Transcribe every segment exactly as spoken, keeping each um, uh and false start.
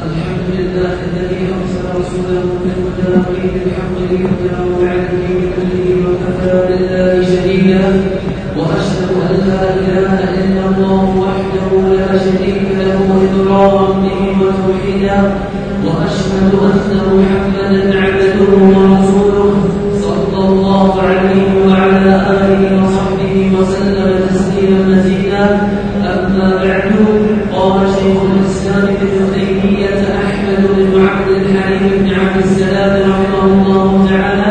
الحمد لله الذي أرسل رسوله بالهدى ودين الحق ليظهره على الدين كله وكفى بالله شهيدا وأشهد أن لا إله إلا الله وحده لا شريك له إقرارا به وتوحيدا وأشهد أن محمدا عبده ورسوله صلى الله عليه وعلى آله وصحبه وسلم تسليما مزيدا. أما بعد، قال شيخ الإسلام ابن تيمية أحمد بن عبد الحليم بن عبد السلام رحمه الله تعالى: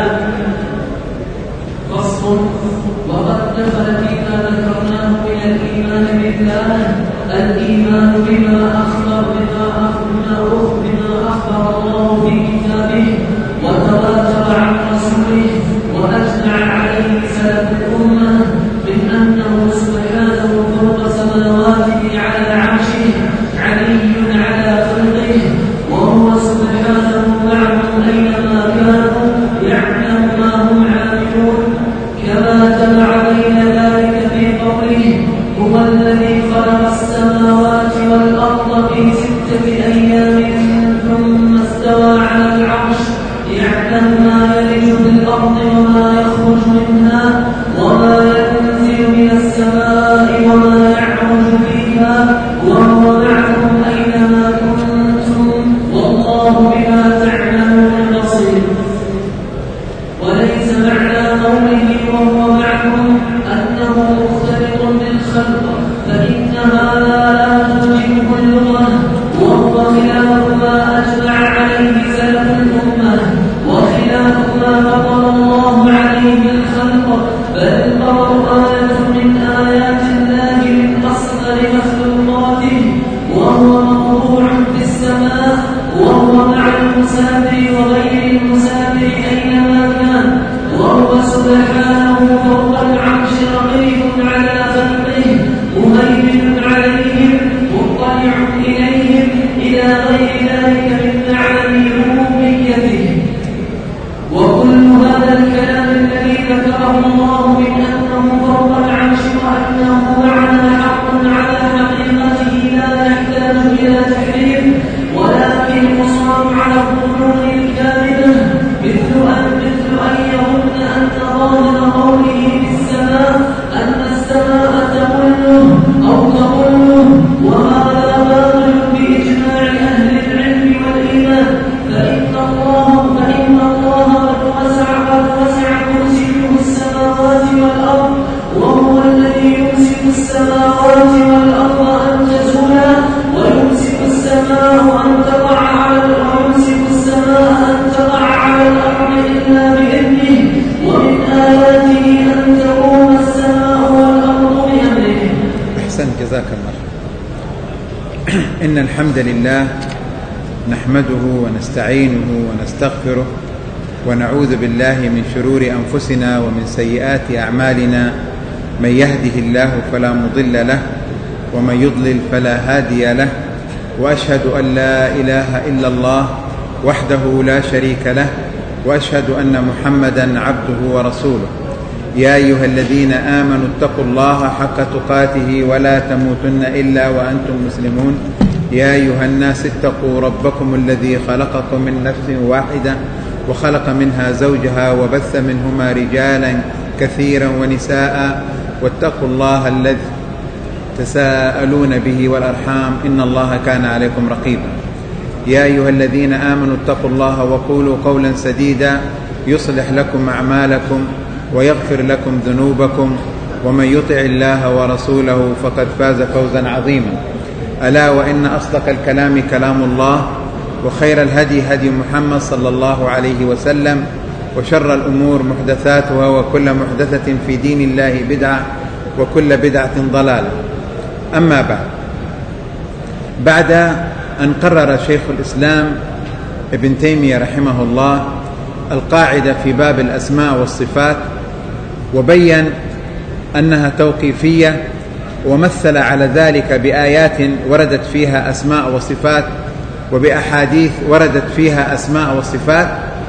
فصل. وقد دخل فيما ذكرناه من الإيمان بالله الإيمان بما أخبر بما أخبر بما أخبر الله في كتابه وتواتر عن رسوله وأجمع عليه سلف الأمة من أنه سبحانه فوق سماواته على عرشه علي على خلقه، وهو سبحانه معهم أينما كانوا يعلم ما هم عاملون، كما جمع بين ذلك في قوله: هو الذي خلق السماوات والأرض في ستة أيام ثم استوى على العرش يعلم ما يلج في الأرض وما يخرج منها وما ينزل من السماء وما يعرج فيها وهو معكم أينما كنتم والله بما تعملون بصير. وليس معنى قوله وهو معكم أنه مختلط بالخلق، فإنها لا توجبه اللغة، وهو خلاف ما أجمع عليه سلف الأمة وخلاف ما فطر الله عليه الخلق، بل القمر آية من آيات الله من أصغر مخلوقاته، وهو موضوع في السماء، وهو مع المسافر وغير المسافر أينما كان، وهو سبحانه فوق العرش رقيب على خلقه مهيمن عليهم مطلع إليهم إلى غير ذلك من معاني ربوبيته. وكل هذا الكلام الذي ذكره الله من أنه فوق العرش وأنه معنا حق على حقيقته لا يحتاج إلى تحريف، ولكن مصاب على الظنون الكاذبة، مثل أن مثل أن يظن أن ظاهر قوله في السماء أن السماء تظله أو تظله، وهذا باطل بإجماع أهل العلم والإيمان، فإن الله فإن الله قد وسع قد وسع كرسيه السماوات والأرض، وهو الذي يمسك السماوات والأرض أن تزولا، ويمسك السماء أن تقع على ويمسك السماء أن تقع على الأرض إلا بإذنه، ومن آياته أن تقوم السماء والأرض بأمره. أحسن، جزاك الله. إن الحمد لله نحمده ونستعينه ونستغفره ونعوذ بالله من شرور أنفسنا ومن سيئات أعمالنا، من يهده الله فلا مضل له ومن يضلل فلا هادي له، وأشهد أن لا إله إلا الله وحده لا شريك له، وأشهد أن محمدا عبده ورسوله. يا أيها الذين آمنوا اتقوا الله حق تقاته ولا تموتن إلا وأنتم مسلمون. يا أيها الناس اتقوا ربكم الذي خلقكم من نفس واحدة وخلق منها زوجها وبث منهما رجالا كثيرا ونساء، واتقوا الله الذي تساءلون به والأرحام إن الله كان عليكم رقيبا. يا أيها الذين آمنوا اتقوا الله وقولوا قولا سديدا يصلح لكم أعمالكم ويغفر لكم ذنوبكم، ومن يطع الله ورسوله فقد فاز فوزا عظيما. ألا وإن أصدق الكلام كلام الله، وخير الهدي هدي محمد صلى الله عليه وسلم، وشر الأمور محدثاتها، وكل محدثة في دين الله بدعة، وكل بدعة ضلالة. أما بعد، بعد أن قرر شيخ الإسلام ابن تيمية رحمه الله القاعدة في باب الأسماء والصفات، وبين أنها توقيفية، ومثل على ذلك بآيات وردت فيها أسماء وصفات، وبأحاديث وردت فيها أسماء وصفات،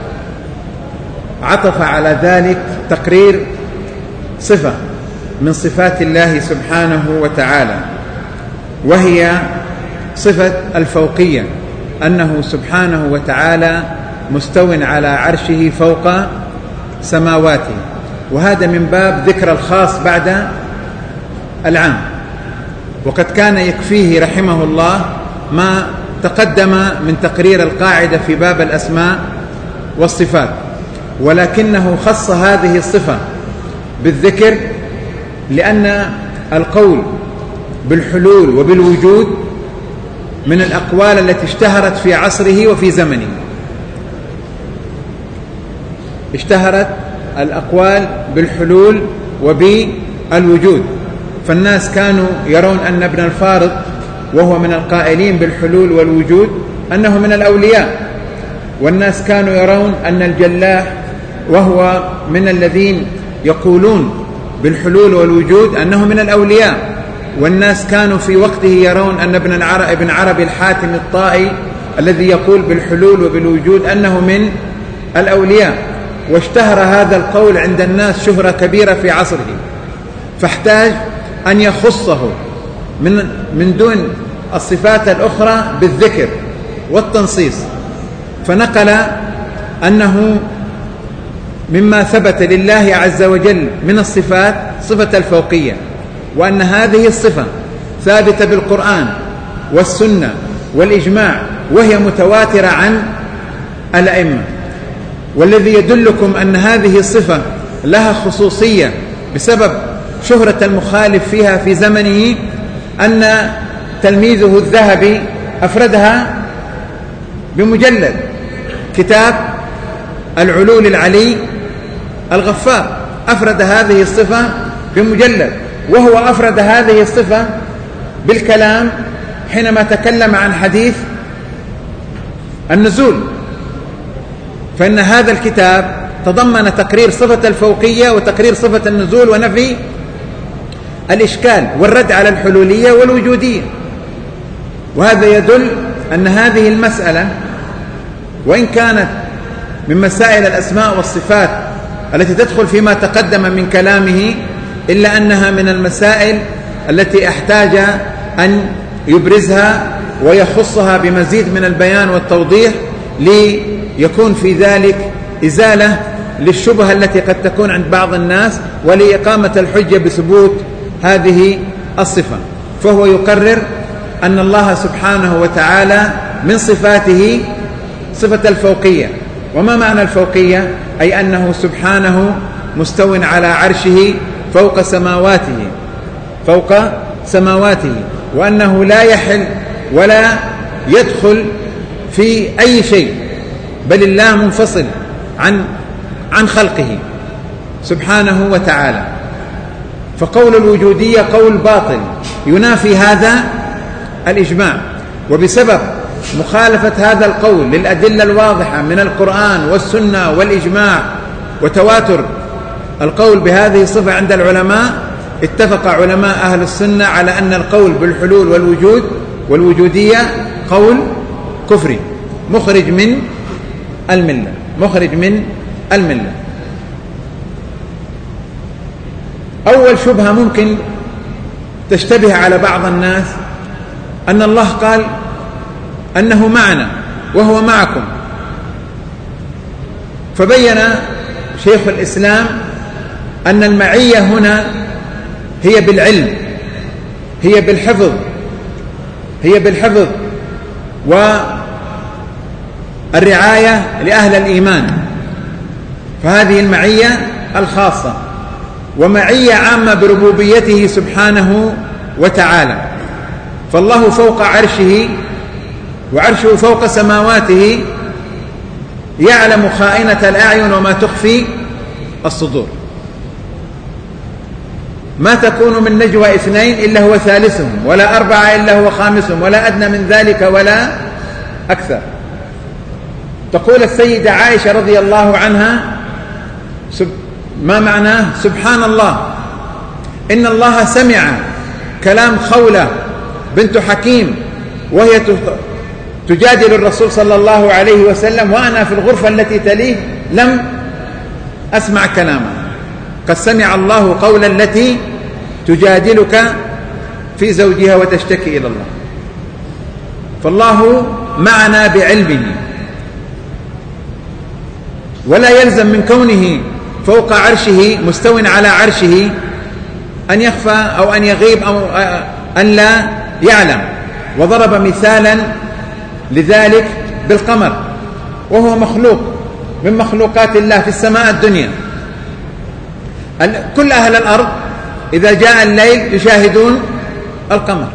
عطف على ذلك تقرير صفة من صفات الله سبحانه وتعالى، وهي صفة الفوقية، أنه سبحانه وتعالى مستو على عرشه فوق سماواته، وهذا من باب ذكر الخاص بعد العام. وقد كان يكفيه رحمه الله ما تقدم من تقرير القاعدة في باب الأسماء والصفات، ولكنه خص هذه الصفة بالذكر لأن القول بالحلول وبالوجود من الأقوال التي اشتهرت في عصره وفي زمنه. اشتهرت الأقوال بالحلول وبالوجود، فالناس كانوا يرون أن ابن الفارض وهو من القائلين بالحلول والوجود أنه من الأولياء، والناس كانوا يرون أن الجلاح وهو من الذين يقولون بالحلول والوجود أنه من الأولياء، والناس كانوا في وقته يرون أن ابن العربي ابن عربي الحاتمي الطائي الذي يقول بالحلول وبالوجود أنه من الأولياء، واشتهر هذا القول عند الناس شهرة كبيرة في عصره، فاحتاج أن يخصه من من دون الصفات الأخرى بالذكر والتنصيص، فنقل أنه مما ثبت لله عز وجل من الصفات صفة الفوقية، وأن هذه الصفة ثابتة بالقرآن والسنة والإجماع، وهي متواترة عن الأئمة. والذي يدلكم أن هذه الصفة لها خصوصية بسبب شهرة المخالف فيها في زمنه أن تلميذه الذهبي أفردها بمجلد، كتاب العلول العلي الغفار، أفرد هذه الصفة بمجلد، وهو أفرد هذه الصفة بالكلام حينما تكلم عن حديث النزول، فإن هذا الكتاب تضمن تقرير صفة الفوقية وتقرير صفة النزول ونفي الإشكال والرد على الحلولية والوجودية. وهذا يدل أن هذه المسألة وإن كانت من مسائل الأسماء والصفات التي تدخل فيما تقدم من كلامه، إلا أنها من المسائل التي احتاج أن يبرزها ويخصها بمزيد من البيان والتوضيح ليكون في ذلك إزالة للشبهة التي قد تكون عند بعض الناس ولإقامة الحجة بثبوت هذه الصفة. فهو يقرر أن الله سبحانه وتعالى من صفاته صفة الفوقية. وما معنى الفوقية؟ أي أنه سبحانه مستو على عرشه فوق سماواته فوق سماواته وأنه لا يحل ولا يدخل في أي شيء، بل الله منفصل عن عن خلقه سبحانه وتعالى. فقول الوجودية قول باطل ينافي هذا الإجماع، وبسبب مخالفة هذا القول للأدلة الواضحة من القرآن والسنة والإجماع وتواتر القول بهذه الصفة عند العلماء، اتفق علماء أهل السنة على أن القول بالحلول والوجود والوجودية قول كفري مخرج من الملة مخرج من الملة. أول شبهة ممكن تشتبه على بعض الناس أن الله قال أنه معنا وهو معكم، فبين شيخ الإسلام أن المعية هنا هي بالعلم، هي بالحفظ هي بالحفظ والرعاية لأهل الإيمان، فهذه المعية الخاصة، ومعية عامة بربوبيته سبحانه وتعالى. فالله فوق عرشه وعرشه فوق سماواته، يعلم خائنة الأعين وما تخفي الصدور. ما تكون من نجوى اثنين إلا هو ثالثهم، ولا أربعة إلا هو خامسهم، ولا أدنى من ذلك ولا أكثر. تقول السيدة عائشة رضي الله عنها: ما معناه؟ سبحان الله، إن الله سمع كلام خولة بنت حكيم وهي تجادل الرسول صلى الله عليه وسلم، وأنا في الغرفة التي تليه لم أسمع كلامه. قد سمع الله قول التي تجادلك في زوجها وتشتكي إلى الله. فالله معنا بعلمه، ولا يلزم من كونه فوق عرشه مستو على عرشه أن يخفى أو أن يغيب أو أن لا يعلم. وضرب مثالا لذلك بالقمر، وهو مخلوق من مخلوقات الله في السماء الدنيا. كل أهل الأرض إذا جاء الليل يشاهدون القمر،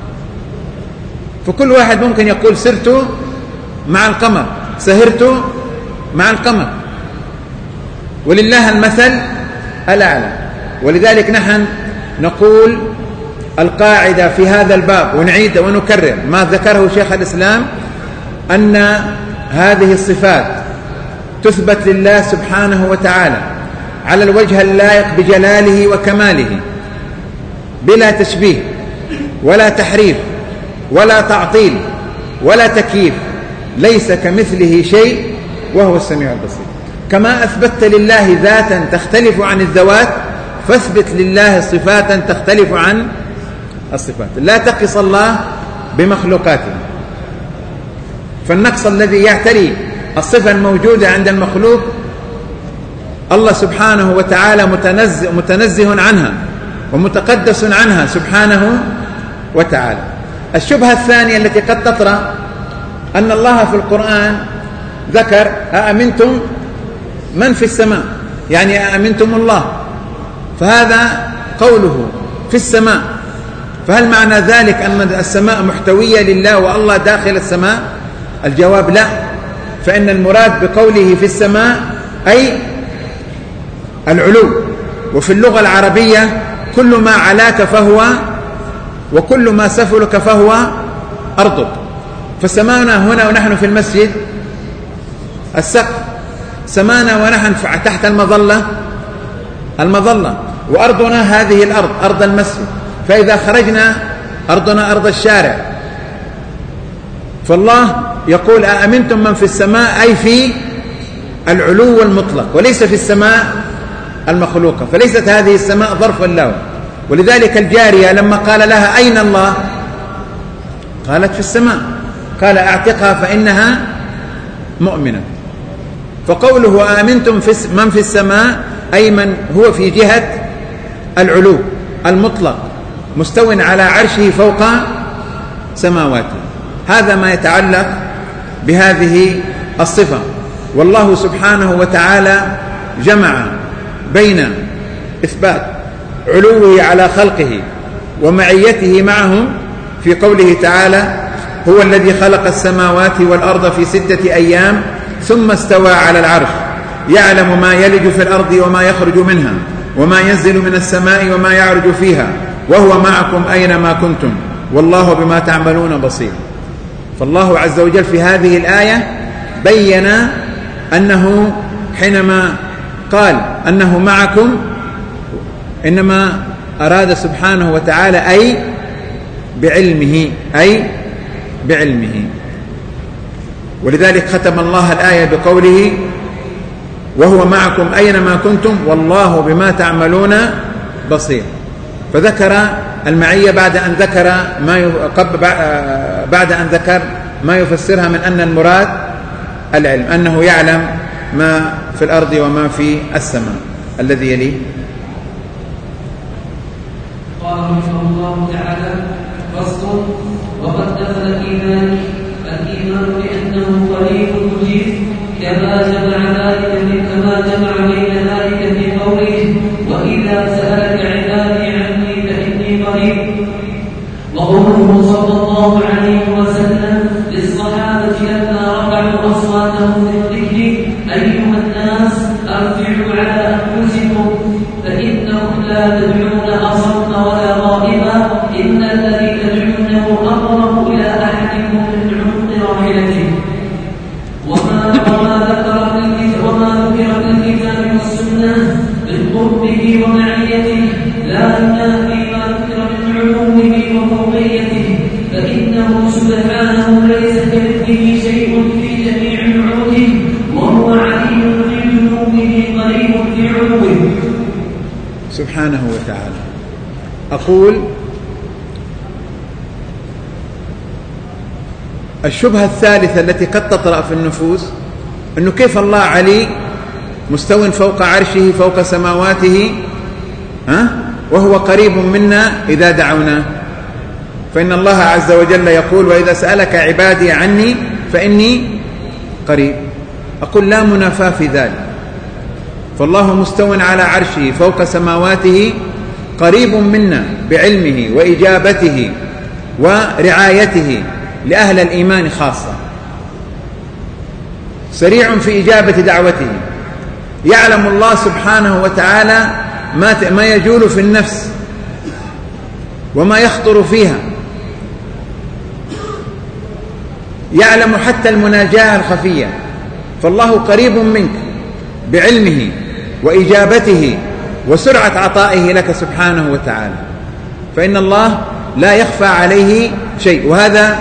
فكل واحد ممكن يقول سرت مع القمر، سهرت مع القمر، ولله المثل الأعلى. ولذلك نحن نقول القاعدة في هذا الباب، ونعيد ونكرر ما ذكره شيخ الإسلام، أن هذه الصفات تثبت لله سبحانه وتعالى على الوجه اللائق بجلاله وكماله، بلا تشبيه ولا تحريف ولا تعطيل ولا تكييف، ليس كمثله شيء وهو السميع البصير. كما أثبتت لله ذاتا تختلف عن الذوات، فاثبت لله صفاتا تختلف عن الصفات. لا تقص الله بمخلوقاته، فالنقص الذي يعتري الصفة الموجودة عند المخلوق الله سبحانه وتعالى متنزه, متنزه عنها ومتقدس عنها سبحانه وتعالى. الشبهة الثانية التي قد تطرأ أن الله في القرآن ذكر أأمنتم من في السماء، يعني أأمنتم الله، فهذا قوله في السماء، فهل معنى ذلك أن السماء محتوية لله والله داخل السماء؟ الجواب لا، فإن المراد بقوله في السماء أي العلو. وفي اللغة العربية كل ما علاك فهو، وكل ما سفلك فهو أرضك. فسمانا هنا ونحن في المسجد السقف، سمانا ونحن تحت المظلة المظلة، وأرضنا هذه الأرض أرض المسجد. فإذا خرجنا أرضنا أرض الشارع. فالله يقول أأمنتم من في السماء، أي في العلو المطلق، وليس في السماء المخلوقة، فليست هذه السماء ظرفا له. ولذلك الجارية لما قال لها أين الله قالت في السماء، قال أعتقها فإنها مؤمنة. فقوله آمنتم في من في السماء أي من هو في جهة العلو المطلق مستو على عرشه فوق سماواته. هذا ما يتعلق بهذه الصفة. والله سبحانه وتعالى جمع بين إثبات علوه على خلقه ومعيته معهم في قوله تعالى هو الذي خلق السماوات والأرض في ستة أيام ثم استوى على العرش يعلم ما يلج في الأرض وما يخرج منها وما ينزل من السماء وما يعرج فيها وهو معكم أينما كنتم والله بما تعملون بصير. فالله عز وجل في هذه الآية بين أنه حينما قال أنه معكم إنما أراد سبحانه وتعالى أي بعلمه أي بعلمه. ولذلك ختم الله الآية بقوله وهو معكم أينما كنتم والله بما تعملون بصير. فذكر المعية بعد أن ذكر ما بعد أن ذكر ما يفسرها من أن المراد العلم، أنه يعلم ما في الأرض وما في السماء. الذي يليه قال رحمه الله تعالى فصل وقد دخل الإيمان الإيمان بأنه قريب مجيب كما جمع ذلك كما جمع بين ذلك في قوله وإذا سألك عبادي عني فإني قريب، وقوله صلى الله عليه وسلم للصحابة لما رفعوا أصواتهم بالذكر أيها الناس أرجعوا على أنفسكم فإنهم لا تدعون أصم ولا غائبا إن الذي تدعونه أقرب إلى أحدكم من عنق راحلته. وما ذكر وما ذكر في الكتاب والسنة من قربه ومعيته لا ينافي ما ذكر من علومه وفوقيته، فإنه سبحانه ليس كمثله شيء في جميع علومه وهو عليم بعلومه قريب في علومه سبحانه وتعالى. أقول الشبهة الثالثة التي قد تطرأ في النفوس أنه كيف الله علي مستو فوق عرشه فوق سماواته ها وهو قريب منا إذا دعونا، فإن الله عز وجل يقول وإذا سألك عبادي عني فإني قريب. أقول لا منافاة في ذلك، فالله مستو على عرشه فوق سماواته قريب منا بعلمه وإجابته ورعايته لأهل الإيمان خاصة، سريع في إجابة دعوته، يعلم الله سبحانه وتعالى ما ما يجول في النفس وما يخطر فيها، يعلم حتى المناجاة الخفية، فالله قريب منك بعلمه وإجابته وسرعة عطائه لك سبحانه وتعالى، فإن الله لا يخفى عليه شيء. وهذا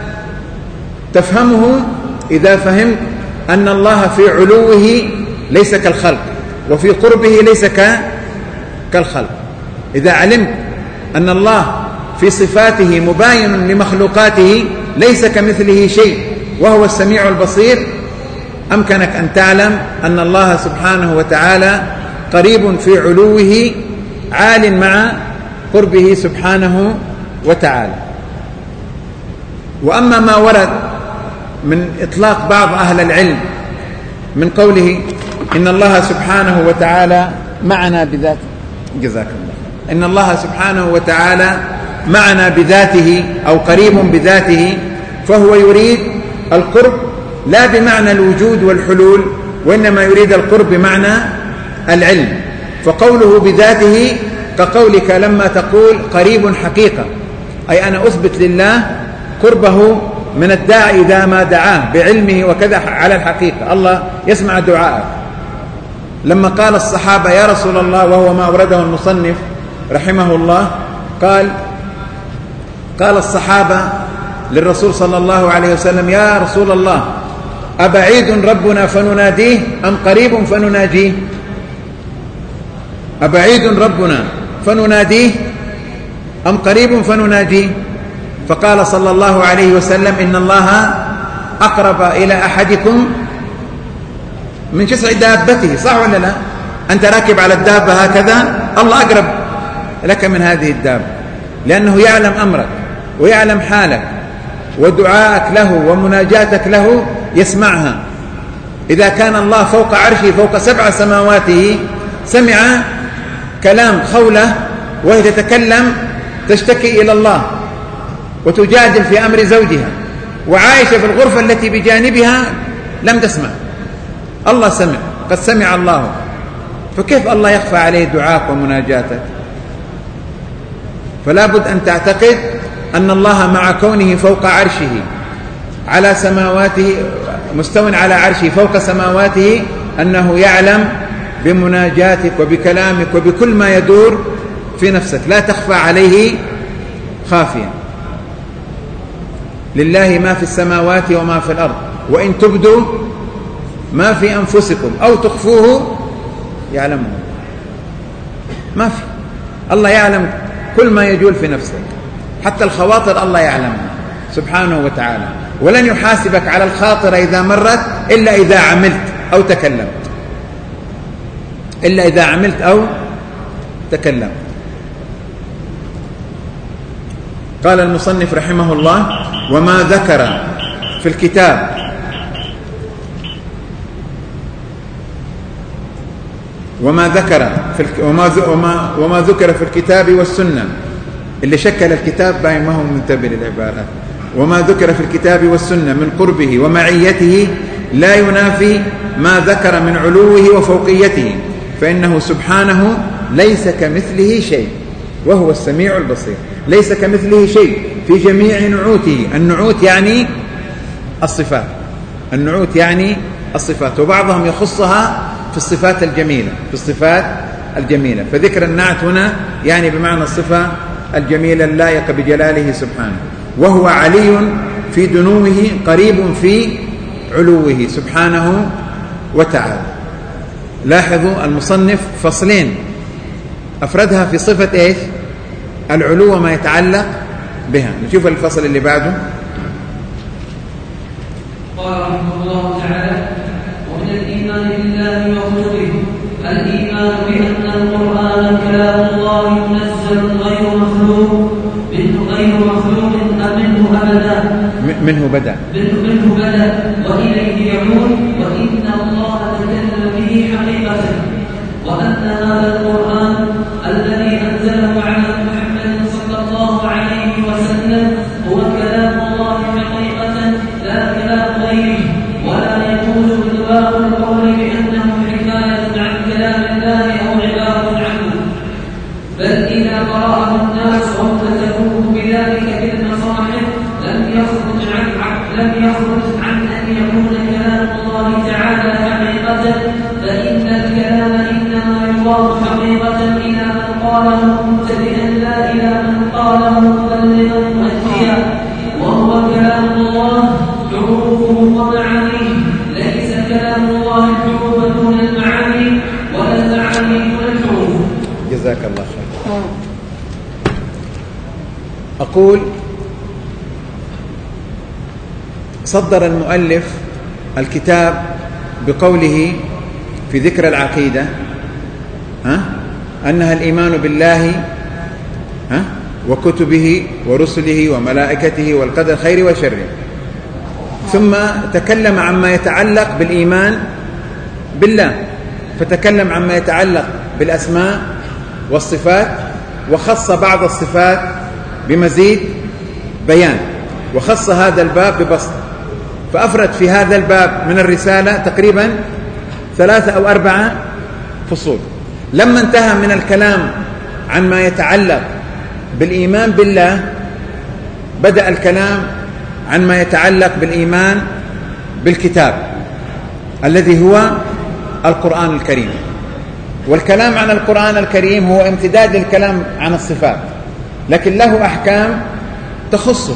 تفهمه إذا فهمت أن الله في علوه ليس كالخلق وفي قربه ليس كالخلق. إذا علمت أن الله في صفاته مباين لمخلوقاته ليس كمثله شيء وهو السميع البصير، أمكنك أن تعلم أن الله سبحانه وتعالى قريب في علوه عال مع قربه سبحانه وتعالى. وأما ما ورد من إطلاق بعض أهل العلم من قوله إن الله سبحانه وتعالى معنا بذاته، جزاك الله، إن الله سبحانه وتعالى معنا بذاته أو قريب بذاته، فهو يريد القرب لا بمعنى الوجود والحلول، وإنما يريد القرب بمعنى العلم. فقوله بذاته كقولك لما تقول قريب حقيقة، أي أنا أثبت لله قربه من الداعي إذا ما دعاه بعلمه وكذا على الحقيقة، الله يسمع دعاءك. لما قال الصحابة يا رسول الله، وهو ما أورده المصنف رحمه الله، قال قال الصحابة للرسول صلى الله عليه وسلم يا رسول الله أبعيد ربنا فنناديه أم قريب فنناجيه؟ أبعيد ربنا فنناديه أم قريب فنناجيه؟ فقال صلى الله عليه وسلم إن الله أقرب إلى أحدكم من جسع دابته. صح ولا لا؟ أنت راكب على الدابة هكذا، الله أقرب لك من هذه الدابة، لأنه يعلم أمرك ويعلم حالك ودعاءك له ومناجاتك له يسمعها. إذا كان الله فوق عرشه فوق سبع سماواته سمع كلام خولة وهي تتكلم تشتكي إلى الله وتجادل في أمر زوجها وعايشة في الغرفة التي بجانبها لم تسمع، الله سمع، قد سمع الله، فكيف الله يخفى عليه دعاءك ومناجاتك؟ فلا بد أن تعتقد أن الله مع كونه فوق عرشه على سماواته مستو على عرشه فوق سماواته أنه يعلم بمناجاتك وبكلامك وبكل ما يدور في نفسك، لا تخفى عليه خافيا. لله ما في السماوات وما في الأرض وإن تبدوا ما في أنفسكم أو تخفوه يعلمه. ما في، الله يعلم كل ما يجول في نفسك، حتى الخواطر الله يعلمها سبحانه وتعالى، ولن يحاسبك على الخاطر إذا مرت إلا إذا عملت أو تكلمت، إلا إذا عملت أو تكلمت. قال المصنف رحمه الله وما ذكر في الكتاب وما ذكر في الك... وما... وما... وما ذكر في الكتاب والسنة، اللي شكل الكتاب باين ما هو منتبه للعبارات، وما ذكر في الكتاب والسنة من قربه ومعيته لا ينافي ما ذكر من علوه وفوقيته، فإنه سبحانه ليس كمثله شيء وهو السميع البصير. ليس كمثله شيء في جميع نعوته، النعوت يعني الصفات، النعوت يعني الصفات، وبعضهم يخصها في الصفات الجميلة، في الصفات الجميلة، فذكر النعت هنا يعني بمعنى الصفة الجميلة اللائقة بجلاله سبحانه. وهو علي في دنوه قريب في علوه سبحانه وتعالى. لاحظوا المصنف فصلين أفردها في صفة إيش؟ العلو وما يتعلق بها. نشوف الفصل اللي بعده. قال رحمه الله تعالى: ومن الإيمان بالله وكتبه الإيمان بأن القرآن كلام الله منزل غير مخلوق منه غير مخلوق منه أبدا منه بدأ منه بدأ وإليه يعود، وإن الله تكلم به حقيقة، وأن هذا القرآن الذي أنزله على محمد صلى الله عليه وسلم هو كلام الله حقيقة لا كلام غيره، ولا يجوز إطلاق القول بأنه حكاية عن كلام الله أو عبارة عنه، بل إذا قرأه الناس أو كتبوه بذلك بالمصاحف لم يخرج عن لم يخرج عن أن يكون كلام الله تعالى حقيقة، فإن الكلام إنما يضاف حقيقة إلى من قاله مبتدئا لا إلى من قاله مبلغا مؤديا، وهو كلام الله حروفه ومعانيه، ليس كلام الله الحروف دون المعاني ولا المعاني دون الحروف. جزاك الله خير. أقول: صدر المؤلف الكتاب بقوله في ذكر العقيدة ها أنها الإيمان بالله ها وكتبه ورسله وملائكته والقدر خير وشره، ثم تكلم عما يتعلق بالإيمان بالله، فتكلم عما يتعلق بالأسماء والصفات، وخص بعض الصفات بمزيد بيان، وخص هذا الباب ببسط، فأفرد في هذا الباب من الرسالة تقريبا ثلاثة أو أربعة فصول. لما انتهى من الكلام عن ما يتعلق بالإيمان بالله، بدأ الكلام عن ما يتعلق بالإيمان بالكتاب الذي هو القرآن الكريم. والكلام عن القرآن الكريم هو امتداد للكلام عن الصفات، لكن له أحكام تخصه.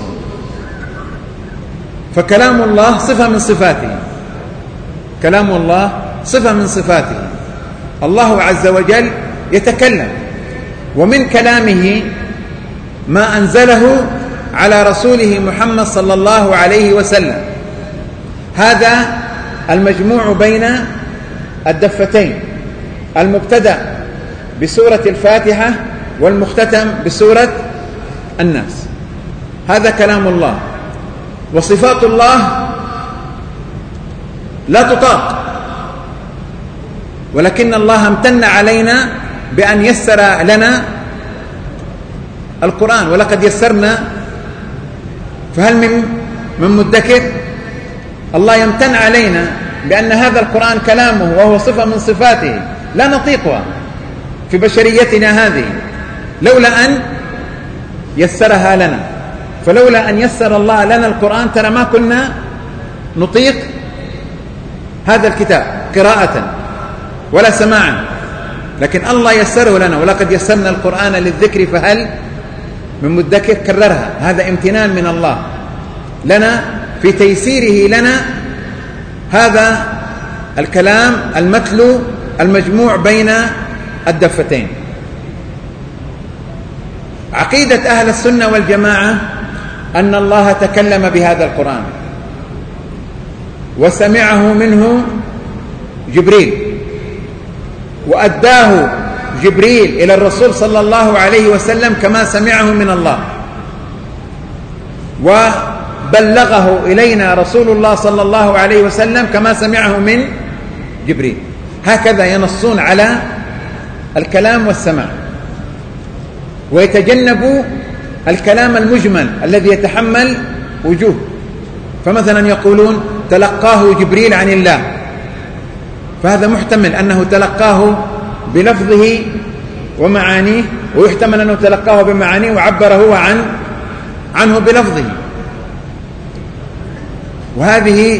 فكلام الله صفة من صفاته، كلام الله صفة من صفاته. الله عز وجل يتكلم، ومن كلامه ما أنزله على رسوله محمد صلى الله عليه وسلم. هذا المجموع بين الدفتين، المبتدأ بسورة الفاتحة والمختتم بسورة الناس، هذا كلام الله. وصفات الله لا تطاق، ولكن الله امتن علينا بأن يسر لنا القرآن، ولقد يسرنا فهل من من مدكر. الله يمتن علينا بأن هذا القرآن كلامه وهو صفة من صفاته لا نطيقها في بشريتنا هذه، لولا أن يسرها لنا. فلولا أن يسر الله لنا القرآن ترى ما كنا نطيق هذا الكتاب قراءة ولا سماعا، لكن الله يسره لنا. ولقد يسرنا القرآن للذكر فهل من مدكر، كررها. هذا امتنان من الله لنا في تيسيره لنا هذا الكلام المتلو المجموع بين الدفتين. عقيدة أهل السنة والجماعة أن الله تكلم بهذا القرآن وسمعه منه جبريل، وأداه جبريل إلى الرسول صلى الله عليه وسلم كما سمعه من الله، وبلغه إلينا رسول الله صلى الله عليه وسلم كما سمعه من جبريل. هكذا ينصون على الكلام والسماع، ويتجنبوا الكلام المجمل الذي يتحمل وجوه. فمثلا يقولون تلقاه جبريل عن الله، فهذا محتمل أنه تلقاه بلفظه ومعانيه، ويحتمل أنه تلقاه بمعانيه وعبر هو عن عنه بلفظه. وهذه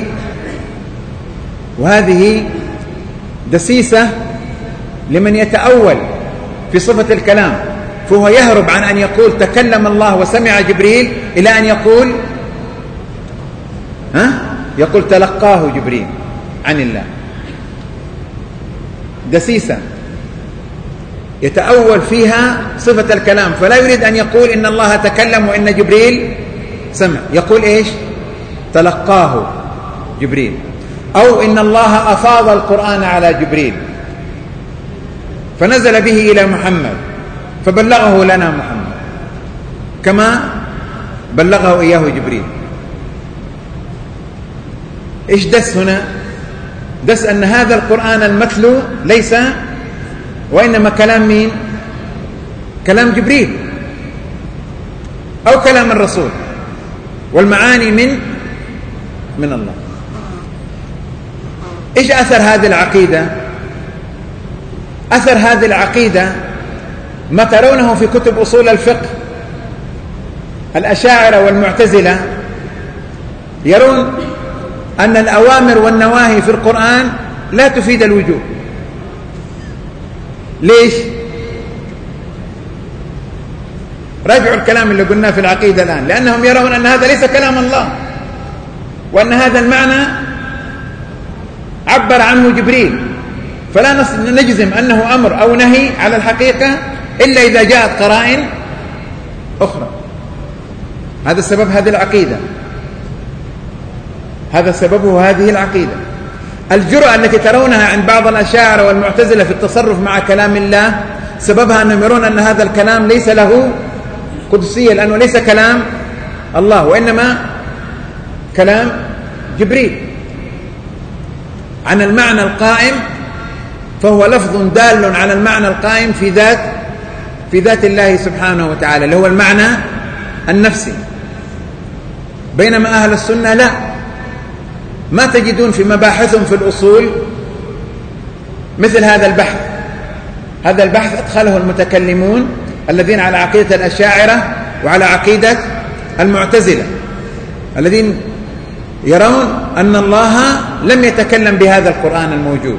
وهذه دسيسة لمن يتأول في صفة الكلام، فهو يهرب عن أن يقول تكلم الله وسمع جبريل إلى أن يقول ها يقول تلقاه جبريل عن الله. دسيسة يتأول فيها صفة الكلام، فلا يريد أن يقول إن الله تكلم وإن جبريل سمع، يقول إيش؟ تلقاه جبريل، أو إن الله أفاض القرآن على جبريل فنزل به إلى محمد فبلغه لنا محمد كما بلغه إياه جبريل. إيش دس هنا؟ دس أن هذا القرآن المتلو ليس وإنما كلام مين؟ كلام جبريل أو كلام الرسول، والمعاني من من الله. إيش أثر هذه العقيدة؟ أثر هذه العقيدة ما ترونه في كتب أصول الفقه. الأشاعرة والمعتزلة يرون أن الأوامر والنواهي في القرآن لا تفيد الوجوب. ليش؟ راجعوا الكلام اللي قلناه في العقيدة الآن، لأنهم يرون أن هذا ليس كلام الله، وأن هذا المعنى عبر عنه جبريل، فلا نجزم أنه أمر أو نهي على الحقيقة إلا إذا جاءت قرائن أخرى. هذا السبب هذه العقيدة، هذا سببه هذه العقيدة. الجرأة التي ترونها عند بعض الأشاعرة والمعتزلة في التصرف مع كلام الله سببها أنهم يرون أن هذا الكلام ليس له قدسية، لأنه ليس كلام الله وإنما كلام جبريل عن المعنى القائم، فهو لفظ دال على المعنى القائم في ذات في ذات الله سبحانه وتعالى، اللي هو المعنى النفسي. بينما أهل السنة لا، ما تجدون في مباحثهم في الأصول مثل هذا البحث. هذا البحث أدخله المتكلمون الذين على عقيدة الأشاعرة وعلى عقيدة المعتزلة، الذين يرون أن الله لم يتكلم بهذا القرآن الموجود.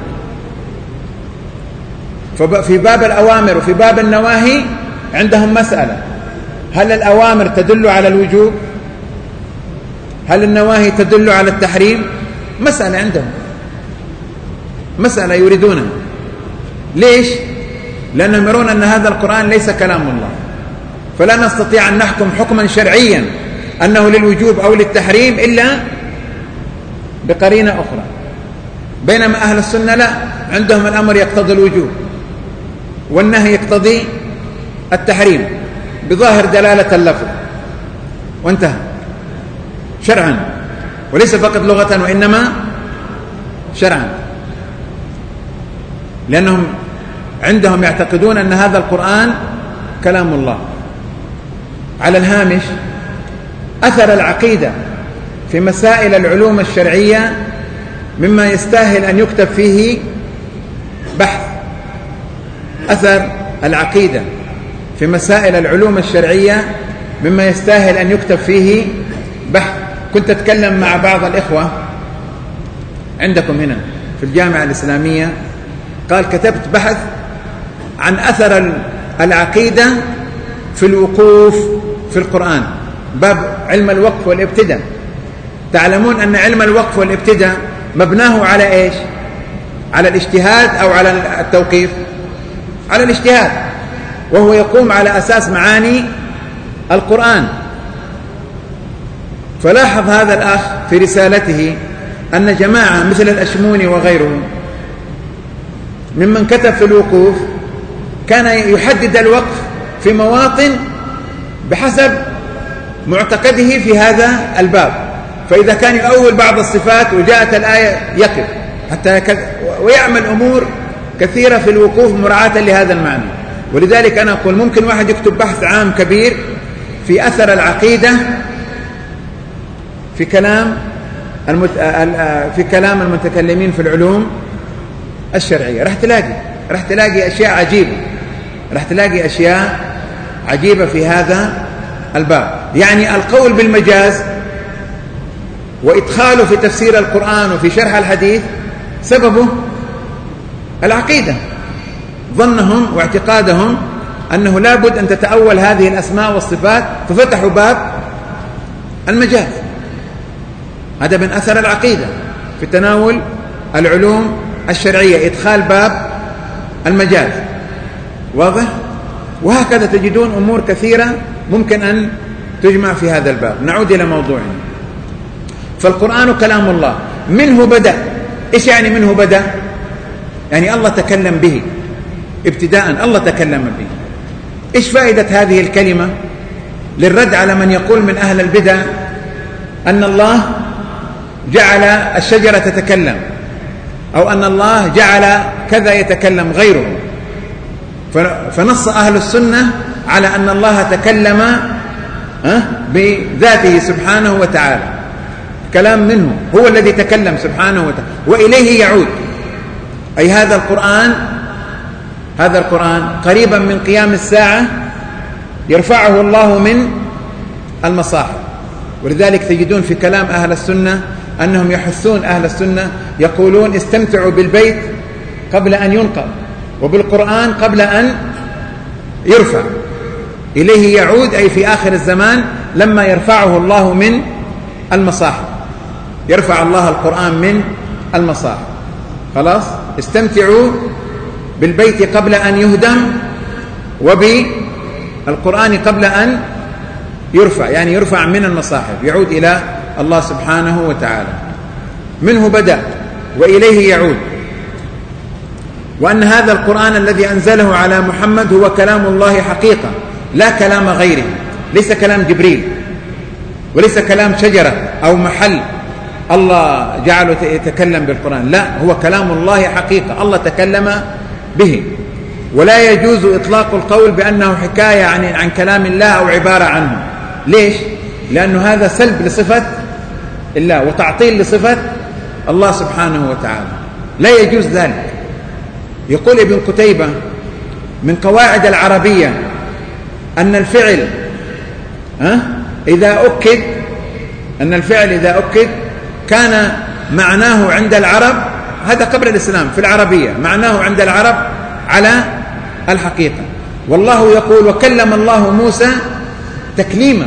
ففي باب الأوامر وفي باب النواهي عندهم مسألة: هل الأوامر تدل على الوجوب؟ هل النواهي تدل على التحريم؟ مسألة عندهم، مسألة يريدونها. ليش؟ لأنهم يرون أن هذا القرآن ليس كلام الله، فلا نستطيع أن نحكم حكما شرعيا أنه للوجوب أو للتحريم إلا بقرينة أخرى. بينما أهل السنة لا، عندهم الأمر يقتضي الوجوب والنهي يقتضي التحريم بظاهر دلالة اللفظ وانتهى، شرعا وليس فقط لغة وإنما شرعا، لأنهم عندهم يعتقدون أن هذا القرآن كلام الله. على الهامش، أثر العقيدة في مسائل العلوم الشرعية مما يستاهل أن يكتب فيه بحث. أثر العقيدة في مسائل العلوم الشرعية مما يستاهل أن يكتب فيه بحث. كنت أتكلم مع بعض الإخوة عندكم هنا في الجامعة الإسلامية، قال كتبت بحث عن أثر العقيدة في الوقوف في القرآن، باب علم الوقف والابتداء. تعلمون أن علم الوقف والابتداء مبناه على إيش؟ على الاجتهاد أو على التوقيف؟ على الاجتهاد، وهو يقوم على أساس معاني القرآن. فلاحظ هذا الأخ في رسالته أن جماعة مثل الأشموني وغيره ممن كتب في الوقوف كان يحدد الوقف في مواطن بحسب معتقده في هذا الباب، فإذا كان يؤول بعض الصفات وجاءت الآية يقف حتى يكد ويعمل أمور كثيرة في الوقوف مراعاة لهذا المعنى. ولذلك أنا أقول ممكن واحد يكتب بحث عام كبير في أثر العقيدة في كلام المت... في كلام المتكلمين في العلوم الشرعية، راح تلاقي راح تلاقي أشياء عجيبة، راح تلاقي أشياء عجيبة في هذا الباب. يعني القول بالمجاز وإدخاله في تفسير القرآن وفي شرح الحديث سببه العقيدة، ظنهم واعتقادهم أنه لابد أن تتأول هذه الأسماء والصفات، ففتحوا باب المجاز. هذا من أثر العقيدة في تناول العلوم الشرعية، إدخال باب المجاز. واضح؟ وهكذا تجدون أمور كثيرة ممكن أن تجمع في هذا الباب. نعود إلى موضوعنا. فالقرآن كلام الله، منه بدأ. إيش يعني منه بدأ؟ يعني الله تكلم به ابتداء، الله تكلم به. إيش فائدة هذه الكلمة؟ للرد على من يقول من أهل البدع أن الله جعل الشجرة تتكلم، أو أن الله جعل كذا يتكلم غيره. فنص أهل السنة على أن الله تكلم بذاته سبحانه وتعالى، كلام منه، هو الذي تكلم سبحانه وتعالى وإليه يعود. أي هذا القرآن هذا القرآن قريبا من قيام الساعة يرفعه الله من المصاحف. ولذلك تجدون في كلام أهل السنة أنهم يحثون أهل السنة، يقولون استمتعوا بالبيت قبل أن ينقض، وبالقرآن قبل أن يرفع. إليه يعود أي في آخر الزمان لما يرفعه الله من المصاحف، يرفع الله القرآن من المصاحف. خلاص، استمتعوا بالبيت قبل أن يهدم، وبالقرآن قبل أن يرفع، يعني يرفع من المصاحف، يعود إلى الله سبحانه وتعالى. منه بدأ وإليه يعود. وأن هذا القرآن الذي أنزله على محمد هو كلام الله حقيقة، لا كلام غيره، ليس كلام جبريل، وليس كلام شجرة أو محل الله جعله يتكلم بالقرآن، لا، هو كلام الله حقيقة، الله تكلم به. ولا يجوز إطلاق القول بأنه حكاية عن, عن كلام الله أو عبارة عنه. ليش؟ لأنه هذا سلب لصفة الله وتعطيل لصفة الله سبحانه وتعالى، لا يجوز ذلك. يقول ابن قتيبة من قواعد العربية أن الفعل ها إذا أكد أن الفعل إذا أكد كان معناه عند العرب، هذا قبل الإسلام في العربية، معناه عند العرب على الحقيقة. والله يقول وكلم الله موسى تكليما،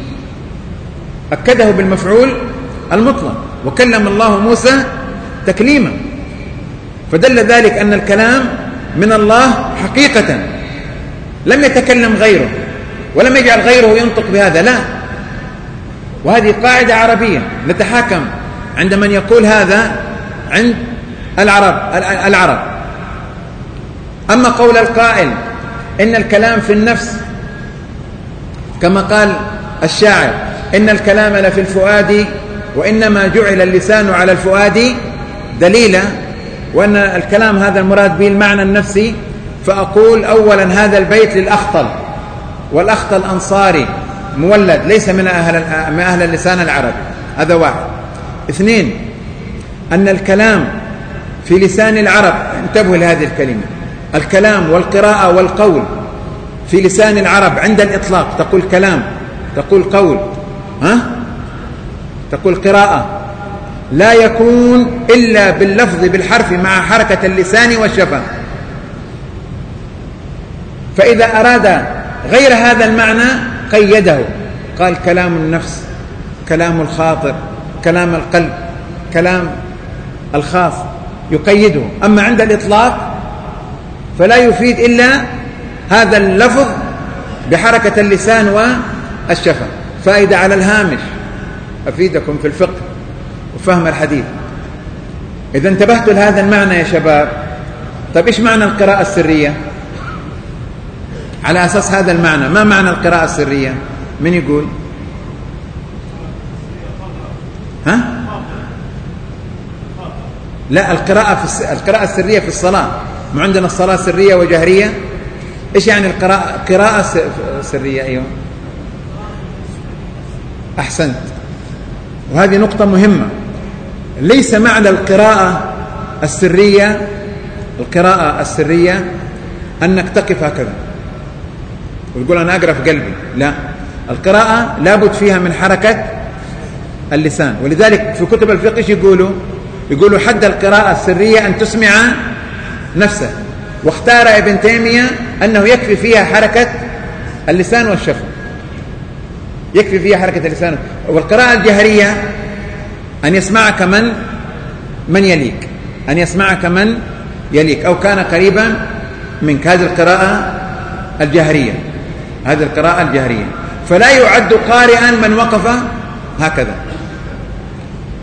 أكده بالمفعول المطلق، وكلم الله موسى تكليما، فدل ذلك أن الكلام من الله حقيقة، لم يتكلم غيره ولم يجعل غيره ينطق بهذا، لا. وهذه قاعدة عربية نتحاكم عند من يقول هذا عند العرب العرب أما قول القائل إن الكلام في النفس، كما قال الشاعر إن الكلام لفي الفؤاد وإنما جعل اللسان على الفؤاد دليلا، وأن الكلام هذا المراد به المعنى النفسي، فأقول أولا هذا البيت للأخطل، والأخطل أنصاري مولد ليس من أهل, من أهل اللسان العربي، هذا واحد. اثنين، أن الكلام في لسان العرب، انتبهوا لهذه الكلمة، الكلام والقراءة والقول في لسان العرب عند الإطلاق، تقول كلام، تقول قول، ها؟ تقول قراءة، لا يكون إلا باللفظ بالحرف مع حركة اللسان والشفة. فإذا أراد غير هذا المعنى قيده، قال كلام النفس، كلام الخاطر، كلام القلب، كلام الخاص، يقيده. أما عند الإطلاق فلا يفيد إلا هذا اللفظ بحركة اللسان والشفة. فائدة على الهامش أفيدكم في الفقه وفهم الحديث. إذا انتبهتوا لهذا المعنى يا شباب. طيب إيش معنى القراءة السرية؟ على أساس هذا المعنى، ما معنى القراءة السرية؟ من يقول؟ ها؟ لا، القراءة في الس... القراءة السرية في الصلاة، ما عندنا الصلاة سرية وجهرية. إيش يعني القراءة قراءة سرية؟ أيوة، أحسنت. وهذه نقطة مهمة. ليس معنى القراءة السرية القراءة السرية أنك تقف هكذا وتقول أنا أقرأ في قلبي، لا، القراءة لابد فيها من حركة اللسان. ولذلك في كتب الفقه إيش يقولوا؟ يقولوا حد القراءة السرية أن تسمع نفسه. واختار ابن تيمية أنه يكفي فيها حركة اللسان والشفة، يكفي فيها حركة اللسان. والقراءة الجهرية أن يسمعك من من يليك، أن يسمعك من يليك أو كان قريبا منك، هذه القراءة الجهرية، هذه القراءة الجهرية. فلا يعد قارئا من وقف هكذا.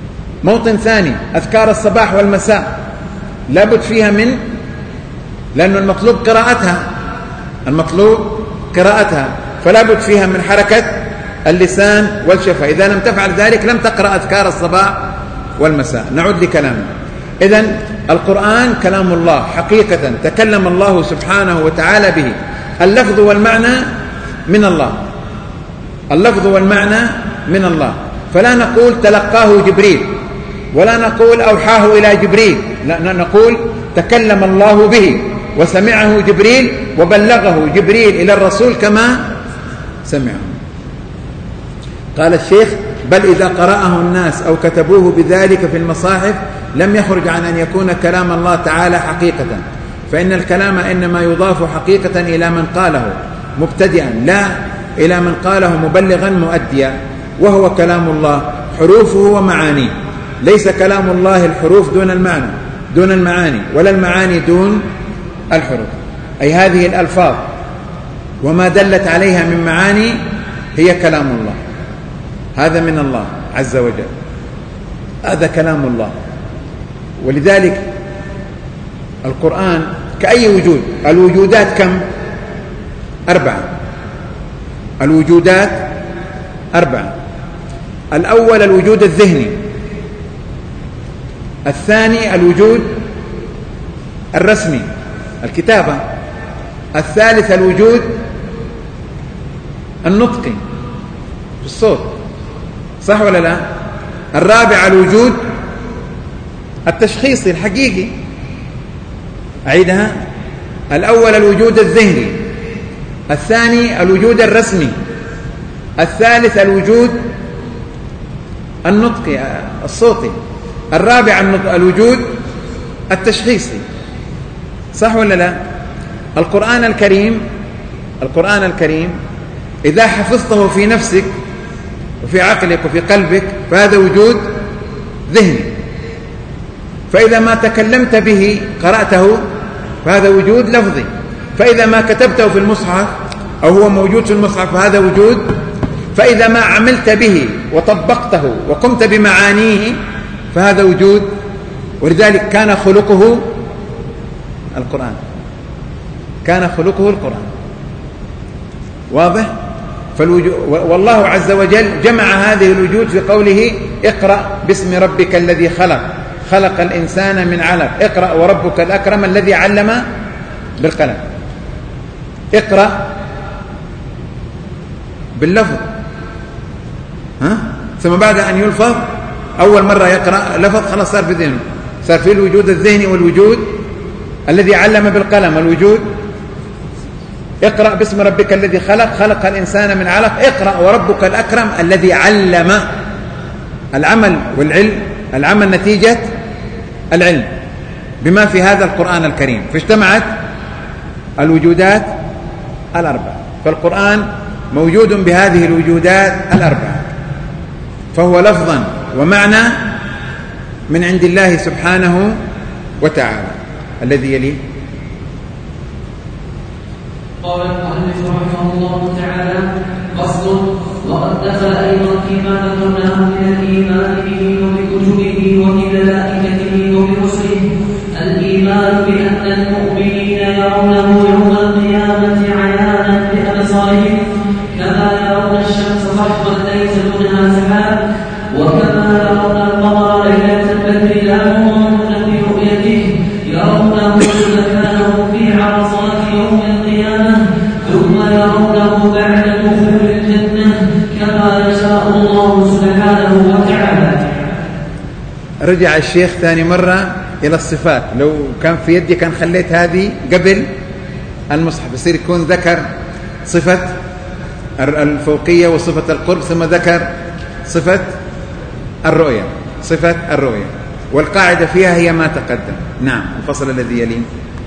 موطن ثاني أذكار الصباح والمساء لابد فيها من، لأن المطلوب قراءتها، المطلوب قراءتها، فلا بد فيها من حركة اللسان والشفة. إذا لم تفعل ذلك لم تقرأ أذكار الصباح والمساء. نعود لكلامنا. إذن القرآن كلام الله حقيقة، تكلم الله سبحانه وتعالى به، اللفظ والمعنى من الله، اللفظ والمعنى من الله. فلا نقول تلقاه جبريل، ولا نقول أوحاه إلى جبريل، لا، نقول تكلم الله به وسمعه جبريل وبلغه جبريل إلى الرسول كما سمعه. قال الشيخ: بل إذا قرأه الناس أو كتبوه بذلك في المصاحف لم يخرج عن أن يكون كلام الله تعالى حقيقة، فإن الكلام إنما يضاف حقيقة إلى من قاله مبتدئا، لا إلى من قاله مبلغا مؤديا، وهو كلام الله حروفه ومعانيه. ليس كلام الله الحروف دون المعنى دون المعاني، ولا المعاني دون الحروف. أي هذه الألفاظ وما دلت عليها من معاني هي كلام الله، هذا من الله عز وجل، هذا كلام الله. ولذلك القرآن كأي وجود، الوجودات كم؟ أربعة. الوجودات أربعة. الأول الوجود الذهني، الثاني الوجود الرسمي الكتابة، الثالث الوجود النطقي في الصوت، صح ولا لا؟ الرابع الوجود التشخيصي الحقيقي. أعيدها: الأول الوجود الذهني، الثاني الوجود الرسمي، الثالث الوجود النطقي الصوتي، الرابع الوجود التشخيصي، صح ولا لا؟ القرآن الكريم القرآن الكريم إذا حفظته في نفسك وفي عقلك وفي قلبك فهذا وجود ذهني، فإذا ما تكلمت به قرأته فهذا وجود لفظي، فإذا ما كتبته في المصحف أو هو موجود في المصحف فهذا وجود، فإذا ما عملت به وطبقته وقمت بمعانيه فهذا وجود. ولذلك كان خلقه القرآن، كان خلقه القرآن. واضح؟ والله عز وجل جمع هذه الوجود في قوله: اقرأ باسم ربك الذي خلق خلق الإنسان من علق اقرأ وربك الأكرم الذي علم بالقلم. اقرأ باللفظ، ها؟ ثم بعد أن يلفظ أول مرة يقرأ لفظ خلاص صار في ذهنه، صار في الوجود الذهني والوجود الذي علم بالقلم. الوجود اقرأ باسم ربك الذي خلق خلق الإنسان من علق اقرأ وربك الأكرم الذي علم. العمل والعلم، العمل نتيجة العلم بما في هذا القرآن الكريم، فاجتمعت الوجودات الأربعة. فالقرآن موجود بهذه الوجودات الأربعة، فهو لفظا ومعنى من عند الله سبحانه وتعالى. الذي يليه: قال المؤلف رحمه الله تعالى: فصل. وقد دخل أيضا فيما ذكرناه من الإيمان به وبكتبه وبملائكته وبرسله الإيمان بأن المؤمنين يرونه يوم القيامة عيانا بأبصارهم كما يرون الشمس ضحوا ليس دونها سحاب، وكما يرون القمر ليلة البدر لا يرون برؤيته يرونه سبحانه في عرصات يوم القيامة، ثم يرونه بعد دخول الجنة كما يشاء الله سبحانه وتعالى. رجع الشيخ ثاني مرة إلى الصفات. لو كان في يدي كان خليت هذه قبل المصحف، يصير يكون ذكر صفة الفوقية وصفة القرب، ثم ذكر صفة الرؤية صفة الرؤية والقاعدة فيها هي ما تقدم. نعم. الفصل الذي يليه: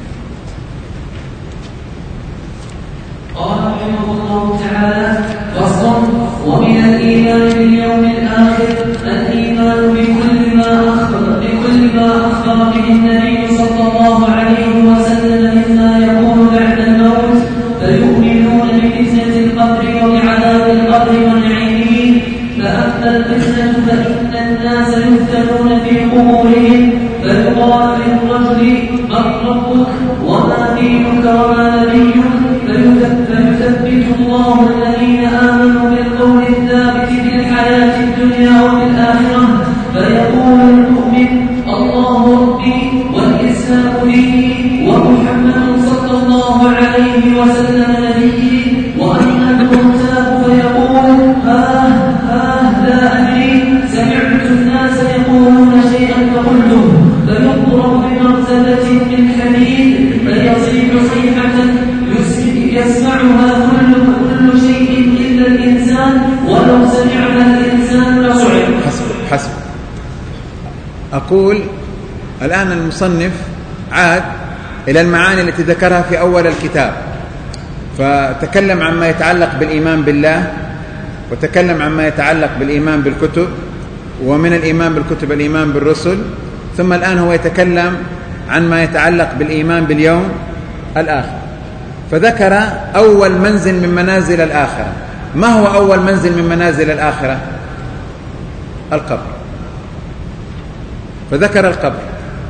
قال رحمه الله تعالى: فصل. ومن الإيمان باليوم الآخر الإيمان بكل ما أخبر بكل ما أخبر به النبي صلى الله عليه وسلم مما يكون بعد الموت، فيؤمنون بفتنة القبر وبعذاب القبر ونعيمه. فأما الفتنة فإن الناس يفتنون قبورهم فيقال للرجل من ربك وما دينك وما نبيك فيثبت الله الذين آمنوا بالقول الثابت في الحياة الدنيا وفي الآخرة فيقول المؤمن الله ربي والإسلام ديني ومحمد صلى الله عليه وسلم نبيي. وأما المرتاب فيقول آه آه لا أدري سمعت الناس يقولون شيئا فقلته فيضرب بمرتبة من حديد فيصيح صيحة يسمعها كل كل شيء إلا الإنسان ولو سمعها الإنسان لصعق. حسب حسب أقول الآن المصنف عاد إلى المعاني التي ذكرها في أول الكتاب، فتكلم عما يتعلق بالإيمان بالله، وتكلم عما يتعلق بالإيمان بالكتب، ومن الإيمان بالكتب الإيمان بالرسل، ثم الآن هو يتكلم عن ما يتعلق بالإيمان باليوم الآخر، فذكر أول منزل من منازل الآخرة. ما هو أول منزل من منازل الآخرة؟ القبر، فذكر القبر.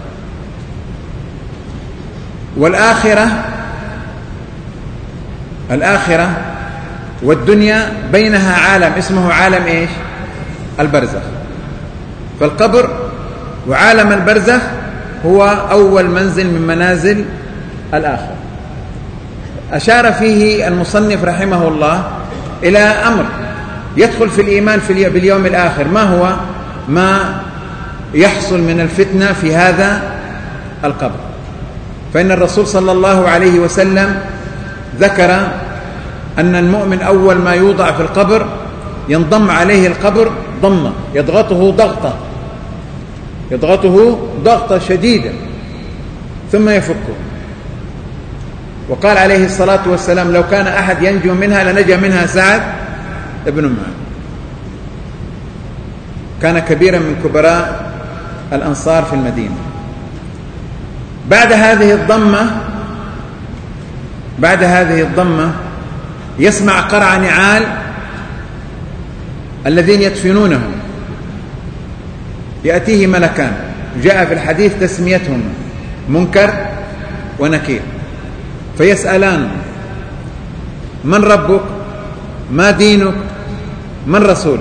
والآخرة الآخرة والدنيا بينها عالم اسمه عالم إيش؟ البرزخ. فالقبر وعالم البرزخ هو أول منزل من منازل الآخرة. أشار فيه المصنف رحمه الله إلى أمر يدخل في الإيمان في باليوم الآخر. ما هو؟ ما يحصل من الفتنة في هذا القبر. فإن الرسول صلى الله عليه وسلم ذكر أن المؤمن أول ما يوضع في القبر ينضم عليه القبر ضمة، يضغطه ضغطة يضغطه ضغطة شديدة ثم يفكه. وقال عليه الصلاة والسلام لو كان أحد ينجو منها لنجا منها سعد ابن معاذ، كان كبيرا من كبراء الأنصار في المدينة. بعد هذه الضمة بعد هذه الضمة يسمع قرع نعال الذين يدفنونهم، يأتيه ملكان، جاء في الحديث تسميتهم منكر ونكير، فيسألان من ربك؟ ما دينك؟ من رسولك؟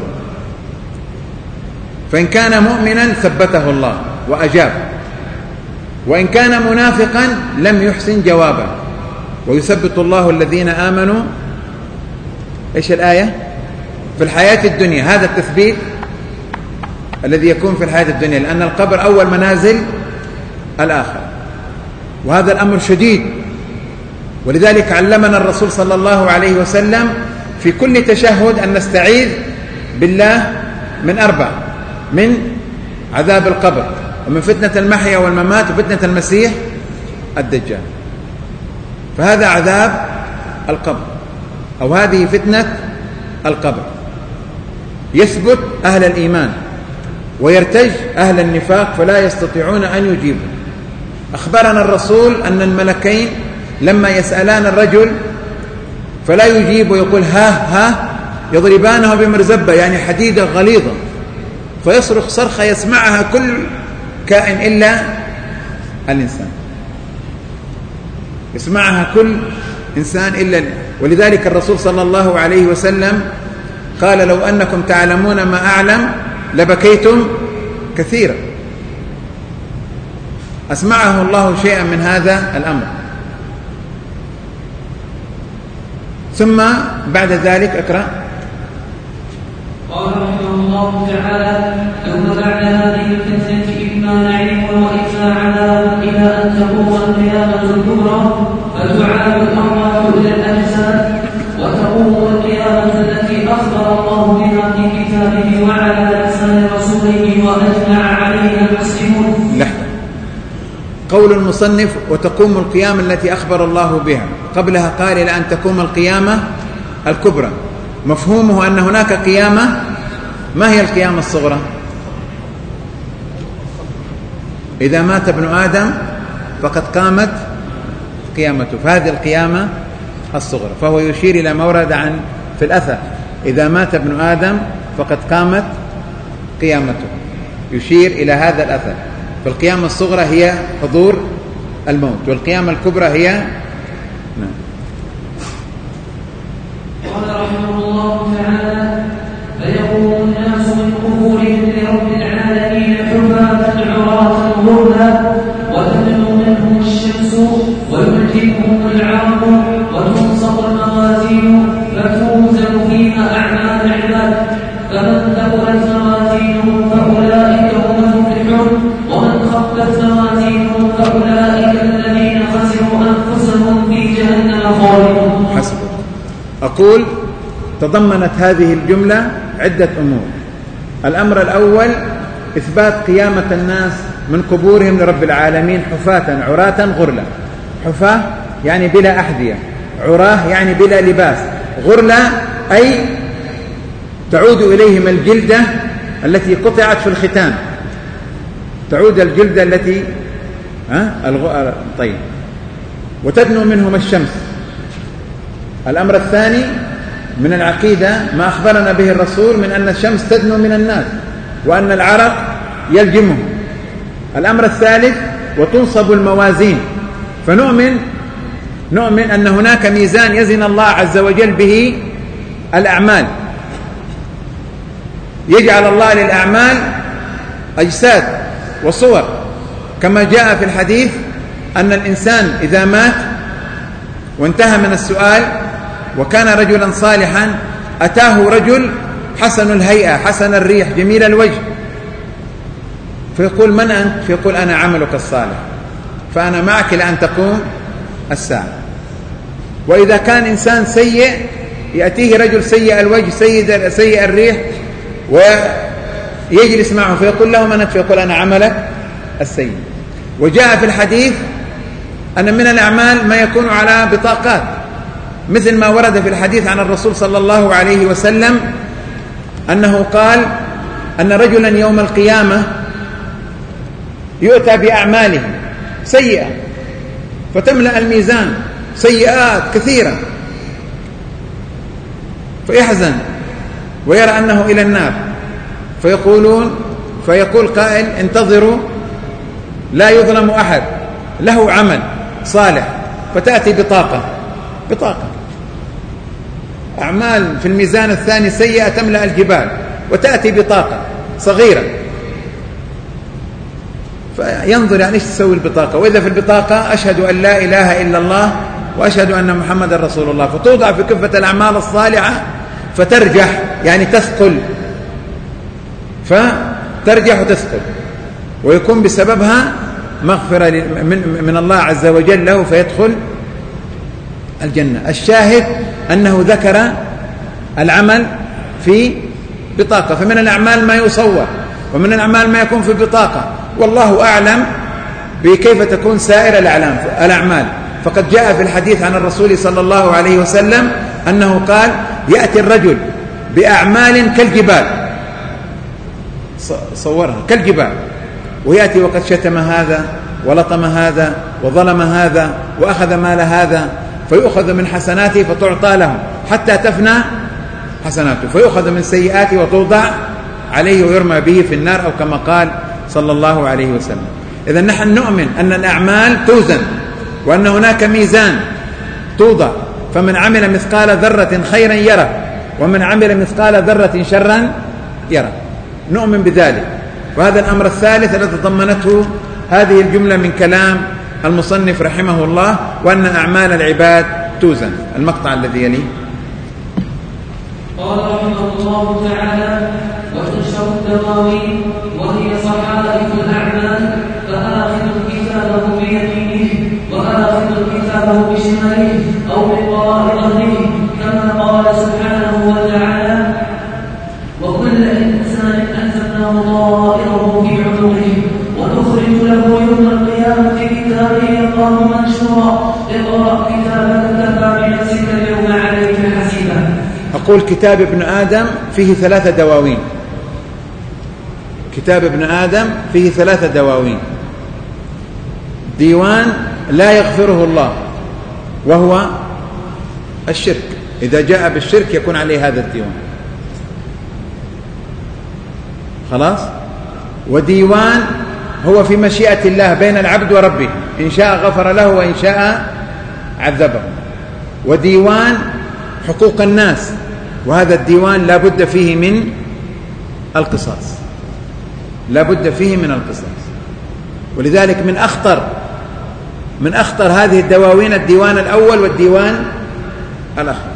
فإن كان مؤمنا ثبته الله وأجاب، وإن كان منافقا لم يحسن جوابا. ويثبت الله الذين آمنوا إيش الآية؟ في الحياة الدنيا. هذا التثبيت الذي يكون في الحياة الدنيا، لأن القبر أول منازل الآخرة، وهذا الأمر شديد. ولذلك علمنا الرسول صلى الله عليه وسلم في كل تشهد أن نستعيذ بالله من أربع: من عذاب القبر، ومن فتنة المحيا والممات، وفتنة المسيح الدجال. فهذا عذاب القبر أو هذه فتنة القبر. يثبت أهل الإيمان ويرتج أهل النفاق فلا يستطيعون أن يجيبوا. أخبرنا الرسول أن الملكين لما يسألان الرجل فلا يجيب ويقول ها ها يضربانه بمرزبة، يعني حديدة غليظة، فيصرخ صرخة يسمعها كل كائن إلا الإنسان، يسمعها كل إنسان إلا. ولذلك الرسول صلى الله عليه وسلم قال لو أنكم تعلمون ما أعلم لبكيتم كثيرا. أسمعه الله شيئا من هذا الأمر. ثم بعد ذلك اقرأ. قال رحمه الله تعالى: ثم بعد هذه الفتنة إما نعيم وإما عذاب إلى أن تقوم القيامة الكبرى فتعاد الأرواح إلى الأجساد، وتقوم القيامة التي أخبر الله بها في كتابه وعلى لسان رسوله وأجمع عليها المسلمون. لحظة. قول المصنف وتقوم القيامة التي أخبر الله بها، قبلها قال إلى أن تقوم القيامة الكبرى. مفهومه أن هناك قيامة. ما هي القيامة الصغرى؟ إذا مات ابن آدم فقد قامت قيامته، فهذه القيامة الصغرى. فهو يشير إلى مورد عن في الأثر: إذا مات ابن آدم فقد قامت قيامته. يشير إلى هذا الأثر. فالقيامة الصغرى هي حضور الموت، والقيامة الكبرى هي نعم. قال رحمه الله تعالى: فيقوم الناس من قبورهم لرب العالمين حفاة عراة غرلا، وتدنو منهم الشمس ويلجمهم العرق، وتنصب الموازين فتوزن فيها أعمال العباد، فمن ثقلت موازينهم فأولئك هم المفلحون، ومن خفت موازينهم فأولئك الذين خسروا أنفسهم في جهنم خالدون. حسبك. أقول تضمنت هذه الجملة عدة أمور. الأمر الأول إثبات قيامة الناس من قبورهم لرب العالمين حفاة عراة غرلا. حفاة يعني بلا أحذية، عراه يعني بلا لباس، غرلا أي تعود إليهم الجلدة التي قطعت في الختان، تعود الجلدة التي ها الغ... طيب. وتدنو منهم الشمس. الأمر الثاني من العقيدة ما أخبرنا به الرسول من أن الشمس تدنو من الناس وأن العرق يلجمهم. الأمر الثالث وتنصب الموازين، فنؤمن نؤمن أن هناك ميزان يزن الله عز وجل به الأعمال، يجعل الله للأعمال أجساد وصور، كما جاء في الحديث أن الإنسان إذا مات وانتهى من السؤال وكان رجلا صالحا أتاه رجل حسن الهيئة حسن الريح جميل الوجه، فيقول: من أنت؟ فيقول: أنا عملك الصالح، فأنا معك لأن تقوم الساعة. وإذا كان إنسان سيء يأتيه رجل سيء الوجه سيء, سيء الريح ويجلس معه فيقول له: من أنت؟ فيقول: أنا عملك السيء. وجاء في الحديث أن من الأعمال ما يكون على بطاقات، مثل ما ورد في الحديث عن الرسول صلى الله عليه وسلم أنه قال أن رجلا يوم القيامة يؤتى بأعماله سيئة فتملأ الميزان سيئات كثيرة، فيحزن ويرى أنه إلى النار، فيقولون فيقول قائل: انتظروا لا يظلم أحد له عمل صالح، فتأتي بطاقة بطاقة أعمال في الميزان الثاني سيئة تملأ الجبال، وتأتي بطاقة صغيرة، فينظر يعني ايش تسوي البطاقة، وإذا في البطاقة أشهد أن لا إله إلا الله وأشهد أن محمد رسول الله، فتوضع في كفة الأعمال الصالحة فترجح يعني تثقل، فترجح وتثقل، ويكون بسببها مغفرة من, من الله عز وجل له فيدخل الجنة. الشاهد أنه ذكر العمل في بطاقة، فمن الأعمال ما يصور ومن الأعمال ما يكون في بطاقة، والله أعلم بكيف تكون سائر الأعمال. فقد جاء في الحديث عن الرسول صلى الله عليه وسلم أنه قال: يأتي الرجل بأعمال كالجبال، صورها كالجبال، ويأتي وقد شتم هذا ولطم هذا وظلم هذا وأخذ مال هذا، فيؤخذ من حسناته فتعطى له حتى تفنى حسناته، فيؤخذ من سيئاته وتوضع عليه ويرمى به في النار، أو كما قال صلى الله عليه وسلم. إذن نحن نؤمن أن الأعمال توزن، وأن هناك ميزان توضع، فمن عمل مثقال ذرة خيرا يرى، ومن عمل مثقال ذرة شرا يرى، نؤمن بذلك. وهذا الأمر الثالث الذي تضمنته هذه الجملة من كلام المصنف رحمه الله، وأن أعمال العباد توزن. المقطع الذي يليه: قال رحمه الله تعالى: وتنشر الدواوين وهي صحائف الأعمال، فآخذ كتابه بيمينه وآخذ كتابه بشماله أو بوراء ظهره، كما قال سبحانه وتعالى: وكل إنسان ألزمناه طائره في عنقه ونخرج له يوم القيامة كتابا يلقاه منشورا اقرأ كتابك كفى بنفسك اليوم عليك حسيبا. أقول كتاب ابن آدم فيه ثلاثة دواوين. كتاب ابن آدم فيه ثلاثة دواوين: ديوان لا يغفره الله وهو الشرك، إذا جاء بالشرك يكون عليه هذا الديوان، خلاص. وديوان هو في مشيئة الله بين العبد وربه، إن شاء غفر له وإن شاء عذبه. وديوان حقوق الناس، وهذا الديوان لا بد فيه من القصاص، لا بد فيه من القصاص. ولذلك من أخطر من أخطر هذه الدواوين الديوان الأول والديوان الأخير.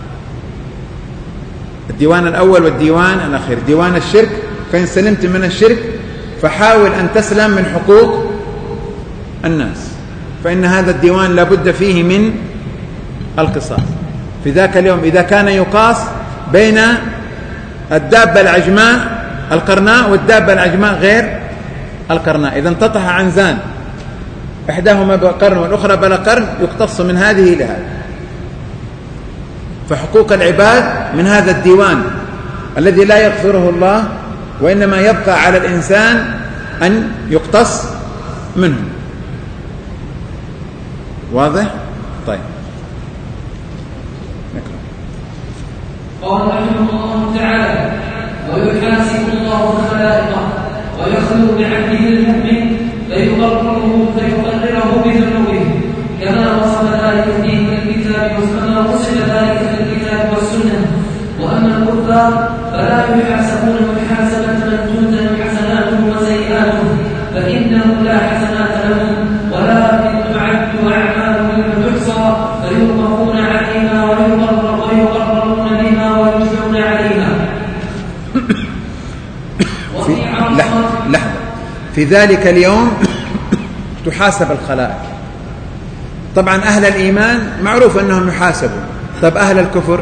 الديوان الأول والديوان الأخير، ديوان الشرك، فإن سلمت من الشرك فحاول أن تسلم من حقوق الناس، فإن هذا الديوان لا بد فيه من القصاص. في ذاك اليوم إذا كان يقاس بين الدابة العجماء القرناء والدابة العجماء غير القرناء، إذا انتطح عنزان إحداهما بقرن والأخرى بلا قرن يقتص من هذه إلى هذه. فحقوق العباد من هذا الديوان الذي لا يغفره الله، وإنما يبقى على الإنسان أن يقتص منه. واضح؟ طيب نكرم. قال رحمه الله تعالى: ويحاسب الله الخلائق ويخلو بعبده المؤمن فيقرره فيقرره بذنوبه كما وصف ذلك فيه الكتاب كما وصف ذلك في الكتاب والسنة. وأما الكفار فلا يحاسبون محاسبة من توزن حسناتهم وسيئاتهم، فإنهم لا حسنات لهم ولكن تعد أعمالهم فتحصى فيوقفون عليها ويقررون بها ويجزون عليها. في لحظة, لحظة في ذلك اليوم تحاسب الخلائق. طبعا أهل الإيمان معروف أنهم يحاسبون. طب أهل الكفر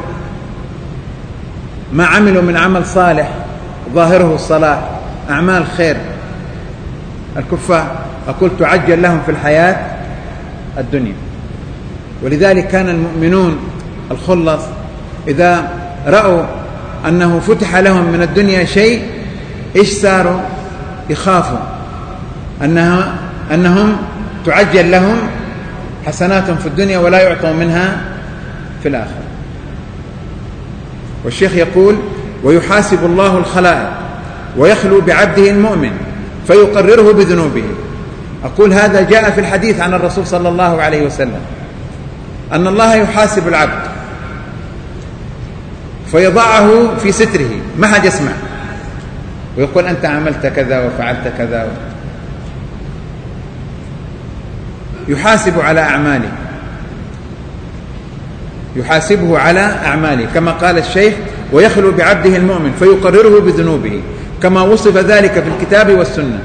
ما عملوا من عمل صالح ظاهره الصلاح أعمال خير، الكفار أقول تعجل لهم في الحياة الدنيا. ولذلك كان المؤمنون الخلص إذا رأوا أنه فتح لهم من الدنيا شيء إيش صاروا؟ يخافوا أنها أنهم تعجل لهم حسناتهم في الدنيا ولا يعطوا منها في الآخرة. والشيخ يقول: ويحاسب الله الخلائق ويخلو بعبده المؤمن فيقرره بذنوبه. أقول هذا جاء في الحديث عن الرسول صلى الله عليه وسلم أن الله يحاسب العبد فيضعه في ستره ما حد يسمع، ويقول أنت عملت كذا وفعلت كذا. يحاسب على أعماله، يحاسبه على أعماله كما قال الشيخ: ويخلو بعبده المؤمن فيقرره بذنوبه كما وصف ذلك في الكتاب والسنة.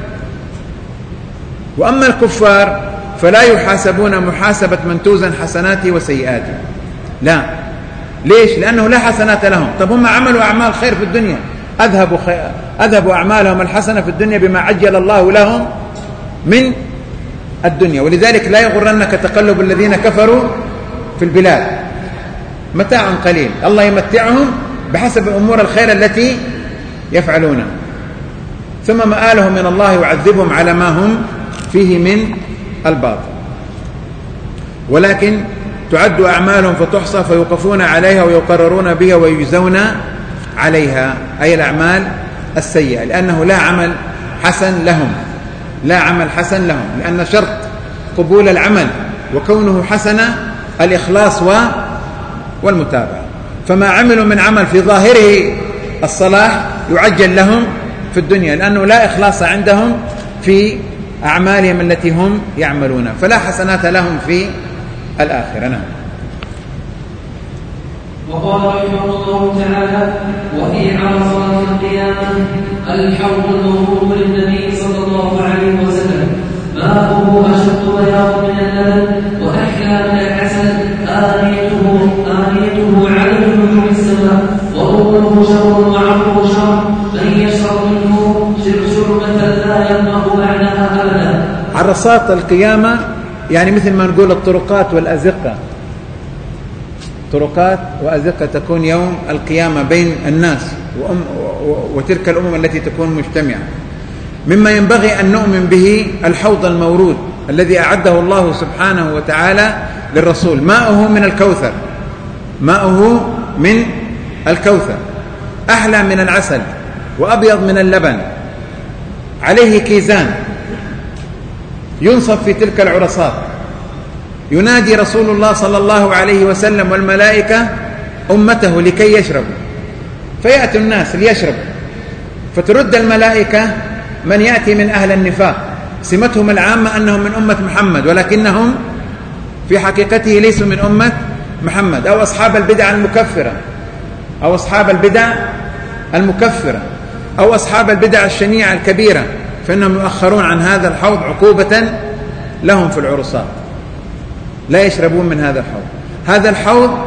وأما الكفار فلا يحاسبون محاسبة من توزن حسناته وسيئاته، لا. ليش؟ لأنه لا حسنات لهم. طب هم عملوا أعمال خير في الدنيا، أذهبوا, خير أذهبوا أعمالهم الحسنة في الدنيا بما عجل الله لهم من الدنيا. ولذلك لا يغرنك تقلب الذين كفروا في البلاد، متاع قليل، الله يمتعهم بحسب الأمور الخير التي يفعلونها، ثم مآلهم من الله يعذبهم على ما هم فيه من الباطل. ولكن تعد أعمالهم فتحصى فيوقفون عليها ويقررون بها ويجزون عليها، أي الأعمال السيئة، لأنه لا عمل حسن لهم، لا عمل حسن لهم، لأن شرط قبول العمل وكونه حسنة الإخلاص والمتابعة. فما عملوا من عمل في ظاهره الصلاح يعجل لهم في الدنيا، لأنه لا إخلاص عندهم في أعمالهم التي هم يعملون، فلا حسنات لهم في الآخرة. نعم. وقال رحمه الله تعالى: وفي عرصات القيامة الحوض الموضوع للنبي صلى الله عليه وسلم ماؤه أشد بياض من اللبن وأحلى من العسل، آنيته آنيته على نجوم السماء، وظله شر وعرضه شر، من يشرب منه شربة لا يظمأ بعدها أبدا. عرصات القيامة يعني مثل ما نقول الطرقات والأزقة، طرقات وأزقة تكون يوم القيامة بين الناس وأم وتلك الأمم التي تكون مجتمعة. مما ينبغي أن نؤمن به الحوض المورود الذي أعده الله سبحانه وتعالى للرسول، ماؤه من الكوثر، ماؤه من الكوثر، أحلى من العسل وأبيض من اللبن، عليه كيزان ينصب في تلك العرصات، ينادي رسول الله صلى الله عليه وسلم والملائكة أمته لكي يشربوا، فيأتي الناس ليشربوا، فترد الملائكة من يأتي من أهل النفاق سمتهم العامة أنهم من أمة محمد، ولكنهم في حقيقته ليسوا من أمة محمد، أو أصحاب البدع المكفرة أو أصحاب البدع المكفرة أو أصحاب البدع الشنيعة الكبيرة، فإنهم يؤخرون عن هذا الحوض عقوبة لهم في العرصات، لا يشربون من هذا الحوض. هذا الحوض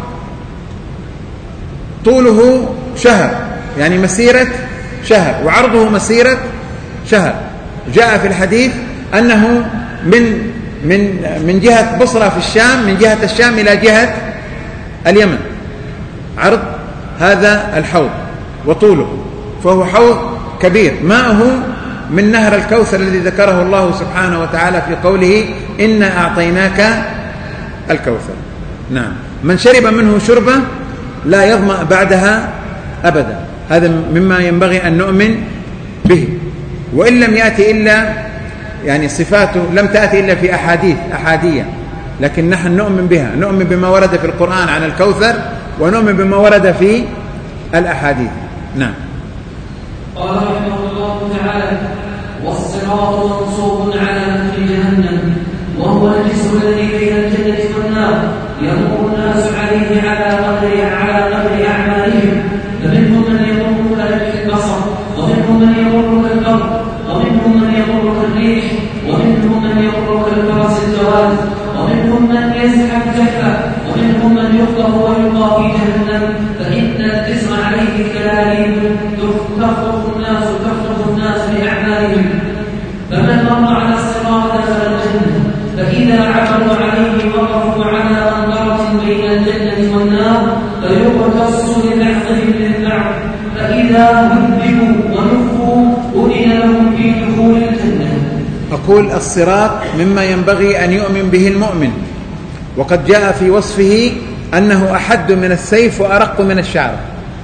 طوله شهر، يعني مسيرة شهر، وعرضه مسيرة شهر. جاء في الحديث أنه من من من جهة بصرة في الشام، من جهة الشام إلى جهة اليمن عرض هذا الحوض وطوله، فهو حوض كبير، ماءه من نهر الكوثر الذي ذكره الله سبحانه وتعالى في قوله إنا أعطيناك الكوثر. نعم، من شرب منه شربة لا يظمأ بعدها أبدا، هذا مما ينبغي أن نؤمن به. وإن لم يأتي إلا يعني صفاته لم تأتي إلا في أحاديث أحادية، لكن نحن نؤمن بها، نؤمن بما ورد في القرآن عن الكوثر، ونؤمن بما ورد في الأحاديث. نعم. قال رحمه الله تعالى: والصراط منصوب على متن جهنم، وهو الجسر الذي بين الجنة والنار، يمر الناس عليه على قدر على قدر أعمالهم، فمنهم من يمر كلمح البصر، ومنهم من يمر كالبرق، ومنهم من يمر كالريح، ومنهم من يمر كالفرس الجواد، ومنهم من يزحف زحفا، ومنهم من يخطف ويلقى في جهنم، فإن الجسر عليه كلاليب تخطف الناس تخطف الناس بأعمالهم، فمن مر على الصراط دخل الجنة، فإذا عبروا عليه وقفوا على منظرة بين الجنة والنار، فيقتص لبعضهم من بعض، فإذا هذبوا ونفوا أذن لهم في دخول الجنة. أقول الصراط مما ينبغي أن يؤمن به المؤمن، وقد جاء في وصفه أنه أحد من السيف وأرق من الشعر،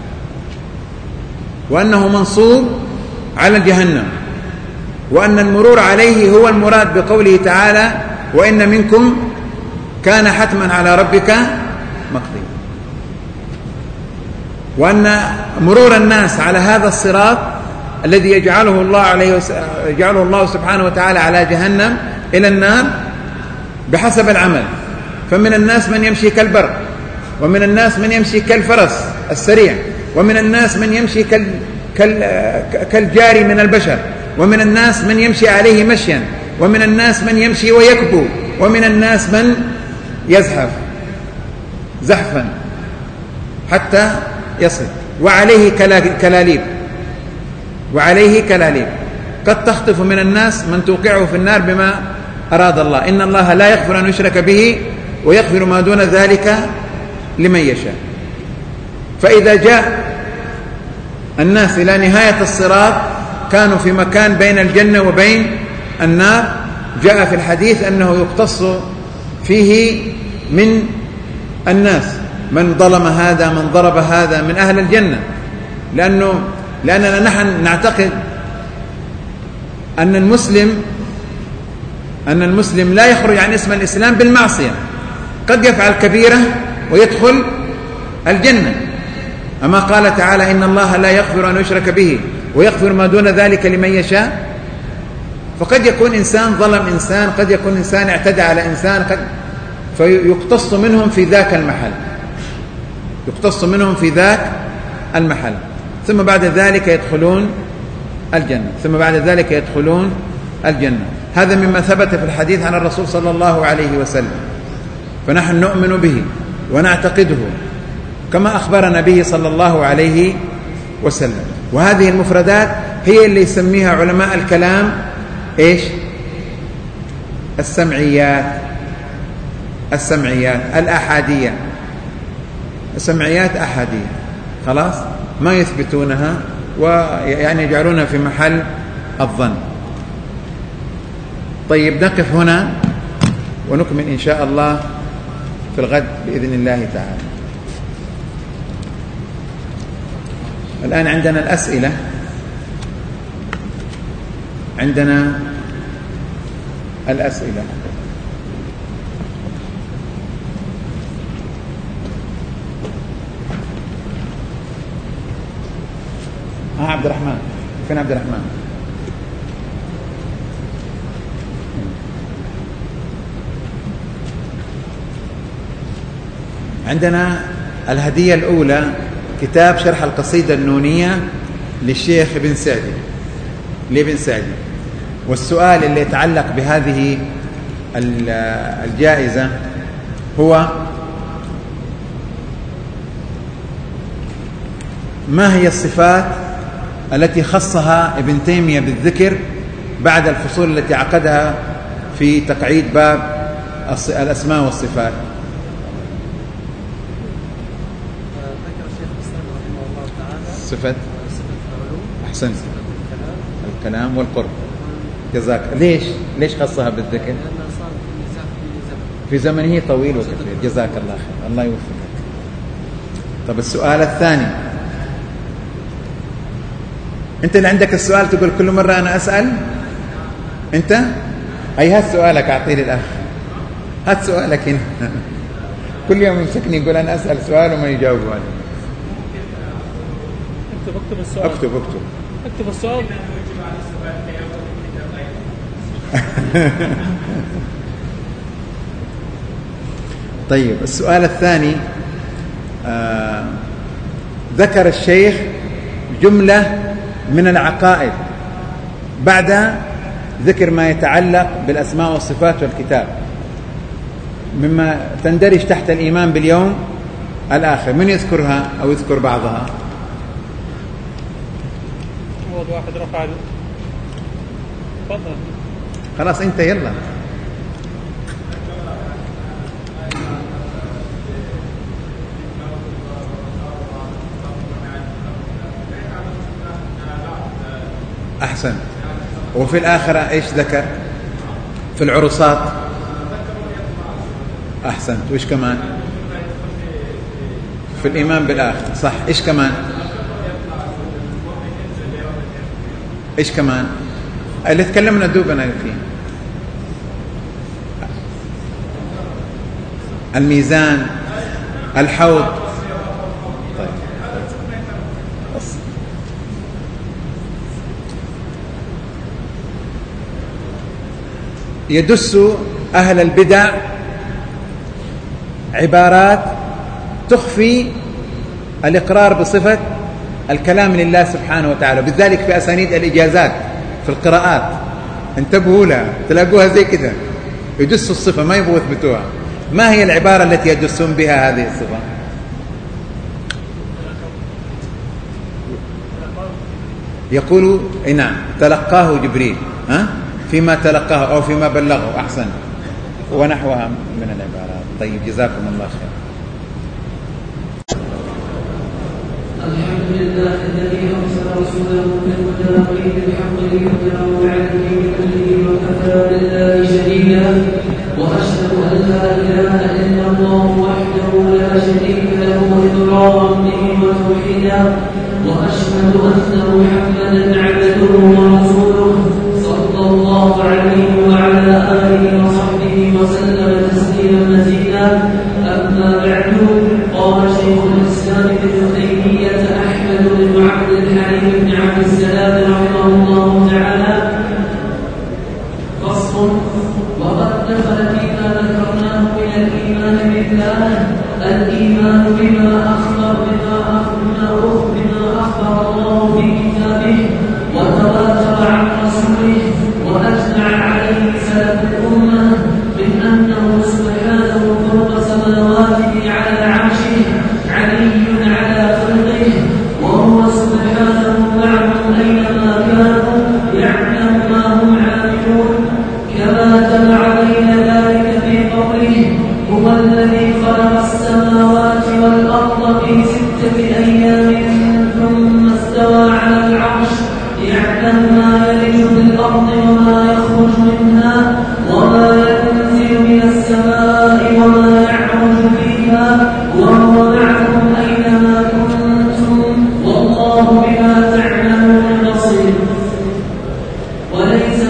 وأنه منصوب على جهنم، وأن المرور عليه هو المراد بقوله تعالى: وإن منكم كان حتما على ربك مقضيا، وأن مرور الناس على هذا الصراط الذي يجعله الله عليه يجعله الله سبحانه وتعالى على جهنم إلى النار بحسب العمل، فمن الناس من يمشي كالبرق، ومن الناس من يمشي كالفرس السريع، ومن الناس من يمشي كال كال كالجاري من البشر، ومن الناس من يمشي عليه مشيا، ومن الناس من يمشي ويكبو، ومن الناس من يزحف زحفا حتى يصل، وعليه كلاليب وعليه كلاليب قد تخطف من الناس من توقعه في النار بما أراد الله. إن الله لا يغفر أن يشرك به ويغفر ما دون ذلك لمن يشاء. فإذا جاء الناس إلى نهاية الصراط كانوا في مكان بين الجنة وبين النار، جاء في الحديث أنه يقتص فيه من الناس من ظلم هذا، من ضرب هذا، من أهل الجنة، لأنه لأننا نحن نعتقد أن المسلم أن المسلم لا يخرج عن اسم الإسلام بالمعصية، قد يفعل كبيرة ويدخل الجنة، أما قال تعالى: إن الله لا يغفر أن يشرك به ويغفر ما دون ذلك لمن يشاء. فقد يكون إنسان ظلم إنسان، قد يكون إنسان اعتدى على إنسان، قد فيقتص منهم في ذاك المحل يقتص منهم في ذاك المحل ثم بعد ذلك يدخلون الجنة ثم بعد ذلك يدخلون الجنة. هذا مما ثبت في الحديث عن الرسول صلى الله عليه وسلم، فنحن نؤمن به ونعتقده كما أخبرنا به صلى الله عليه وسلم. وهذه المفردات هي اللي يسميها علماء الكلام إيش؟ السمعيات السمعيات الأحادية السمعيات أحادية، خلاص ما يثبتونها ويعني يجعلونها في محل الظن. طيب نقف هنا ونكمل إن شاء الله في الغد بإذن الله تعالى. الآن عندنا الأسئلة. عندنا الأسئلة. ها عبد الرحمن، فين عبد الرحمن؟ عندنا الهدية الأولى كتاب شرح القصيدة النونية للشيخ ابن سعدي لابن سعدي. والسؤال اللي يتعلق بهذه الجائزة هو: ما هي الصفات التي خصها ابن تيمية بالذكر بعد الفصول التي عقدها في تقعيد باب الأسماء والصفات؟ صفة أحسنت، الكلام والقرب. جزاك. ليش ليش خصها بالذكر؟ في زمنه طويل وكثير. جزاك الله خير، الله يوفقك. طب السؤال الثاني، أنت اللي عندك السؤال تقول كل مرة أنا أسأل؟ أنت؟ أي هات سؤالك أعطيه للأخ، هات سؤالك هنا. كل يوم يمسكني يقول أنا أسأل سؤال وما يجاوب عليه. اكتب اكتب السؤال. اكتب اكتب اكتب السؤال. طيب السؤال الثاني، آه ذكر الشيخ جملة من العقائد بعد ذكر ما يتعلق بالأسماء والصفات والكتاب مما تندرج تحت الإيمان باليوم الآخر. من يذكرها أو يذكر بعضها؟ واحد رفع. تفضل. خلاص انت يلا. احسن. وفي الآخرة ايش ذكر؟ في العرصات. احسنت. وايش كمان؟ في الإيمان بالآخر. صح. ايش كمان؟ ايش كمان؟ اللي تكلمنا دوبنا فيه. الميزان، الحوض. طيب يدس أهل البدع عبارات تخفي الإقرار بصفة الكلام لله سبحانه وتعالى، بذلك في أسانيد الإجازات في القراءات انتبهوا لها، تلاقوها زي كده يدسوا الصفة ما يبغوا يثبتوها. ما هي العبارة التي يدسون بها هذه الصفة؟ يقولوا نعم تلقاه جبريل، ها فيما تلقاه أو فيما بلغه. أحسن. ونحوها من العبارات. طيب جزاكم الله خير. الحمد لله الذي أرسل رسوله بالهدى بالحق ليظهره على الدين كله وكفى بالله شهيدا. وأشهد أن لا إله إلا الله وحده لا شريك له إقرارا به وتوحيدا. وأشهد أن محمدا عبده ورسوله صلى الله عليه وعلى آله وصحبه وسلم تسليما مزيدا. أما بعد، قال شيخ الإسلام ابن تيمية أحمد بن عبد الحليم بن عبد السلام رحمه الله تعالى: فصل. وقد دخل فيما ذكرناه من الإيمان بالله الإيمان بما أخبر بما أخبر بما أخبر الله في كتابه وتواتر عن رسوله وأجمع عليه سلف الأمة من أنه سبحانه فوق سماواته على عرشه علي على خلقه، وهو سبحانه معهم أينما كانوا يعلم ما هم عاملون، كما جمع بين ذلك في قوله: هو الذي خلق السماوات والأرض في ستة أيام ثم استوى على العرش يعلم ما يلج في الأرض وما يخرج منها وما ينزل من السماء وما يعرج فيها، وهو معكم أينما كنتم والله بما تعملون بصير. وليس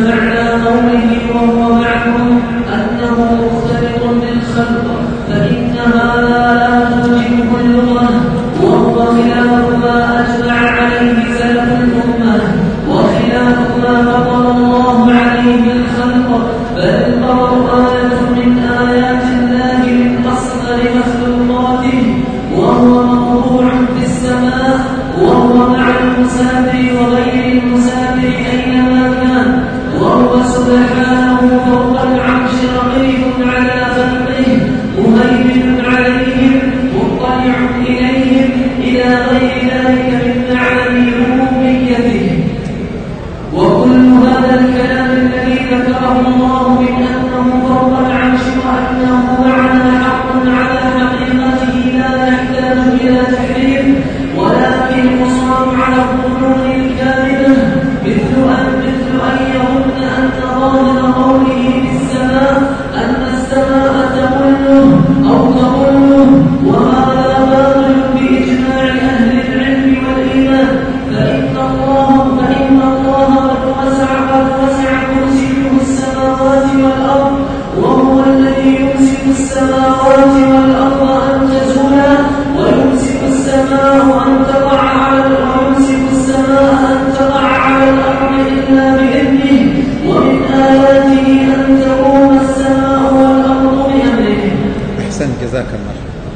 القمر بل القمر آية من آيات الله من أصغر مخلوقاته وهو موضوع في السماء وهو مع المسافر وغير المسافر أينما كان وهو سبحانه فوق العرش رقيب على خلقه مهيمن عليهم مطلع إليهم إلى غير ذلك من معاني ربوبيته. وكل هذا الكلام الذي ذكره الله من أنه فوق العرش وأنه معنا حق على حقيقته لا يحتاج إلى تحريف ولكن مصاب على الظنون الكاذبة مثل أن مثل أن يظن أن ظاهر قوله في السماء أن السماء تقله أو تقله وهذا باطل بإجماع أهل العلم والإيمان فإن الله فإن الله قد وسع قد وسع كرسيه السماوات والأرض وهو الذي يمسك السماوات والأرض أن تزولا ويمسك السماء أن تقع على ويمسك السماء أن تقع على الأرض إلا بإذنه ومن آياته أن تقوم السماء والأرض بأمره. أحسن، جزاك الله.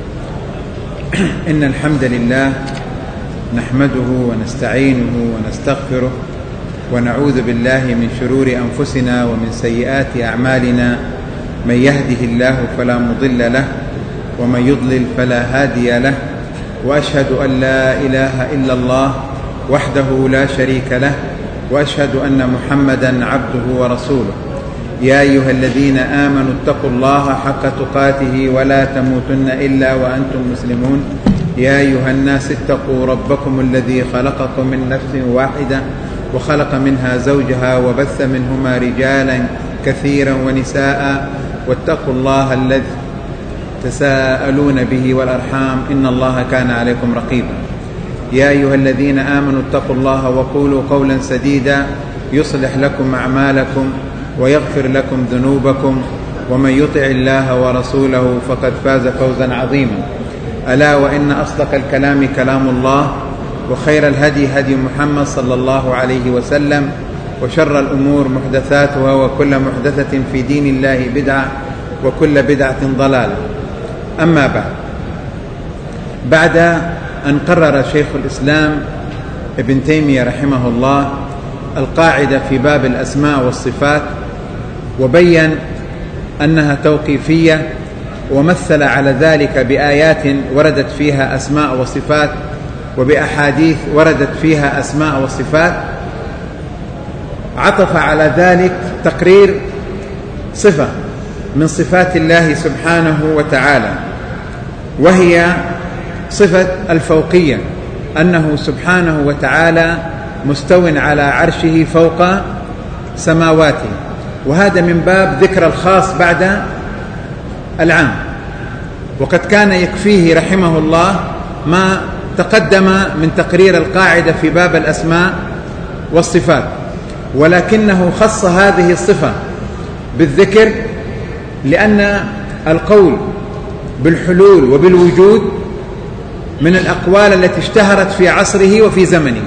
إن الحمد لله نحمده ونستعينه ونستغفره ونعوذ بالله من شرور أنفسنا ومن سيئات أعمالنا من يهده الله فلا مضل له ومن يضلل فلا هادي له وأشهد أن لا إله إلا الله وحده لا شريك له وأشهد أن محمدا عبده ورسوله. يا أيها الذين آمنوا اتقوا الله حق تقاته ولا تموتن إلا وأنتم مسلمون. يا أيها الناس اتقوا ربكم الذي خلقكم من نفس واحدة وخلق منها زوجها وبث منهما رجالا كثيرا ونساء واتقوا الله الذي تساءلون به والأرحام إن الله كان عليكم رقيبا. يا أيها الذين آمنوا اتقوا الله وقولوا قولا سديدا يصلح لكم أعمالكم ويغفر لكم ذنوبكم ومن يطع الله ورسوله فقد فاز فوزا عظيما. ألا وإن أصدق الكلام كلام الله وخير الهدي هدي محمد صلى الله عليه وسلم وشر الأمور محدثاتها وكل محدثة في دين الله بدعة وكل بدعة ضلالة. أما بعد، بعد أن قرر شيخ الإسلام ابن تيمية رحمه الله القاعدة في باب الأسماء والصفات وبين أنها توقيفية ومثل على ذلك بآيات وردت فيها أسماء وصفات وبأحاديث وردت فيها أسماء وصفات، عطف على ذلك تقرير صفة من صفات الله سبحانه وتعالى وهي صفة الفوقية، أنه سبحانه وتعالى مستو على عرشه فوق سماواته، وهذا من باب ذكر الخاص بعد العام. وقد كان يكفيه رحمه الله ما تقدم من تقرير القاعدة في باب الأسماء والصفات، ولكنه خص هذه الصفة بالذكر لأن القول بالحلول وبالوجود من الأقوال التي اشتهرت في عصره وفي زمنه.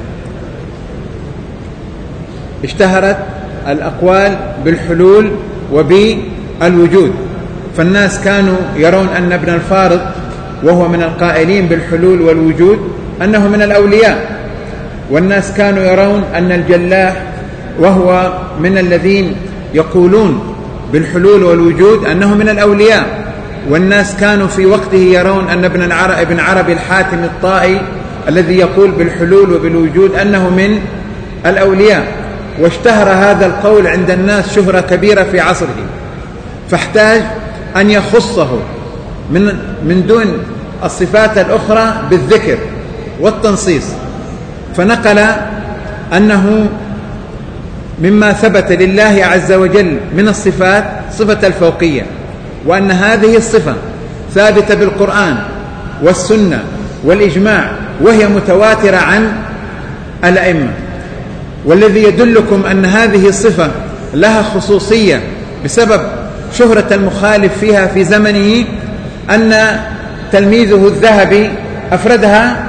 اشتهرت الأقوال بالحلول وبالوجود، فالناس كانوا يرون أن ابن الفارض وهو من القائلين بالحلول والوجود أنه من الأولياء، والناس كانوا يرون أن الجلاح وهو من الذين يقولون بالحلول والوجود أنه من الأولياء، والناس كانوا في وقته يرون أن ابن العربي ابن عربي الحاتم الطائي الذي يقول بالحلول وبالوجود أنه من الأولياء، واشتهر هذا القول عند الناس شهرة كبيرة في عصره، فاحتاج أن يخصه من من دون الصفات الأخرى بالذكر والتنصيص، فنقل أنه مما ثبت لله عز وجل من الصفات صفة الفوقية، وأن هذه الصفة ثابتة بالقرآن والسنة والإجماع وهي متواترة عن الأئمة. والذي يدلكم أن هذه الصفة لها خصوصية بسبب شهرة المخالف فيها في زمنه أن تلميذه الذهبي أفردها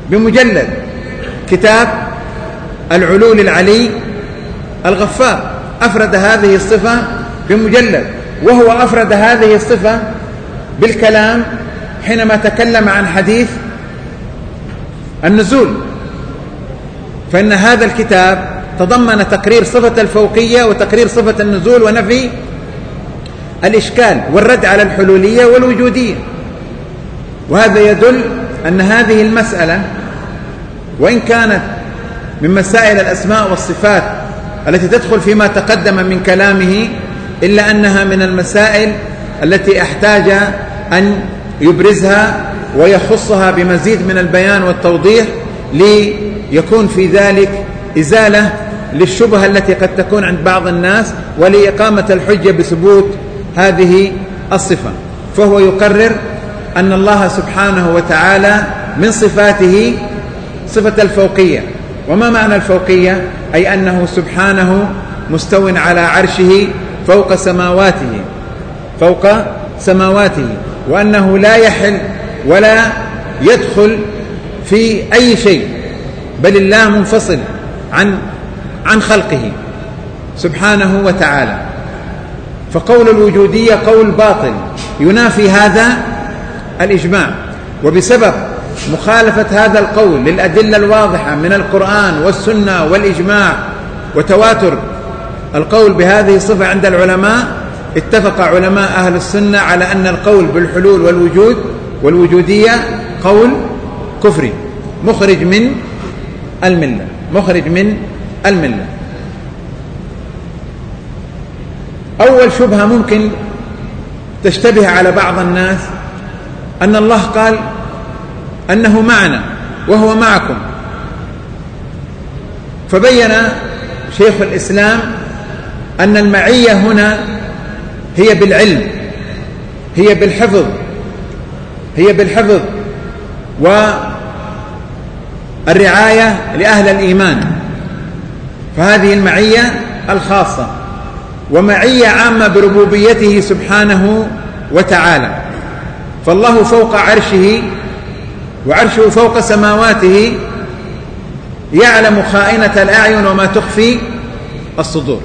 بمجلد كتاب العلو للعلي الغفار، أفرد هذه الصفة بمجلد، وهو أفرد هذه الصفة بالكلام حينما تكلم عن حديث النزول. فإن هذا الكتاب تضمن تقرير صفة الفوقية وتقرير صفة النزول ونفي الإشكال والرد على الحلولية والوجودية. وهذا يدل أن هذه المسألة وإن كانت من مسائل الأسماء والصفات التي تدخل فيما تقدم من كلامه، إلا أنها من المسائل التي احتاج أن يبرزها ويخصها بمزيد من البيان والتوضيح ليكون في ذلك إزالة للشبهة التي قد تكون عند بعض الناس ولإقامة الحجة بثبوت هذه الصفة. فهو يقرر أن الله سبحانه وتعالى من صفاته صفة الفوقية. وما معنى الفوقية؟ أي أنه سبحانه مستو على عرشه فوق سماواته فوق سماواته وأنه لا يحل ولا يدخل في أي شيء، بل الله منفصل عن عن خلقه سبحانه وتعالى. فقول الوجودية قول باطل ينافي هذا الإجماع، وبسبب مخالفة هذا القول للأدلة الواضحة من القرآن والسنة والإجماع وتواتر القول بهذه الصفة عند العلماء، اتفق علماء أهل السنة على أن القول بالحلول والوجود والوجودية قول كفري مخرج من الملة مخرج من الملة. أول شبهة ممكن تشتبه على بعض الناس أن الله قال أنه معنا وهو معكم، فبين شيخ الإسلام أن المعية هنا هي بالعلم، هي بالحفظ هي بالحفظ والرعاية لأهل الإيمان. فهذه المعية الخاصة، ومعية عامة بربوبيته سبحانه وتعالى. فالله فوق عرشه وعرشه فوق سماواته، يعلم خائنة الأعين وما تخفي الصدور.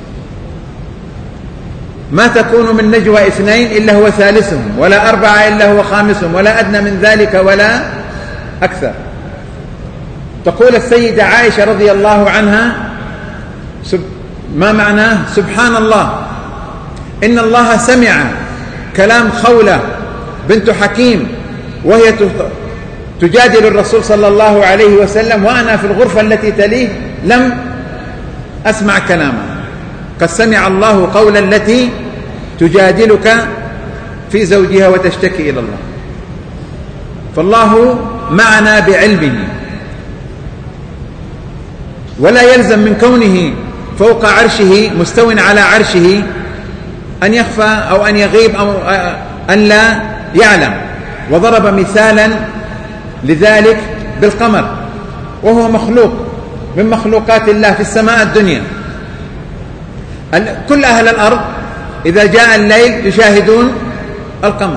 ما تكون من نجوى اثنين إلا هو ثالثهم، ولا أربعة إلا هو خامسهم، ولا أدنى من ذلك ولا أكثر. تقول السيدة عائشة رضي الله عنها ما معناه؟ سبحان الله، إن الله سمع كلام خولة بنت حكيم وهي تجادل الرسول صلى الله عليه وسلم، وأنا في الغرفة التي تليه لم أسمع كلامه. قد سمع الله قول التي تجادلك في زوجها وتشتكي إلى الله. فالله معنا بعلمه، ولا يلزم من كونه فوق عرشه مستو على عرشه أن يخفى أو أن يغيب أو أن لا يعلم. وضرب مثالا لذلك بالقمر، وهو مخلوق من مخلوقات الله في السماء الدنيا. كل أهل الأرض إذا جاء الليل يشاهدون القمر،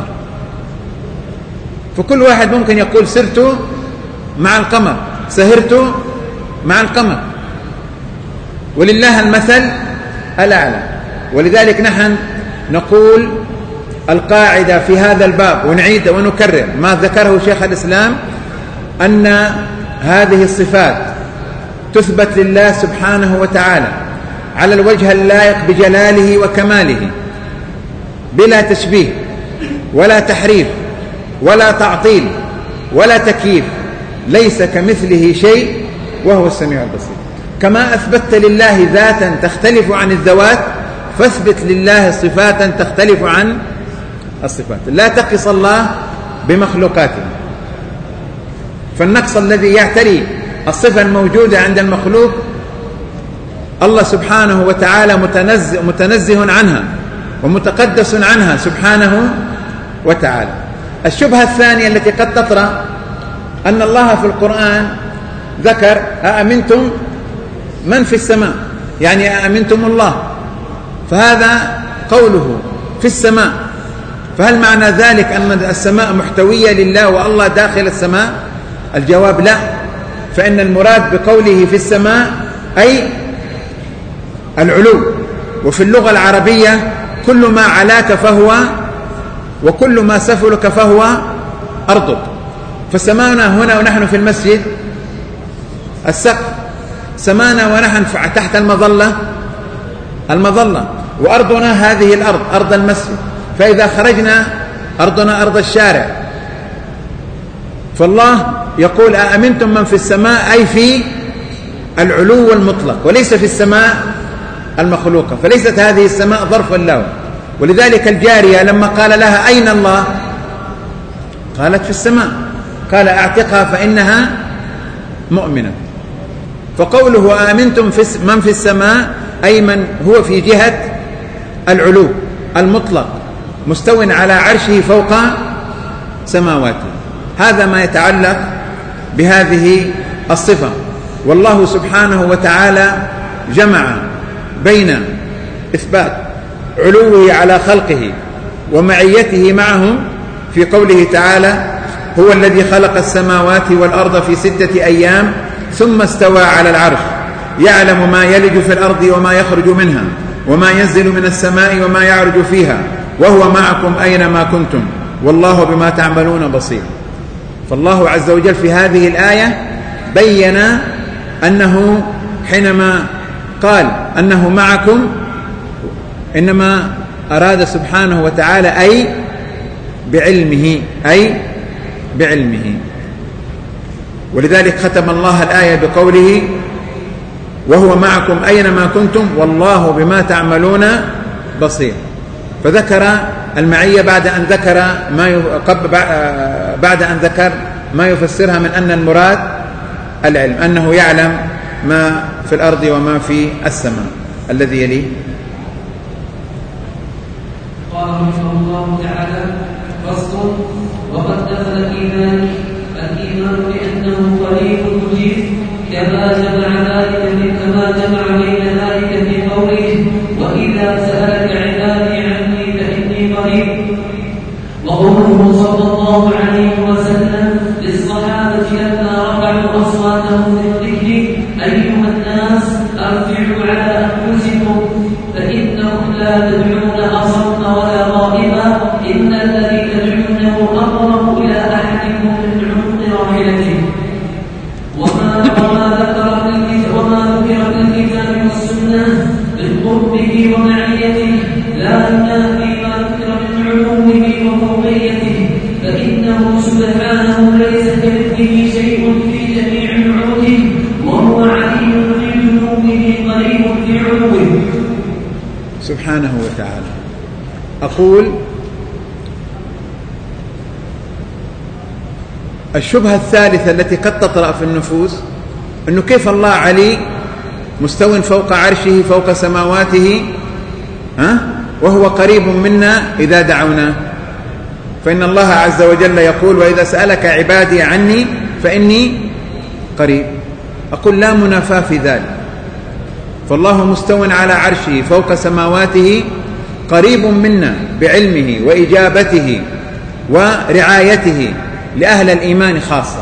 فكل واحد ممكن يقول سرت مع القمر، سهرت مع القمر، ولله المثل الأعلى. ولذلك نحن نقول القاعدة في هذا الباب، ونعيد ونكرر ما ذكره شيخ الإسلام، أن هذه الصفات تثبت لله سبحانه وتعالى على الوجه اللائق بجلاله وكماله، بلا تشبيه ولا تحريف ولا تعطيل ولا تكييف. ليس كمثله شيء وهو السميع البصير. كما أثبتت لله ذاتا تختلف عن الذوات، فاثبت لله صفاتا تختلف عن الصفات. لا تقص الله بمخلوقاته، فالنقص الذي يعتري الصفة الموجودة عند المخلوق الله سبحانه وتعالى متنزه, متنزه عنها ومتقدس عنها سبحانه وتعالى. الشبهة الثانية التي قد تطرأ أن الله في القرآن ذكر أأمنتم من في السماء، يعني أأمنتم الله، فهذا قوله في السماء، فهل معنى ذلك أن السماء محتوية لله والله داخل السماء؟ الجواب لا، فإن المراد بقوله في السماء أي العلو وفي اللغة العربية كل ما علاك فهو وكل ما سفلك فهو أرضك. فسمانا هنا ونحن في المسجد السقف، سمانا ونحن تحت المظلة المظلة، وأرضنا هذه الأرض أرض المسجد. فإذا خرجنا أرضنا أرض الشارع. فالله يقول أأمنتم من في السماء، أي في العلو المطلق، وليس في السماء المخلوقة. فليست هذه السماء ظرفا له. ولذلك الجارية لما قال لها أين الله قالت في السماء، قال أعتقها فإنها مؤمنة. فقوله آمنتم من في السماء أي من هو في جهة العلو المطلق مستو على عرشه فوق سماواته. هذا ما يتعلق بهذه الصفة. والله سبحانه وتعالى جمع بين إثبات علوه على خلقه ومعيته معهم في قوله تعالى هو الذي خلق السماوات والأرض في ستة أيام ثم استوى على العرش يعلم ما يلج في الأرض وما يخرج منها وما ينزل من السماء وما يعرج فيها وهو معكم أينما كنتم والله بما تعملون بصير. فالله عز وجل في هذه الآية بين أنه حينما قال أنه معكم إنما أراد سبحانه وتعالى أي بعلمه أي بعلمه. ولذلك ختم الله الآية بقوله وهو معكم أينما كنتم والله بما تعملون بصير. فذكر المعية بعد أن ذكر ما بعد أن ذكر ما يفسرها من أن المراد العلم، أنه يعلم ما في الأرض وما في السماء. الذي يليه قال رحمه الله تعالى فصل وقد دخل في ذلك الإيمان بأنه قريب مجيب كما جمع ذلك كما جمع بين ذلك في قوله وإذا سألك عبادي عني فإني قريب، وقوله صلى الله عليه وسلم للصحابة لما رفعوا أصواتهم بالذكر أيها الناس أرجعوا على أنفسكم فإنكم لا تدعون أصم ولا غائبا إن الذي تدعونه أقرب إلى أحدكم من عنق راحلته. وما ذكر وما ذكر في الكتاب والسنة من قربه ومعيته لا ينافي ما ذكر من علوه وفوقيته، فإنه سبحانه ليس كمثله شيء في جميع علوه وهو عليم بعلوه قريب في علوه سبحانه وتعالى. أقول الشبهة الثالثة التي قد تطرأ في النفوس أنه كيف الله علي مستو فوق عرشه فوق سماواته ها؟ وهو قريب منا إذا دعونا. فإن الله عز وجل يقول وإذا سألك عبادي عني فإني قريب. أقول لا منافاة في ذلك، فالله مستو على عرشه فوق سماواته قريب منا بعلمه وإجابته ورعايته لأهل الإيمان خاصة،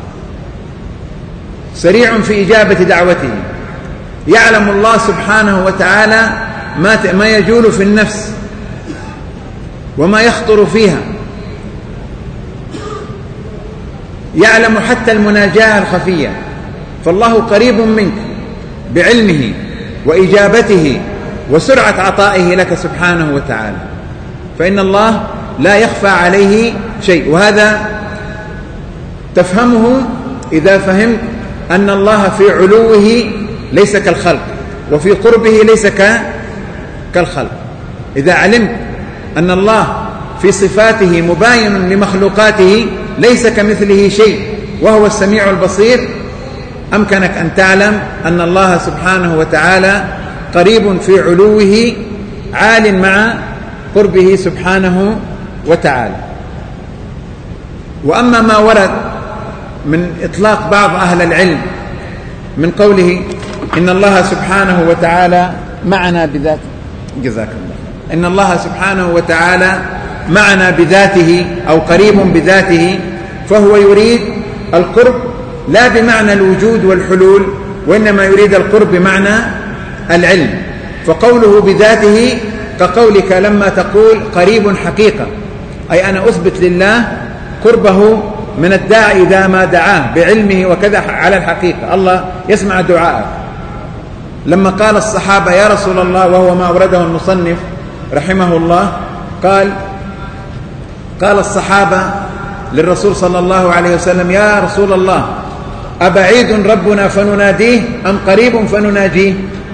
سريع في إجابة دعوته، يعلم الله سبحانه وتعالى ما يجول في النفس وما يخطر فيها، يعلم حتى المناجاة الخفية. فالله قريب منك بعلمه وإجابته وسرعة عطائه لك سبحانه وتعالى، فإن الله لا يخفى عليه شيء. وهذا تفهمه إذا فهمت أن الله في علوه ليس كالخلق وفي قربه ليس كالخلق. إذا علمت أن الله في صفاته مباين لمخلوقاته ليس كمثله شيء وهو السميع البصير، أمكنك أن تعلم أن الله سبحانه وتعالى قريب في علوه عال مع قربه سبحانه وتعالى. وأما ما ورد من إطلاق بعض أهل العلم من قوله إن الله سبحانه وتعالى معنا بذاته، جزاك الله، إن الله سبحانه وتعالى معنا بذاته أو قريب بذاته، فهو يريد القرب لا بمعنى الوجود والحلول، وإنما يريد القرب بمعنى العلم. فقوله بذاته كقولك لما تقول قريب حقيقة، أي أنا أثبت لله قربه من الداعي إذا ما دعاه بعلمه وكذا على الحقيقة، الله يسمع دعاءك. لما قال الصحابة يا رسول الله، وهو ما أورده المصنف رحمه الله، قال قال الصحابة للرسول صلى الله عليه وسلم يا رسول الله أبعيد ربنا فنناديه أم قريب فنناجيه؟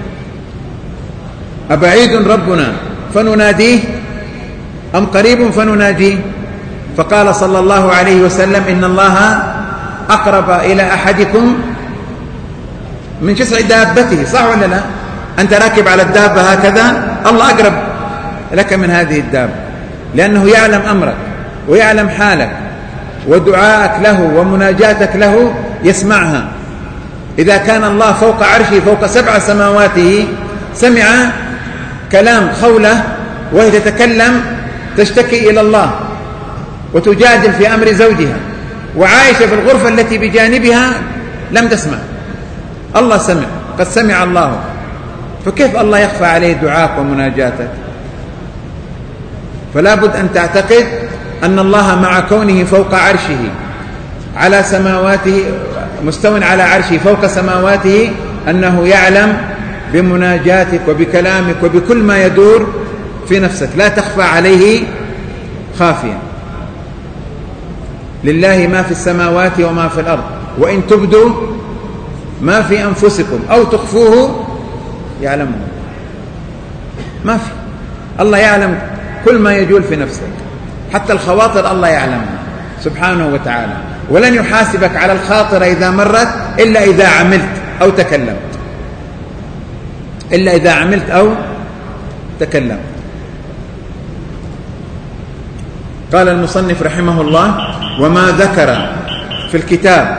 أبعيد ربنا فنناديه أم قريب فنناجيه؟ فقال صلى الله عليه وسلم إن الله أقرب إلى أحدكم من جسع دابته. صح ولا لا؟ أنت راكب على الدابة هكذا، الله أقرب لك من هذه الدابة، لأنه يعلم أمرك ويعلم حالك، ودعاءك له ومناجاتك له يسمعها. إذا كان الله فوق عرشه فوق سبع سماواته سمع كلام خولة وهي تتكلم تشتكي إلى الله وتجادل في أمر زوجها، وعائشة في الغرفة التي بجانبها لم تسمع، الله سمع، قد سمع الله، فكيف الله يخفى عليه دعاءك ومناجاتك؟ فلا بد أن تعتقد أن الله مع كونه فوق عرشه على سماواته مستوٍ على عرشه فوق سماواته أنه يعلم بمناجاتك وبكلامك وبكل ما يدور في نفسك، لا تخفى عليه خافيا. لله ما في السماوات وما في الأرض وإن تبدوا ما في أنفسكم أو تخفوه يعلمه. ما في، الله يعلم كل ما يجول في نفسك، حتى الخواطر الله يعلمها سبحانه وتعالى، ولن يحاسبك على الخاطر إذا مرت إلا إذا عملت أو تكلمت، إلا إذا عملت أو تكلمت. قال المصنف رحمه الله وما ذكر في الكتاب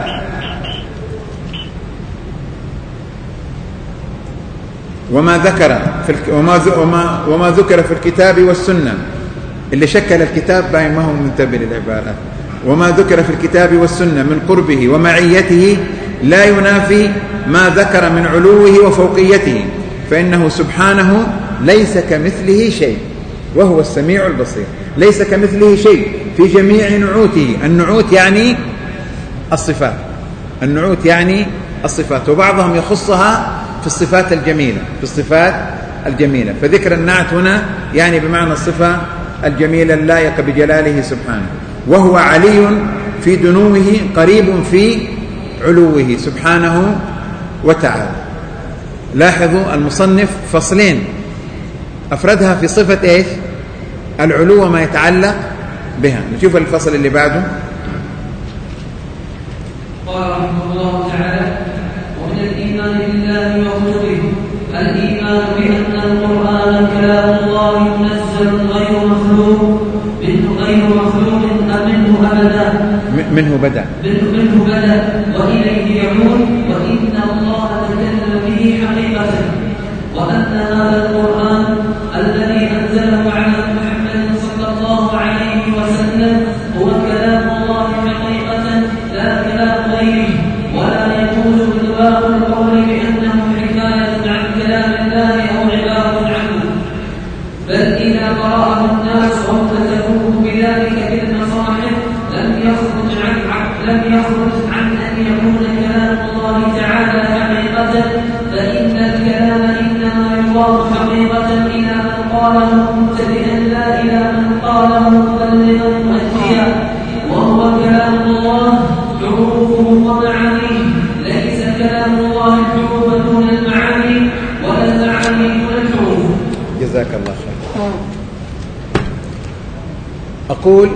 وما ذكر في الك... وما... وما... وما ذكر في الكتاب والسنة، اللي شكل الكتاب باين ما هو منتبه للعبارات، وما ذكر في الكتاب والسنة من قربه ومعيته لا ينافي ما ذكر من علوه وفوقيته، فإنه سبحانه ليس كمثله شيء وهو السميع البصير. ليس كمثله شيء في جميع نعوته، النعوت يعني الصفات، النعوت يعني الصفات، وبعضهم يخصها في الصفات الجميلة، في الصفات الجميلة، فذكر النعت هنا يعني بمعنى الصفة الجميلة اللائقة بجلاله سبحانه. وهو علي في دنوه قريب في علوه سبحانه وتعالى. لاحظوا المصنف فصلين أفردها في صفة إيش؟ العلو وما يتعلق بها. نشوف الفصل اللي بعده. قال رحمه الله تعالى ومن الإيمان بالله وكتبه الإيمان بأن القرآن كلام الله منزل غير مخلوق منه غير مخلوق منه أبدا منه بدأ منه, منه بدأ وإليه يعود، وإن الله تكلم به حقيقة، وأن هذا القرآن الذي أنزله على محمد صلى الله عليه وسلم هو كلام الله حقيقة لا كلام غيره، ولا يجوز إطلاق القول بأنه حكاية عن كلام الله أو عبارة عنه، بل إذا قرأه الناس وامتثلوه بذلك في المصاحف لم يخرج عن لم يخرج عن أن يكون كلام الله تعالى حقيقة، فإن الكلام إنما يضاف حقيقة إلى من قاله مبتدئا لا إلى من قاله مبلغا مؤديا، وهو كلام الله حروفه ومعانيه، ليس كلام الله الحروف دون المعاني ولا المعاني دون الحروف. جزاك الله خير. أقول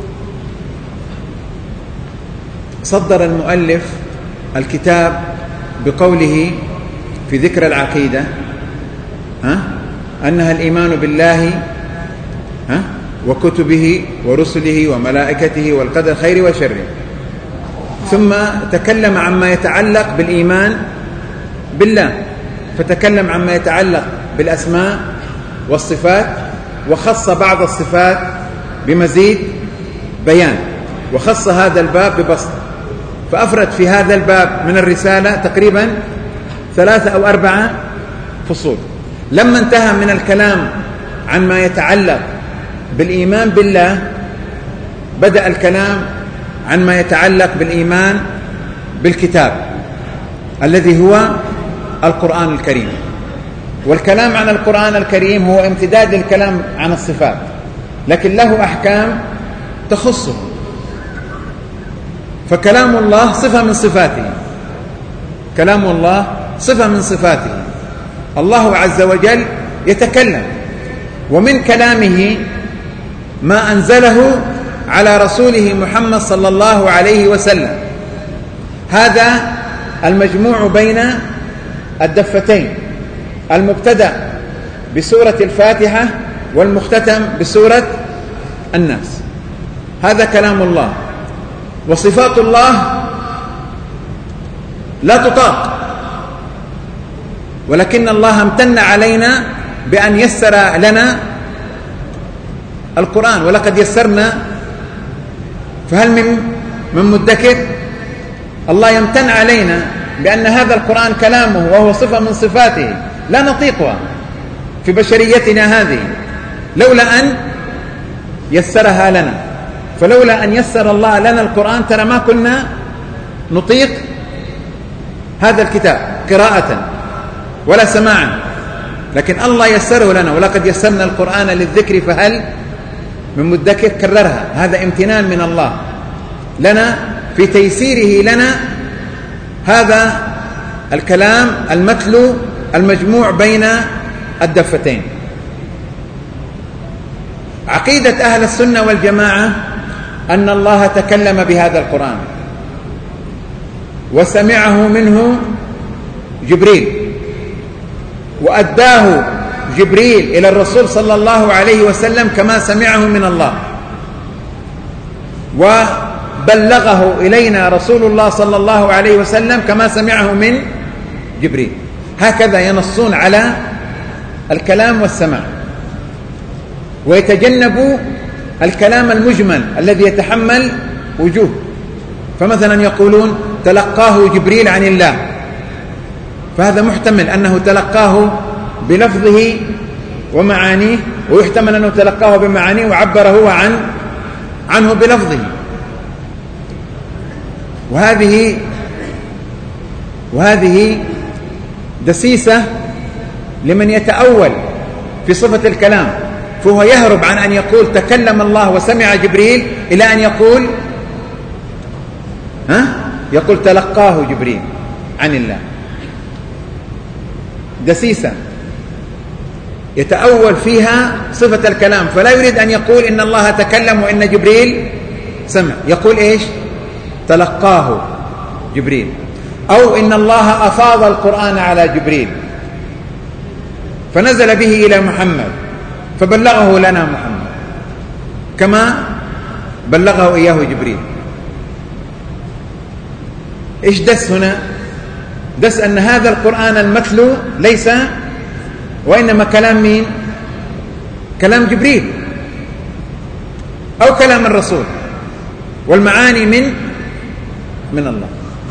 صدر المؤلف الكتاب بقوله في ذكر العقيدة ها أنها الإيمان بالله ها وكتبه ورسله وملائكته والقدر خير وشره، ثم تكلم عما يتعلق بالإيمان بالله، فتكلم عما يتعلق بالأسماء والصفات، وخص بعض الصفات بمزيد بيان، وخص هذا الباب ببسط، فأفرد في هذا الباب من الرسالة تقريبا ثلاثة أو أربعة فصول. لما انتهى من الكلام عن ما يتعلق بالإيمان بالله بدأ الكلام عن ما يتعلق بالإيمان بالكتاب الذي هو القرآن الكريم. والكلام عن القرآن الكريم هو امتداد للكلام عن الصفات، لكن له أحكام تخصه. فكلام الله صفة من صفاته، كلام الله صفة من صفاته. الله عز وجل يتكلم، ومن كلامه ما أنزله على رسوله محمد صلى الله عليه وسلم. هذا المجموع بين الدفتين، المبتدأ بسورة الفاتحة والمختتم بسورة الناس، هذا كلام الله. وصفات الله لا تطاق، ولكن الله امتن علينا بأن يسر لنا القرآن، ولقد يسرنا فهل من من مدكر. الله يمتن علينا بأن هذا القرآن كلامه وهو صفة من صفاته لا نطيقها في بشريتنا هذه لولا أن يسرها لنا. فلولا أن يسر الله لنا القرآن ترى ما كنا نطيق هذا الكتاب قراءة ولا سماعا، لكن الله يسره لنا. ولقد يسرنا القرآن للذكر فهل من مدكر، كررها. هذا امتنان من الله لنا في تيسيره لنا هذا الكلام المتلو المجموع بين الدفتين. عقيدة أهل السنة والجماعة أن الله تكلم بهذا القرآن وسمعه منه جبريل، وأداه جبريل إلى الرسول صلى الله عليه وسلم كما سمعه من الله، وبلغه إلينا رسول الله صلى الله عليه وسلم كما سمعه من جبريل. هكذا ينصون على الكلام والسماع، ويتجنبوا الكلام المجمل الذي يتحمل وجوه. فمثلا يقولون تلقاه جبريل عن الله، فهذا محتمل أنه تلقاه بلفظه ومعانيه، ويحتمل أنه تلقاه بمعانيه وعبر هو عن عنه بلفظه. وهذه وهذه دسيسة لمن يتأول في صفة الكلام، فهو يهرب عن أن يقول تكلم الله وسمع جبريل إلى أن يقول ها يقول تلقاه جبريل عن الله. دسيسة يتأول فيها صفة الكلام، فلا يريد أن يقول إن الله تكلم وإن جبريل سمع، يقول إيش؟ تلقاه جبريل، أو إن الله أفاض القرآن على جبريل فنزل به إلى محمد فبلغه لنا محمد كما بلغه إياه جبريل. إيش دس هنا؟ دس أن هذا القرآن المتلو ليس وإنما كلام مين؟ كلام جبريل أو كلام الرسول، والمعاني من من الله.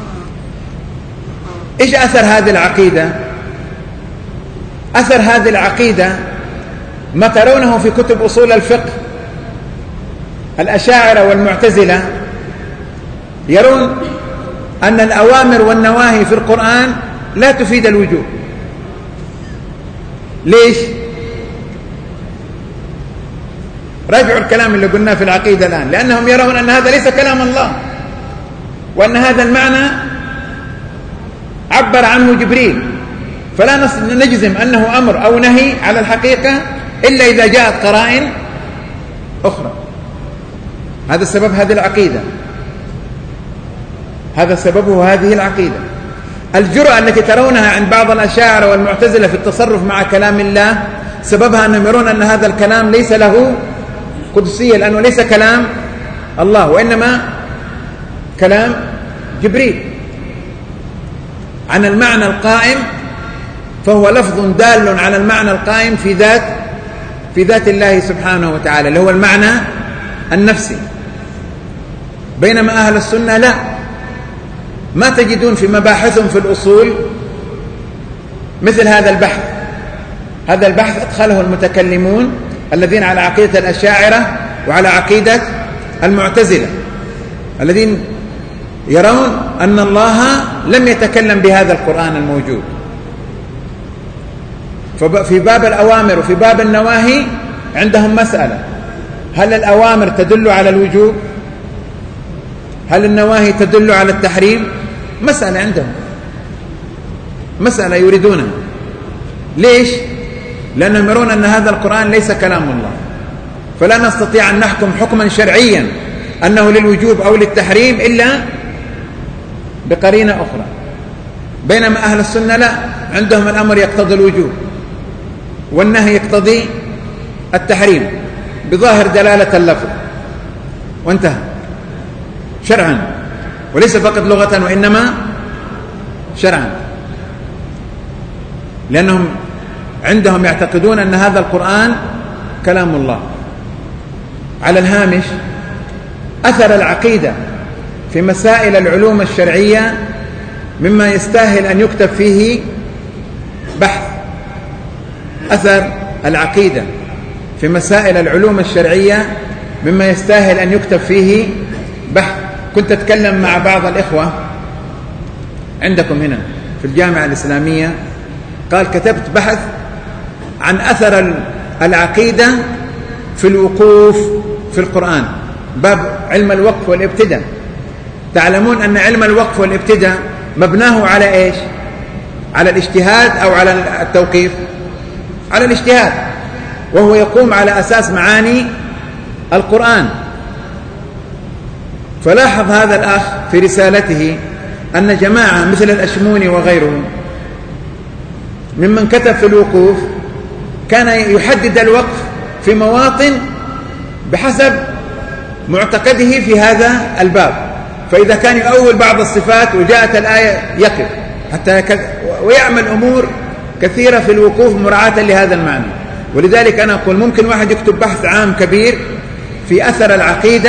إيش أثر هذه العقيدة؟ أثر هذه العقيدة ما ترونه في كتب أصول الفقه. الأشاعرة والمعتزلة يرون أن الأوامر والنواهي في القرآن لا تفيد الوجوب. ليش؟ راجعوا الكلام اللي قلناه في العقيدة الآن، لأنهم يرون أن هذا ليس كلام الله، وأن هذا المعنى عبر عنه جبريل، فلا نجزم أنه أمر أو نهي على الحقيقة إلا إذا جاءت قرائن أخرى. هذا السبب هذه العقيدة، هذا سببه هذه العقيدة. الجرأة التي ترونها عند بعض الأشاعرة والمعتزلة في التصرف مع كلام الله سببها أنهم يرون أن هذا الكلام ليس له قدسية، لأنه ليس كلام الله وإنما كلام جبريل عن المعنى القائم، فهو لفظ دال على المعنى القائم في ذات في ذات الله سبحانه وتعالى، اللي هو المعنى النفسي. بينما أهل السنة لا، ما تجدون في مباحثهم في الأصول مثل هذا البحث، هذا البحث أدخله المتكلمون الذين على عقيدة الأشاعرة وعلى عقيدة المعتزلة، الذين يرون أن الله لم يتكلم بهذا القرآن الموجود. ففي باب الأوامر وفي باب النواهي عندهم مسألة: هل الأوامر تدل على الوجوب؟ هل النواهي تدل على التحريم؟ مسألة عندهم، مسألة يريدونها. ليش؟ لأنهم يرون أن هذا القرآن ليس كلام الله، فلا نستطيع أن نحكم حكما شرعيا أنه للوجوب أو للتحريم إلا بقرينة أخرى. بينما أهل السنة لا، عندهم الأمر يقتضي الوجوب والنهي يقتضي التحريم بظاهر دلالة اللفظ، وانتهى شرعا، وليس فقط لغة وإنما شرعا، لأنهم عندهم يعتقدون أن هذا القرآن كلام الله. على الهامش: أثر العقيدة في مسائل العلوم الشرعية مما يستاهل أن يكتب فيه بحث. أثر العقيدة في مسائل العلوم الشرعية مما يستاهل أن يكتب فيه بحث. كنت أتكلم مع بعض الإخوة عندكم هنا في الجامعة الإسلامية، قال: كتبت بحث عن أثر العقيدة في الوقوف في القرآن، باب علم الوقف والابتداء. تعلمون أن علم الوقف والابتداء مبناه على إيش؟ على الاجتهاد أو على التوقيف؟ على الاجتهاد، وهو يقوم على أساس معاني القرآن. فلاحظ هذا الأخ في رسالته أن جماعة مثل الأشموني وغيره ممن كتب في الوقوف كان يحدد الوقف في مواطن بحسب معتقده في هذا الباب، فإذا كان يؤول بعض الصفات وجاءت الآية يقف حتى يكد، ويعمل أمور كثيرة في الوقوف مراعاة لهذا المعنى. ولذلك أنا أقول ممكن واحد يكتب بحث عام كبير في أثر العقيدة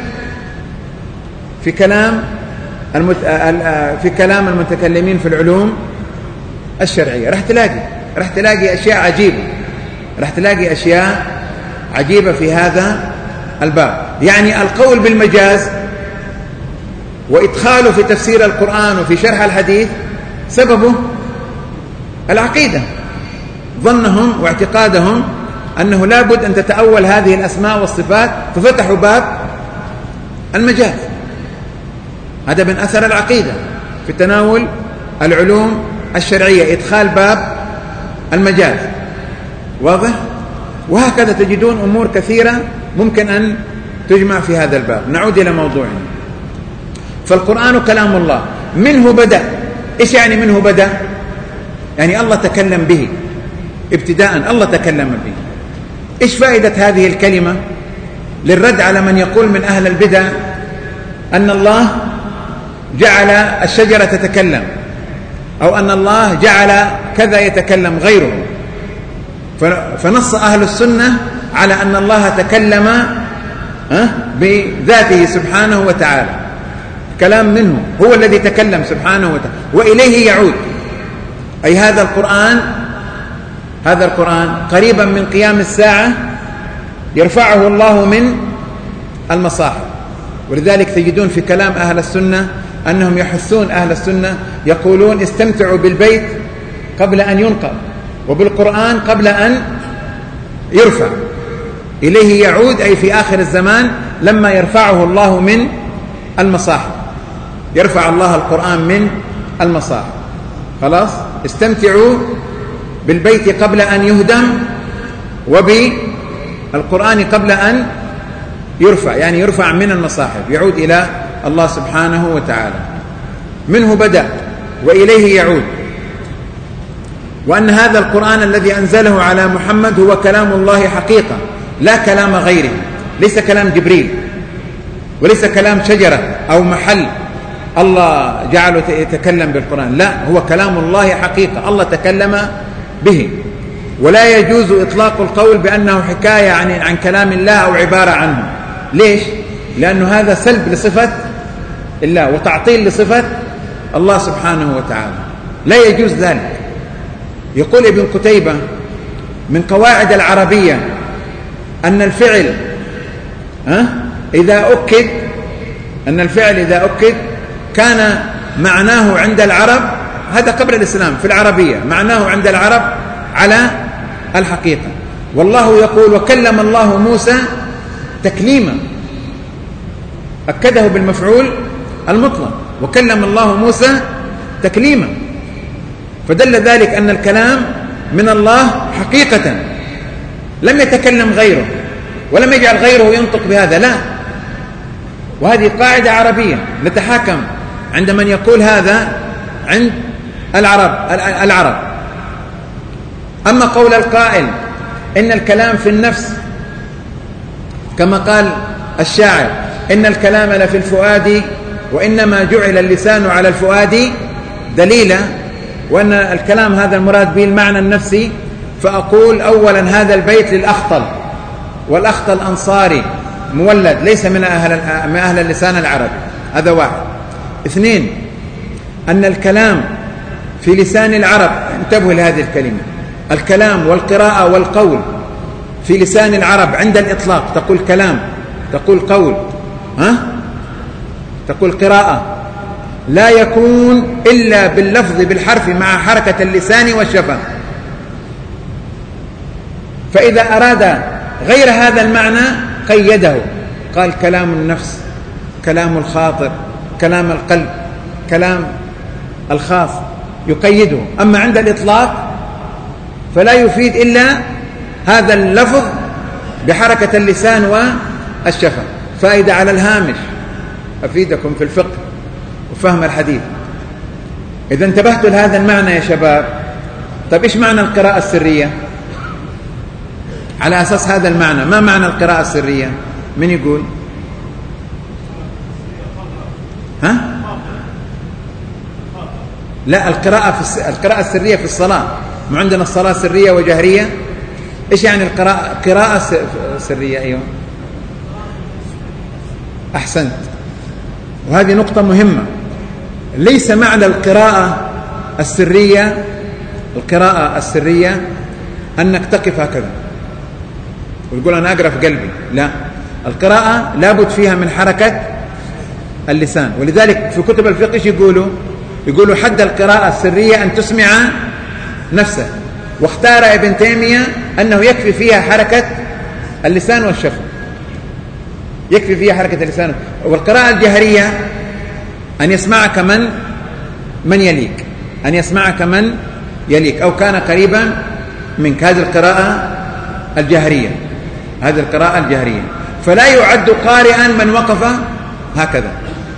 في كلام المت... في كلام المتكلمين في العلوم الشرعية، راح تلاقي راح تلاقي أشياء عجيبة، راح تلاقي أشياء عجيبة في هذا الباب. يعني القول بالمجاز وإدخاله في تفسير القرآن وفي شرح الحديث سببه العقيدة، ظنهم واعتقادهم أنه لابد أن تتأول هذه الأسماء والصفات، ففتحوا باب المجاز. هذا من أثر العقيدة في تناول العلوم الشرعية، إدخال باب المجاز. واضح؟ وهكذا تجدون أمور كثيرة ممكن أن تجمع في هذا الباب. نعود إلى موضوعنا. فالقرآن كلام الله، منه بدأ. إيش يعني منه بدأ؟ يعني الله تكلم به ابتداء، الله تكلم به. إيش فائدة هذه الكلمة؟ للرد على من يقول من أهل البدع أن الله جعل الشجرة تتكلم، أو أن الله جعل كذا يتكلم غيره. فنص أهل السنة على أن الله تكلم بذاته سبحانه وتعالى، كلام منه، هو الذي تكلم سبحانه وتعالى وإليه يعود. أي هذا القرآن هذا القرآن قريبا من قيام الساعة يرفعه الله من المصاحف. ولذلك تجدون في كلام أهل السنة أنهم يحثون أهل السنة، يقولون: استمتعوا بالبيت قبل أن ينقض، وبالقرآن قبل أن يرفع. إليه يعود، أي في آخر الزمان لما يرفعه الله من المصاحف، يرفع الله القرآن من المصاحف. خلاص، استمتعوا بالبيت قبل أن يهدم، وبالقرآن قبل أن يرفع، يعني يرفع من المصاحف، يعود إلى الله سبحانه وتعالى. منه بدأ وإليه يعود. وأن هذا القرآن الذي أنزله على محمد هو كلام الله حقيقة، لا كلام غيره، ليس كلام جبريل، وليس كلام شجرة أو محل الله جعله يتكلم بالقرآن، لا، هو كلام الله حقيقة، الله تكلم به. ولا يجوز إطلاق القول بأنه حكاية عن, عن كلام الله أو عبارة عنه. ليش؟ لأنه هذا سلب لصفة الله وتعطيل لصفة الله سبحانه وتعالى، لا يجوز ذلك. يقول ابن قتيبة من قواعد العربية أن الفعل ها إذا أكد أن الفعل إذا أكد كان معناه عند العرب، هذا قبل الإسلام في العربية، معناه عند العرب على الحقيقة. والله يقول وكلم الله موسى تكليما، أكده بالمفعول المطلق، وكلم الله موسى تكليما، فدل ذلك أن الكلام من الله حقيقة، لم يتكلم غيره ولم يجعل غيره ينطق بهذا، لا. وهذه قاعدة عربية نتحاكم عند من يقول هذا عند العرب العرب أما قول القائل إن الكلام في النفس كما قال الشاعر إن الكلام لفي الفؤاد وإنما جعل اللسان على الفؤاد دليلا، وأن الكلام هذا المراد به المعنى النفسي، فأقول أولا هذا البيت للأخطل، والأخطل أنصاري مولد ليس من أهل, من أهل اللسان العربي، هذا واحد. اثنين، أن الكلام في لسان العرب، انتبهوا لهذه الكلمة، الكلام والقراءة والقول في لسان العرب عند الإطلاق، تقول كلام، تقول قول، ها؟ تقول قراءة، لا يكون إلا باللفظ بالحرف مع حركة اللسان والشفة. فإذا أراد غير هذا المعنى قيده، قال كلام النفس، كلام الخاطر، كلام القلب، كلام الخاص، يقيده. أما عند الإطلاق فلا يفيد إلا هذا اللفظ بحركة اللسان والشفة. فائدة على الهامش أفيدكم في الفقه وفهم الحديث. إذا انتبهتوا لهذا المعنى يا شباب، طيب إيش معنى القراءة السرية؟ على أساس هذا المعنى، ما معنى القراءة السرية؟ من يقول؟ ها؟ لا، القراءة في الس... القراءة السرية في الصلاة، ما عندنا الصلاة سرية وجهرية. إيش يعني القراءة قراءة سرية؟ أيوة أحسنت، وهذه نقطة مهمة. ليس معنى القراءة السرية القراءة السرية أنك تقف هكذا وتقول أنا أقرأ في قلبي، لا، القراءة لابد فيها من حركة اللسان. ولذلك في كتب الفقه يقولوا يقولوا حد القراءة السرية أن تسمع نفسه، واختار ابن تيمية أنه يكفي فيها حركة اللسان والشفة، يكفي فيها حركة اللسان. والقراءة الجهرية أن يسمعك من من يليك، أن يسمعك من يليك أو كان قريبا منك، هذه القراءة الجهرية، هذه القراءة الجهرية. فلا يعد قارئا من وقف هكذا.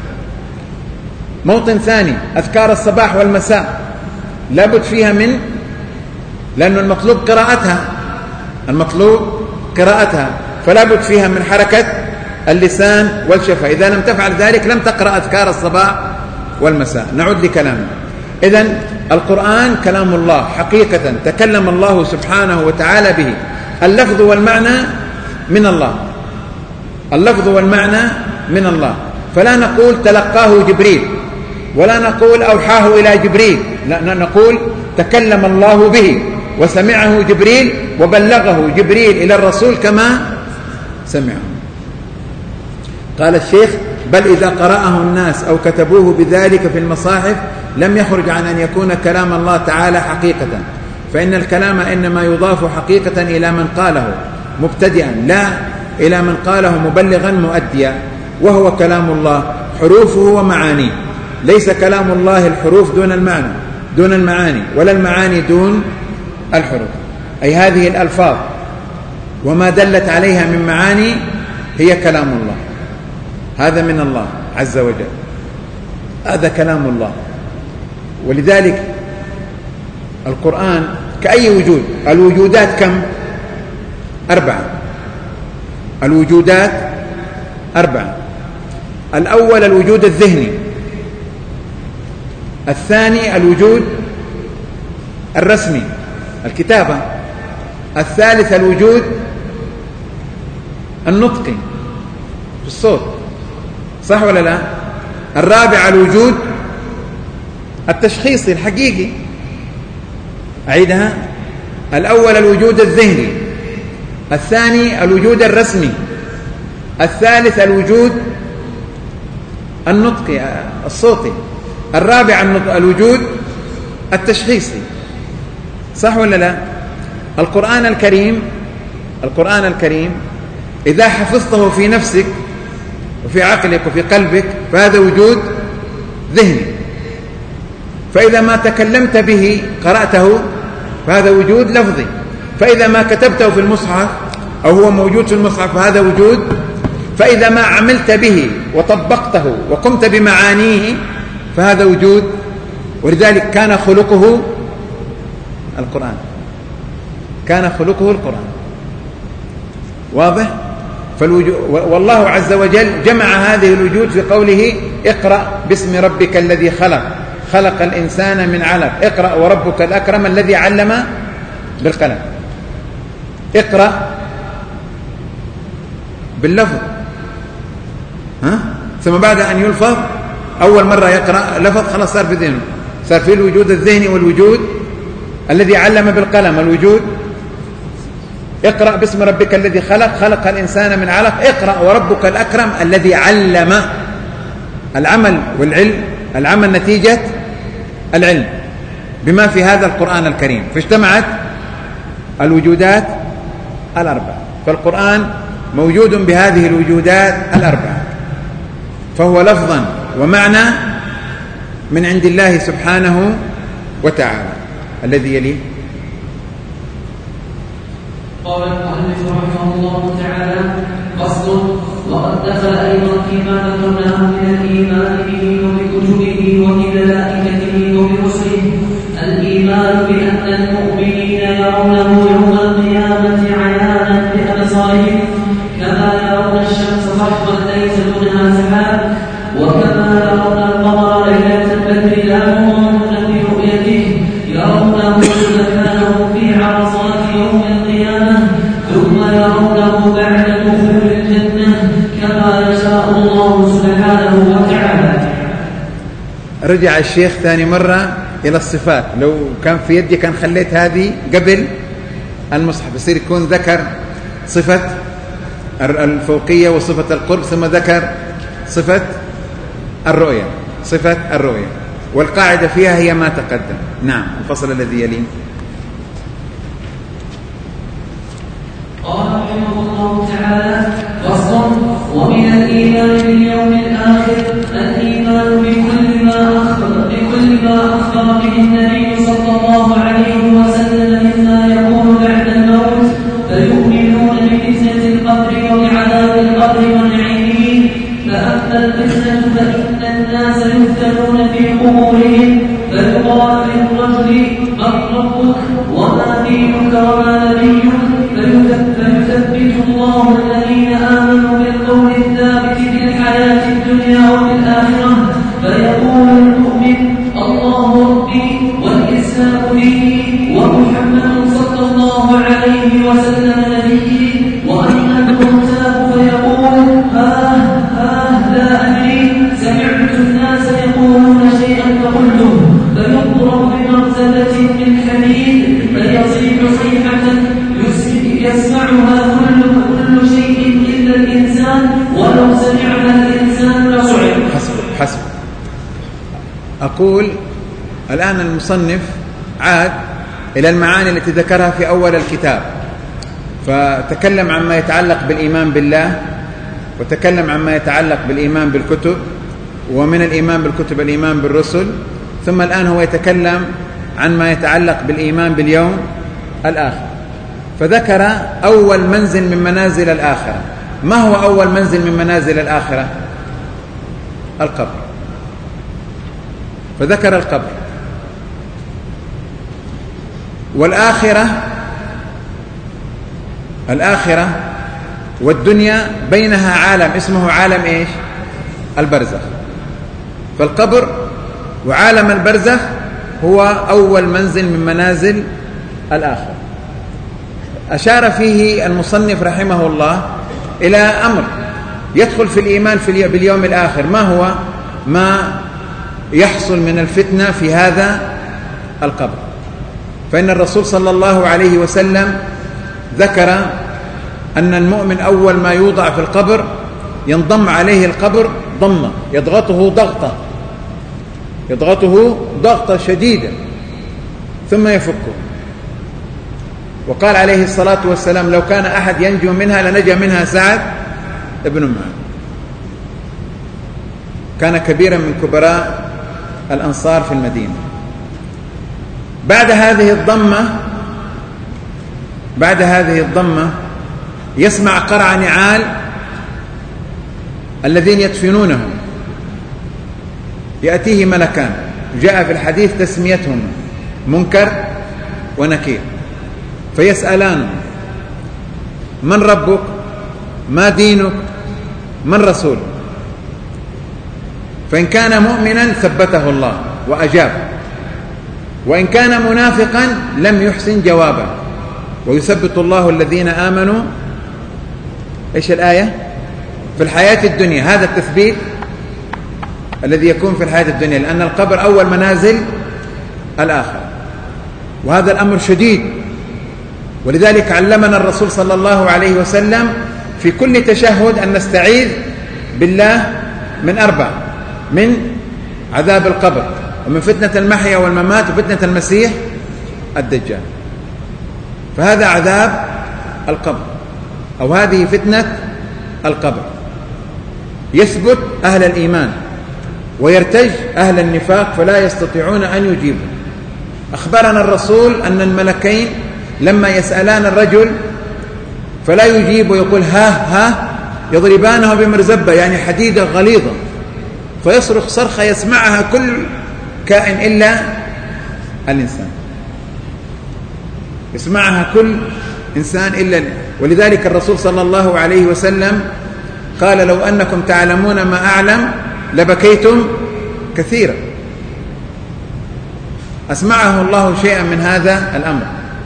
موطن ثاني، أذكار الصباح والمساء لابد فيها من، لأن المطلوب قراءتها، المطلوب قراءتها، فلا بد فيها من حركة اللسان والشفة. إذا لم تفعل ذلك لم تقرأ أذكار الصباح والمساء. نعود لكلامنا. إذن القرآن كلام الله حقيقة، تكلم الله سبحانه وتعالى به، اللفظ والمعنى من الله، اللفظ والمعنى من الله. فلا نقول تلقاه جبريل، ولا نقول أوحاه إلى جبريل، لا، نقول تكلم الله به وسمعه جبريل وبلغه جبريل إلى الرسول كما سمعه. قال الشيخ بل إذا قرأه الناس أو كتبوه بذلك في المصاحف لم يخرج عن أن يكون كلام الله تعالى حقيقة، فإن الكلام إنما يضاف حقيقة إلى من قاله مبتدئا، لا إلى من قاله مبلغا مؤديا، وهو كلام الله حروفه ومعانيه، ليس كلام الله الحروف دون المعنى دون المعاني، ولا المعاني دون الحروف. أي هذه الألفاظ وما دلت عليها من معاني هي كلام الله، هذا من الله عز وجل، هذا كلام الله. ولذلك القرآن كأي وجود، الوجودات كم؟ أربعة، الوجودات أربعة. الأول الوجود الذهني، الثاني الوجود الرسمي الكتابة، الثالث الوجود النطقي في الصوت، صح ولا لا؟ الرابع الوجود التشخيصي الحقيقي. أعيدها، الأول الوجود الذهني، الثاني الوجود الرسمي، الثالث الوجود النطقي الصوتي، الرابع الوجود التشخيصي. صح ولا لا؟ القرآن الكريم القرآن الكريم إذا حفظته في نفسك وفي عقلك وفي قلبك فهذا وجود ذهني، فإذا ما تكلمت به قرأته فهذا وجود لفظي، فإذا ما كتبته في المصحف أو هو موجود في المصحف فهذا وجود، فإذا ما عملت به وطبقته وقمت بمعانيه فهذا وجود. ولذلك كان خلقه القرآن، كان خلقه القرآن. واضح؟ والله عز وجل جمع هذه الوجود في قوله اقرأ باسم ربك الذي خلق خلق الإنسان من علق اقرأ وربك الأكرم الذي علم بالقلم. اقرأ باللفظ، ها؟ ثم بعد أن يلفظ أول مرة يقرأ لفظ خلاص صار في ذهنه، صار في الوجود الذهني والوجود الذي علم بالقلم. الوجود اقرأ باسم ربك الذي خلق خلق الإنسان من علق اقرأ وربك الأكرم الذي علم. العمل والعلم، العمل نتيجة العلم بما في هذا القرآن الكريم، فاجتمعت الوجودات الأربع. فالقرآن موجود بهذه الوجودات الأربع، فهو لفظا ومعنى من عند الله سبحانه وتعالى. الذي يليه قال المؤلف رحمه الله تعالى: فصل. وقد دخل أيضا فيما ذكرناه من الإيمان به وبكتبه وبملائكته وبرسله الإيمان بأن المؤمنين يرونه يوم القيامة عيانا بأبصارهم كما يرون الشمس ضحوا ليس دونها سحاب، وكما يرون القمر ليلة البدر لا يرون برؤيته يرونه مكانه في عرصات يوم القيامة، ثم يرونه بعد دخول الجنة كما يشاء الله سبحانه وتعالى. رجع الشيخ ثاني مرة إلى الصفات. لو كان في يدي كان خليت هذه قبل المصحف، يصير يكون ذكر صفة الفوقية وصفة القرب، ثم ذكر صفة الرؤية صفة الرؤية والقاعدة فيها هي ما تقدم. نعم. الفصل الذي يليه قال رحمه الله تعالى: فصل. ومن الإيمان باليوم الآخر الإيمان بكل ما أخبر بكل ما أخبر به النبي صلى الله عليه وسلم مما يكون بعد الموت، فيؤمنون بفتنة القبر وبعذاب القبر ونعيمه. فأما الفتنة فإن الناس يفتنون في قبورهم، فيقال للرجل: من ربك وما دينك وما نبيك، فيثبت الله الذين آمنوا بالقول الثابت في الحياة الدنيا وفي الآخرة، فيقول المؤمن: الله ربي والإسلام ديني ومحمد صلى الله عليه وسلم نبيي. وأما المرتاب فيقول: آه آه لا أدري، سمعت الناس يقولون شيئا فقلته، فيضرب بمرتبة من حديد فيصيح صيحة يسمعها كل كل شيء إلا الإنسان، ولو سمعها الإنسان لصعق. حسب حسب أقول الآن المصنف عاد إلى المعاني التي ذكرها في أول الكتاب، فتكلم عما يتعلق بالإيمان بالله، وتكلم عما يتعلق بالإيمان بالكتب، ومن الإيمان بالكتب الإيمان بالرسل، ثم الآن هو يتكلم عن ما يتعلق بالإيمان باليوم الآخر. فذكر أول منزل من منازل الآخرة. ما هو أول منزل من منازل الآخرة؟ القبر. فذكر القبر. والآخرة الآخرة والدنيا بينها عالم اسمه عالم إيش؟ البرزخ. فالقبر وعالم البرزخ هو أول منزل من منازل الآخرة. أشار فيه المصنف رحمه الله إلى أمر يدخل في الإيمان في باليوم الآخر. ما هو؟ ما يحصل من الفتنة في هذا القبر. فإن الرسول صلى الله عليه وسلم ذكر أن المؤمن أول ما يوضع في القبر ينضم عليه القبر ضمة، يضغطه ضغطة يضغطه ضغطة شديدة ثم يفكه. وقال عليه الصلاة والسلام: لو كان أحد ينجو منها لنجا منها سعد ابن معاذ. كان كبيرا من كبراء الأنصار في المدينة. بعد هذه الضمة بعد هذه الضمة يسمع قرع نعال الذين يدفنونهم، يأتيه ملكان، جاء في الحديث تسميتهم منكر ونكير، فيسألان: من ربك؟ ما دينك؟ من رسولك؟ فإن كان مؤمنا ثبته الله وأجاب، وإن كان منافقا لم يحسن جوابه، ويثبت الله الذين آمنوا. إيش الآية؟ في الحياة الدنيا. هذا التثبيت الذي يكون في الحياة الدنيا، لأن القبر أول منازل الآخرة، وهذا الأمر شديد. ولذلك علمنا الرسول صلى الله عليه وسلم في كل تشهد أن نستعيذ بالله من أربع: من عذاب القبر، ومن فتنة المحيا والممات، وفتنة المسيح الدجال. فهذا عذاب القبر، أو هذه فتنة القبر. يثبت أهل الإيمان ويرتج أهل النفاق فلا يستطيعون أن يجيبوا. أخبرنا الرسول أن الملكين لما يسألان الرجل فلا يجيب ويقول ها ها يضربانه بمرزبة، يعني حديدة غليظة، فيصرخ صرخة يسمعها كل كائن إلا الإنسان، يسمعها كل إنسان إلا. ولذلك الرسول صلى الله عليه وسلم قال: لو أنكم تعلمون ما أعلم لبكيتم كثيرا. أسمعه الله شيئا من هذا الأمر.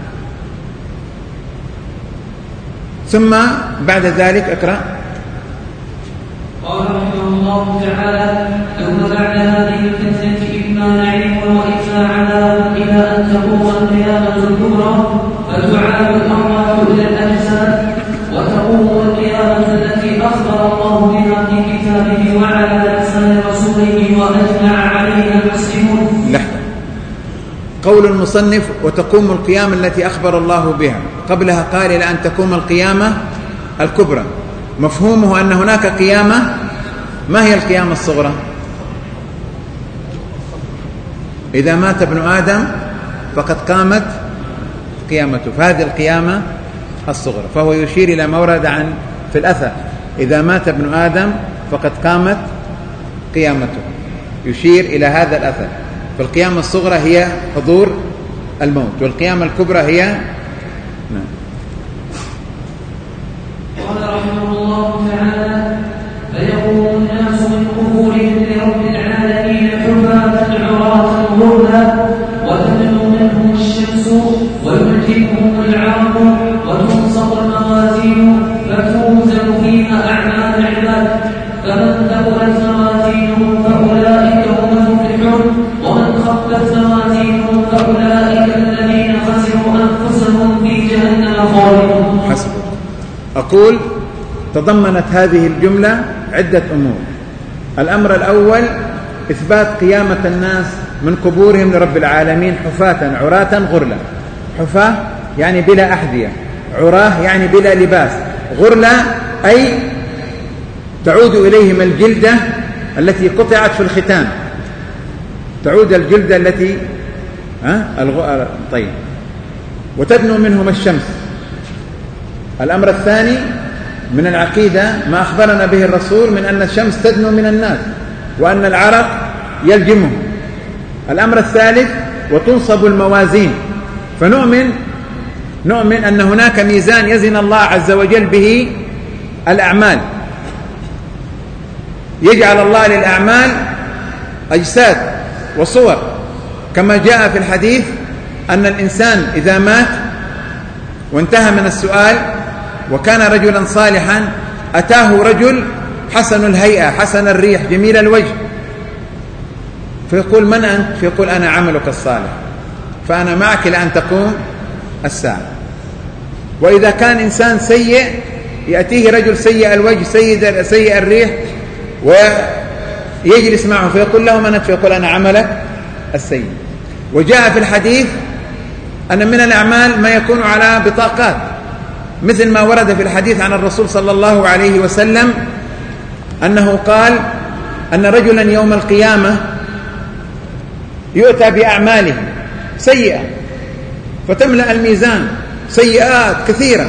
ثم بعد ذلك اقرأ. قال رحمه الله تعالى: ثم بعد هذه الفتنة إما نعيم وإما عذاب إلى أن تقوم القيامة الكبرى، فتعاد الأرواح إلى الأجساد، وتقوم القيامة التي أخبر الله بها في كتابه وعلى لسان رسوله وأجمع عليها المسلمون. لحظة. قول المصنف: وتقوم القيامة التي أخبر الله بها، قبلها قال: إلى أن تقوم القيامة الكبرى. مفهومه أن هناك قيامة. ما هي القيامة الصغرى؟ إذا مات ابن آدم فقد قامت قيامته، فهذه القيامة الصغرى. فهو يشير إلى ما ورد عن في الأثر: إذا مات ابن آدم فقد قامت قيامته، يشير إلى هذا الأثر. فالقيامة الصغرى هي حضور الموت، والقيامة الكبرى هي نعم. قال رحمه الله تعالى: فيقوم الناس من قبورهم لرب العالمين حفاة عراة غرلا، وتدنو منهم الشمس ويلجمهم العرق، وتنصب الموازين فتوزن فيها أعمال العباد، فمن ثقلت موازينهم فأولئك هم المفلحون، ومن خفت موازينهم فأولئك الذين خسروا أنفسهم في جهنم خالدون. حسبك. أقول: تضمنت هذه الجملة عدة أمور. الأمر الأول: إثبات قيامة الناس من قبورهم لرب العالمين حفاة عراة غرلا. حفاة يعني بلا أحذية، عراه يعني بلا لباس، غرلا أي تعود إليهم الجلدة التي قطعت في الختان، تعود الجلدة التي ها الغ... طيب. وتدنو منهم الشمس. الأمر الثاني من العقيدة ما أخبرنا به الرسول من أن الشمس تدنو من الناس، وأن العرق يلجمهم. الأمر الثالث: وتنصب الموازين، فنؤمن نؤمن أن هناك ميزان يزن الله عز وجل به الأعمال، يجعل الله للأعمال أجساد وصور، كما جاء في الحديث أن الإنسان إذا مات وانتهى من السؤال وكان رجلا صالحا أتاه رجل حسن الهيئة حسن الريح جميل الوجه، فيقول: من أنت؟ فيقول: أنا عملك الصالح. فأنا معك لأن تقوم الساعة. وإذا كان إنسان سيء يأتيه رجل سيء الوجه سيء, سيء الريح ويجلس معه فيقول له من فيقول أنا عملك السيء. وجاء في الحديث أن من الأعمال ما يكون على بطاقات، مثل ما ورد في الحديث عن الرسول صلى الله عليه وسلم أنه قال أن رجلا يوم القيامة يؤتى بأعماله سيئة فتملأ الميزان سيئات كثيرة،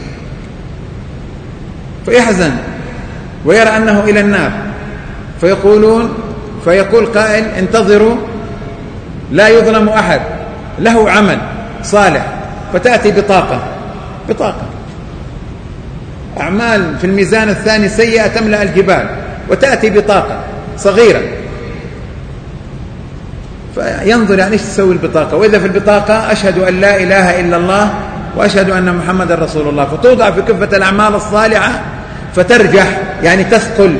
فيحزن ويرى أنه إلى النار، فيقولون فيقول قائل انتظروا لا يظلم أحد له عمل صالح، فتأتي بطاقة بطاقة أعمال في الميزان الثاني سيئة تملأ الجبال، وتأتي بطاقة صغيرة فينظر يعني ايش تسوي البطاقة، وإذا في البطاقة أشهد أن لا إله إلا الله وأشهد أن محمد رسول الله، فتوضع في كفة الأعمال الصالحة فترجح يعني تثقل،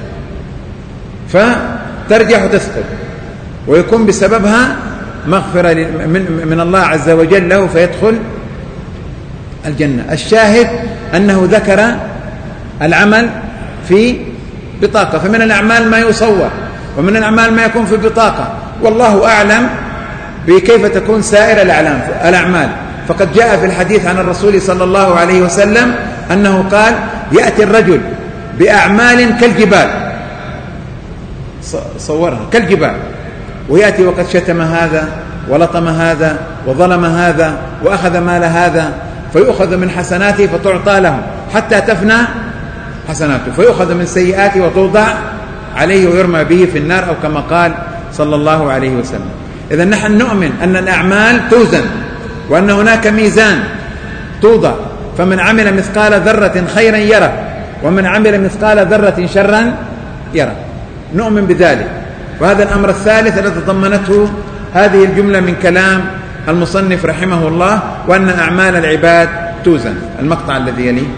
فترجح وتثقل ويكون بسببها مغفرة من, من الله عز وجل له فيدخل الجنة. الشاهد أنه ذكر العمل في بطاقة، فمن الأعمال ما يصور ومن الأعمال ما يكون في بطاقة، والله أعلم بكيف تكون سائر الأعمال. فقد جاء في الحديث عن الرسول صلى الله عليه وسلم أنه قال يأتي الرجل بأعمال كالجبال، صورها كالجبال، ويأتي وقد شتم هذا ولطم هذا وظلم هذا وأخذ مال هذا، فيؤخذ من حسناته فتعطى له حتى تفنى حسناته، فيؤخذ من سيئاته وتوضع عليه ويرمى به في النار، أو كما قال صلى الله عليه وسلم. إذن نحن نؤمن أن الأعمال توزن وأن هناك ميزان توضع، فمن عمل مثقال ذرة خيرا يره ومن عمل مثقال ذرة شرا يره، نؤمن بذلك. وهذا الأمر الثالث الذي تضمنته هذه الجملة من كلام المصنف رحمه الله، وأن أعمال العباد توزن. المقطع الذي يليه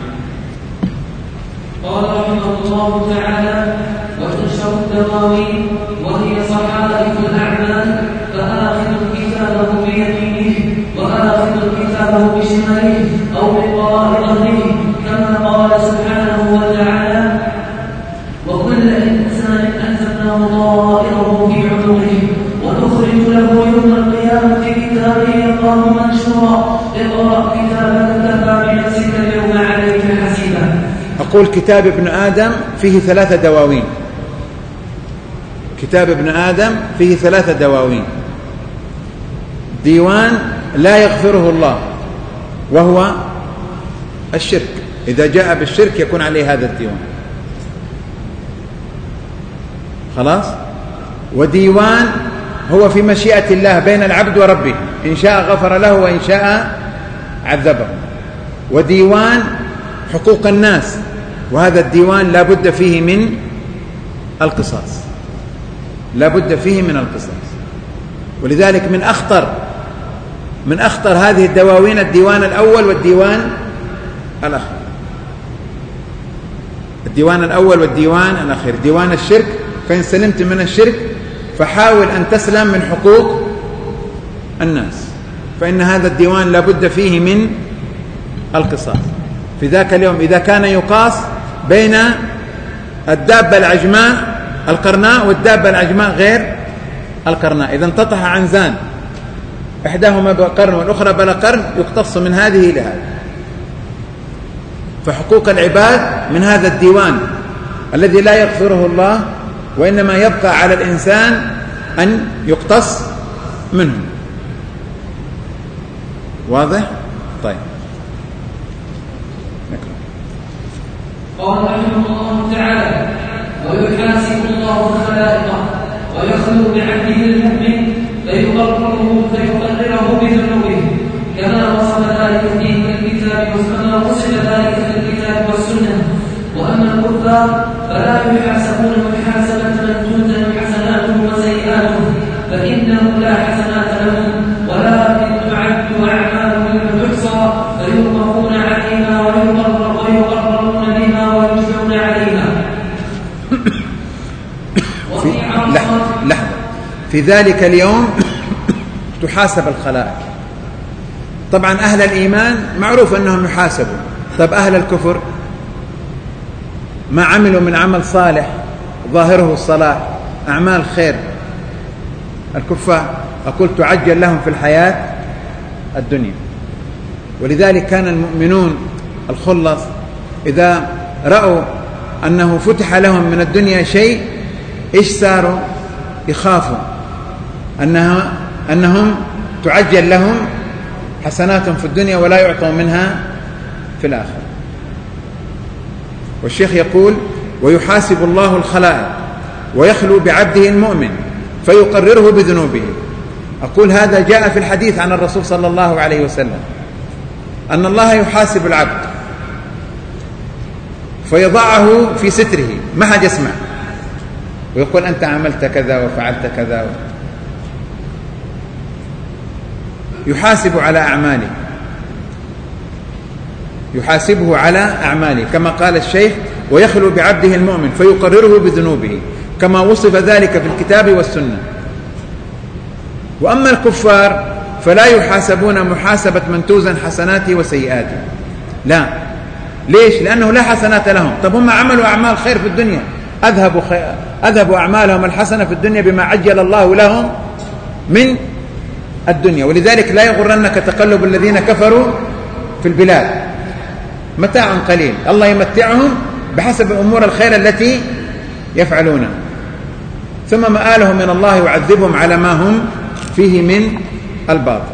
قال رحمه الله تعالى: وتنشر الدواوين وهي صحائف الأعمال، فآخذ كتابه بيمينه وآخذ كتابه بشماله أو بوراء ظهره، كما قال سبحانه وتعالى: وكل إنسان ألزمناه طائره في عنقه ونخرج له يوم القيامة كتابا يلقاه منشورا اقرأ كتابك كفى بنفسك اليوم عليك حسيبا. أقول كتاب ابن آدم فيه ثلاثة دواوين، كتاب ابن آدم فيه ثلاثة دواوين: ديوان لا يغفره الله وهو الشرك، إذا جاء بالشرك يكون عليه هذا الديوان، خلاص. وديوان هو في مشيئة الله بين العبد وربه، إن شاء غفر له وإن شاء عذبه. وديوان حقوق الناس، وهذا الديوان لا بد فيه من القصاص، لا بد فيه من القصاص. ولذلك من أخطر من أخطر هذه الدواوين الديوان الأول والديوان الأخير. الديوان الأول والديوان الأخير: ديوان الشرك، فإن سلمت من الشرك فحاول أن تسلم من حقوق الناس، فإن هذا الديوان لا بد فيه من القصاص. في ذاك اليوم إذا كان يقاس بين الدابة العجماء القرناء والدابة العجماء غير القرناء، إذا انتطح عنزان إحداهما بقرن والأخرى بلا قرن يقتص من هذه إلى هذه. فحقوق العباد من هذا الديوان الذي لا يغفره الله، وإنما يبقى على الإنسان أن يقتص منه. واضح؟ طيب نكمل. قال رحمه الله تعالى: ويحاسب الله خلائقه ويخلو بعبده المؤمن فيقرره فيقرره بذنوبه، كما وصف ذلك في الكتاب وكما وصف ذلك في الكتاب والسنه. واما الكفار فلا يحاسبون محاسبه من توزن حسناتهم وسيئاتهم، فانه لا حسنات لهم ولكن تعد اعمالهم فتحصى فيوقفون عليها ويقررون بها ويجزون عليها. في لحظة في ذلك اليوم تحاسب الخلائق. طبعا أهل الإيمان معروف أنهم يحاسبوا. طب أهل الكفر ما عملوا من عمل صالح ظاهره الصلاح، أعمال خير، الكفار أقول تعجل لهم في الحياة الدنيا. ولذلك كان المؤمنون الخلص إذا رأوا أنه فتح لهم من الدنيا شيء إيش صاروا؟ يخافوا أنها أنهم تعجل لهم حسناتهم في الدنيا ولا يعطوا منها في الآخرة. والشيخ يقول: ويحاسب الله الخلائق ويخلو بعبده المؤمن فيقرره بذنوبه. أقول هذا جاء في الحديث عن الرسول صلى الله عليه وسلم أن الله يحاسب العبد فيضعه في ستره ما حد يسمع، ويقول أنت عملت كذا وفعلت كذا. يحاسب على أعماله، يحاسبه على أعماله كما قال الشيخ: ويخلو بعبده المؤمن فيقرره بذنوبه، كما وصف ذلك في الكتاب والسنة. وأما الكفار فلا يحاسبون محاسبة من توزن حسناته وسيئاته، لا. ليش؟ لأنه لا حسنات لهم. طب هم عملوا أعمال خير في الدنيا، أذهبوا, خي... أذهبوا أعمالهم الحسنة في الدنيا بما عجل الله لهم من الدنيا. ولذلك لا يغرنك تقلب الذين كفروا في البلاد، متاع قليل، الله يمتعهم بحسب أمور الخير التي يفعلونها، ثم مآلهم من الله يعذبهم على ما هم فيه من الباطل.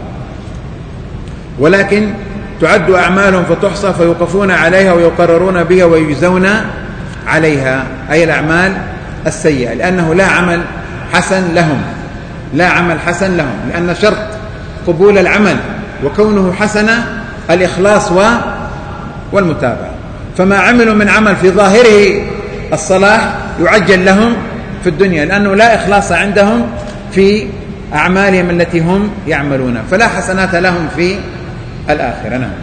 ولكن تعد أعمالهم فتحصى فيوقفون عليها ويقررون بها ويجزون عليها، أي الأعمال السيئة، لأنه لا عمل حسن لهم، لا عمل حسن لهم، لأن شرط قبول العمل وكونه حسنة الإخلاص والمتابعة. فما عملوا من عمل في ظاهره الصلاح يعجل لهم في الدنيا، لأنه لا إخلاص عندهم في أعمالهم التي هم يعملونها، فلا حسنات لهم في الآخرة. نعم.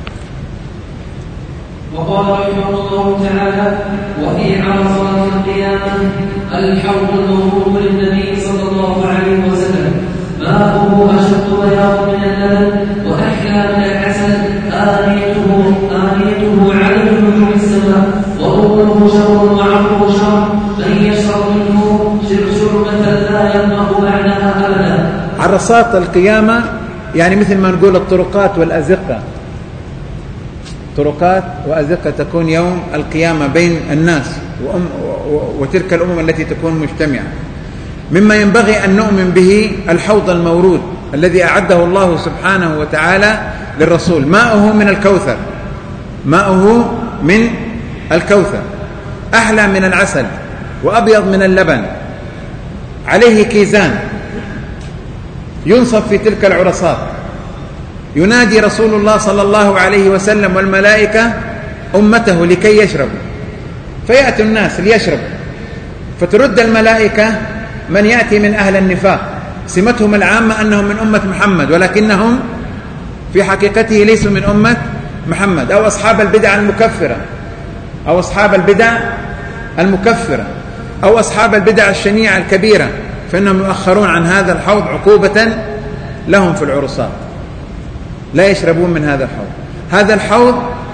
وقال رحمه الله تعالى: وفي عرصات القيامة الحوض الموعود للنبي صلى الله عليه وسلم، ماؤه أشد بياض من اللبن وأحلى من العسل، آنيته آنيته على نجوم السماء، وطوله شر وعرضه شر، من يشرب منه شربة لا يظمأ بعدها أبدا. عرصات القيامة يعني مثل ما نقول الطرقات والأزقة، طرقات وأزقة تكون يوم القيامة بين الناس وأم وتلك الأمم التي تكون مجتمعة. مما ينبغي أن نؤمن به الحوض المورود الذي أعده الله سبحانه وتعالى للرسول، ماؤه من الكوثر، ماؤه من الكوثر، أحلى من العسل وأبيض من اللبن، عليه كيزان ينصب في تلك العرصات. ينادي رسول الله صلى الله عليه وسلم والملائكة أمته لكي يشربوا، فيأتي الناس ليشربوا، فترد الملائكة من يأتي من أهل النفاق، سمتهم العامة أنهم من أمة محمد، ولكنهم في حقيقته ليسوا من أمة محمد، أو أصحاب البدع المكفرة، أو أصحاب البدع المكفرة أو أصحاب البدع الشنيعة الكبيرة، فإنهم يؤخرون عن هذا الحوض عقوبة لهم في العرصات، لا يشربون من هذا الحوض. هذا الحوض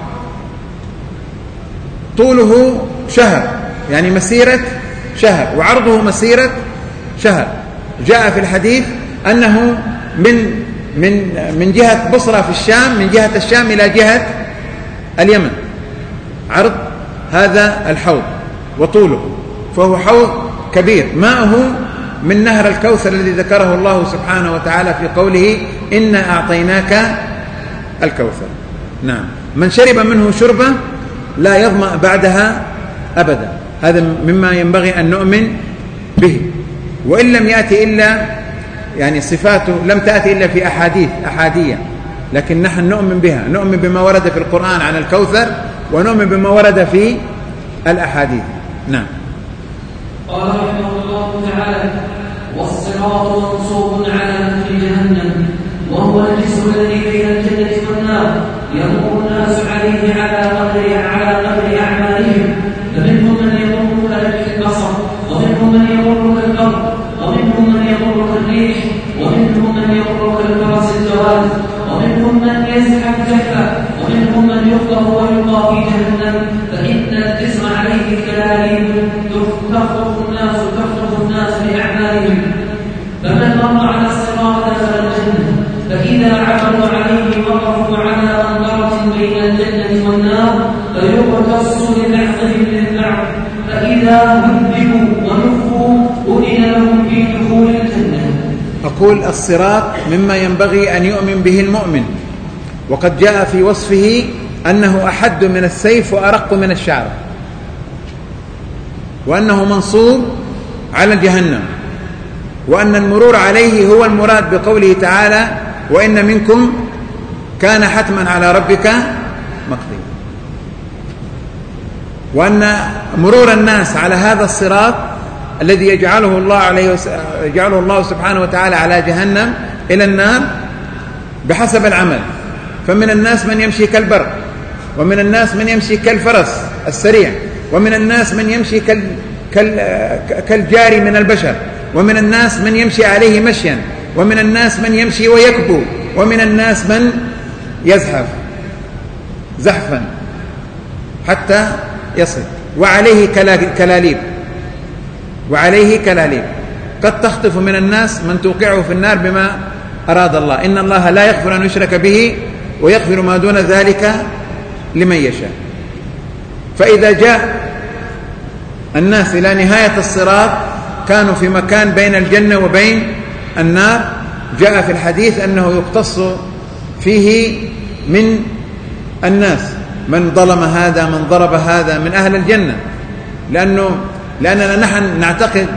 طوله شهر، يعني مسيرة شهر، وعرضه مسيرة شهر. جاء في الحديث أنه من من من جهة بصرة في الشام، من جهة الشام إلى جهة اليمن عرض هذا الحوض وطوله، فهو حوض كبير، ماءه من نهر الكوثر الذي ذكره الله سبحانه وتعالى في قوله: إنا أعطيناك الكوثر. نعم. من شرب منه شربة لا يظمأ بعدها أبدا، هذا مما ينبغي أن نؤمن به. وإن لم يأتي إلا يعني صفاته لم تأتي إلا في أحاديث أحادية، لكن نحن نؤمن بها، نؤمن بما ورد في القرآن عن الكوثر، ونؤمن بما ورد في الأحاديث. نعم. قال رحمه الله تعالى: والصراط منصوب على نهر جهنم، وهو الجسر الذي بين الجنة والنار، يمر الناس عليه على قدر على قدر أعمالهم، فمنهم من يمر كلمح البصر، ومنهم من يمر كالبرق، ومنهم من يمر كالريح، ومنهم من يمر ويختص لبعضهم من بعض، فإذا هذبوا ونفوا أذن لهم في دخول الجنة. أقول الصراط مما ينبغي أن يؤمن به المؤمن، وقد جاء في وصفه أنه أحد من السيف وأرق من الشعر، وأنه منصوب على جهنم، وأن المرور عليه هو المراد بقوله تعالى وإن منكم كان حتما على ربك مقضيا، وأن مرور الناس على هذا الصراط الذي يجعله الله عليه يجعله الله سبحانه وتعالى على جهنم إلى النار بحسب العمل. فمن الناس من يمشي كالبرق، ومن الناس من يمشي كالفرس السريع، ومن الناس من يمشي كال كال كالجاري من البشر، ومن الناس من يمشي عليه مشيا، ومن الناس من يمشي ويكبو، ومن الناس من يزحف زحفا حتى يصل، وعليه كلاليب وعليه كلاليب قد تخطف من الناس من توقعه في النار بما أراد الله. إن الله لا يغفر أن يشرك به ويغفر ما دون ذلك لمن يشاء. فإذا جاء الناس إلى نهاية الصراط كانوا في مكان بين الجنة وبين النار. جاء في الحديث أنه يقتص فيه من الناس من ظلم هذا، من ضرب هذا، من أهل الجنة، لأنه لأننا نحن نعتقد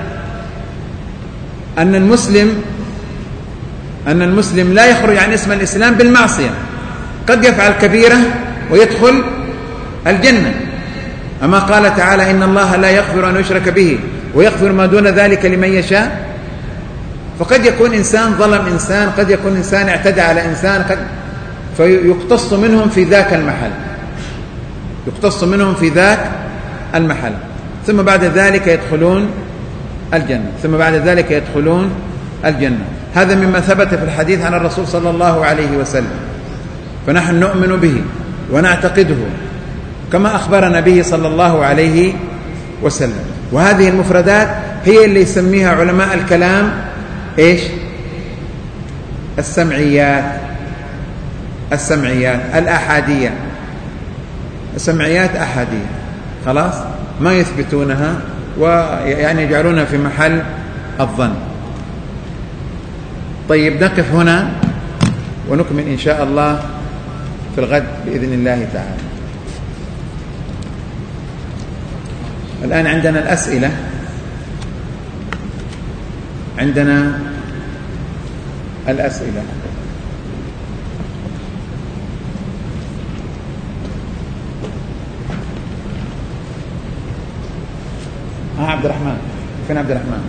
أن المسلم أن المسلم لا يخرج عن اسم الإسلام بالمعصية، قد يفعل كبيرة ويدخل الجنة. أما قال تعالى إن الله لا يغفر أن يشرك به ويغفر ما دون ذلك لمن يشاء. فقد يكون إنسان ظلم إنسان، قد يكون إنسان اعتدى على إنسان، قد فيقتص منهم في ذاك المحل يقتص منهم في ذاك المحل ثم بعد ذلك يدخلون الجنة ثم بعد ذلك يدخلون الجنة. هذا مما ثبت في الحديث عن الرسول صلى الله عليه وسلم، فنحن نؤمن به ونعتقده كما أخبرنا به صلى الله عليه وسلم. وهذه المفردات هي اللي يسميها علماء الكلام إيش؟ السمعيات السمعيات الأحادية السمعيات أحادية، خلاص ما يثبتونها ويعني يجعلونها في محل الظن. طيب نقف هنا ونكمل إن شاء الله في الغد بإذن الله تعالى. الآن عندنا الأسئلة، عندنا الأسئلة. ها عبد الرحمن، فين عبد الرحمن؟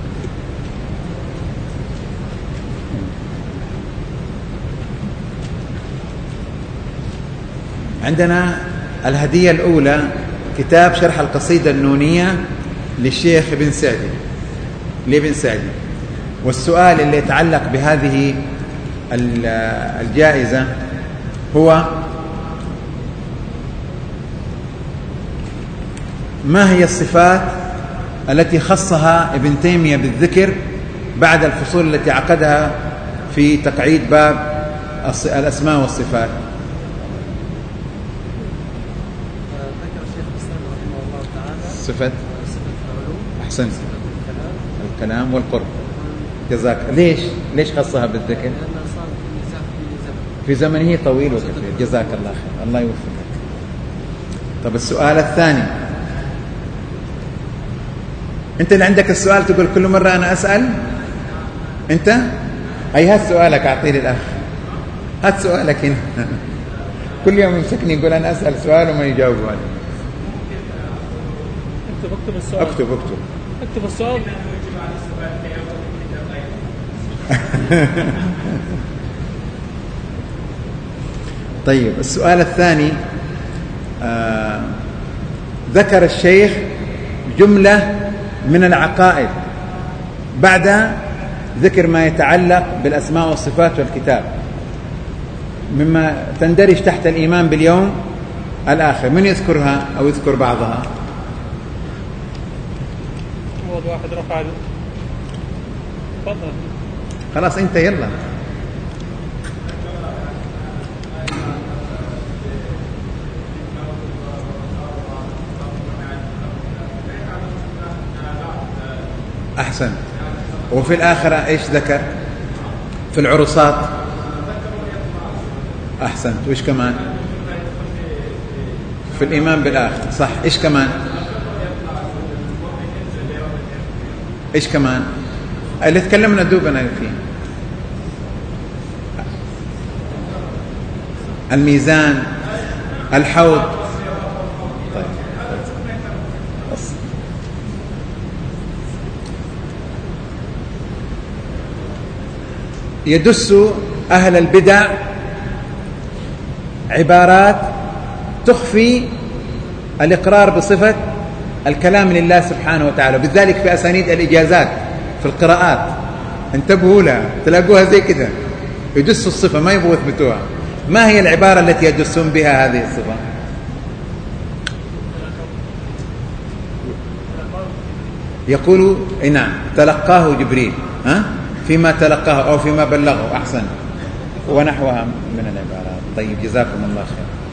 عندنا الهدية الأولى كتاب شرح القصيدة النونية للشيخ ابن سعدي لابن سعدي. والسؤال اللي يتعلق بهذه الجائزة هو: ما هي الصفات التي خصها ابن تيمية بالذكر بعد الفصول التي عقدها في تقعيد باب الأسماء والصفات؟ صفة أحسنت الكلام والقرب. جزاك. ليش ليش خصها بالذكر؟ في زمنه طويل وكثير. جزاك الله خير، الله يوفقك. طب السؤال الثاني، أنت اللي عندك السؤال تقول كل مرة أنا أسأل؟ أنت؟ أي هات سؤالك أعطيه للأخ، هات سؤالك هنا. كل يوم يمسكني يقول أنا أسأل سؤال وما يجاوبوا عليه. اكتب السؤال. اكتب اكتب اكتب السؤال. طيب السؤال الثاني، آه ذكر الشيخ جملة من العقائد بعد ذكر ما يتعلق بالأسماء والصفات والكتاب مما تندرج تحت الإيمان باليوم الآخر. من يذكرها أو يذكر بعضها؟ أول واحد رفع. تفضل. خلاص أنت يلا. أحسن. وفي الآخرة إيش ذكر؟ في العرصات أحسنت. وإيش كمان؟ في الإيمان بالآخرة صح. إيش كمان؟ إيش كمان؟ اللي تكلمنا دوبنا فيه الميزان، الحوض. طيب. يدس أهل البدع عبارات تخفي الإقرار بصفة الكلام لله سبحانه وتعالى، بالذات في أسانيد الإجازات في القراءات انتبهوا لها، تلاقوها زي كده يدسوا الصفة ما يبغوا يثبتوها. ما هي العبارة التي يدسون بها هذه الصفة؟ يقولوا نعم تلقاه جبريل، ها فيما تلقاه أو فيما بلغه. أحسن. ونحوها من العبارات. طيب جزاكم الله خير.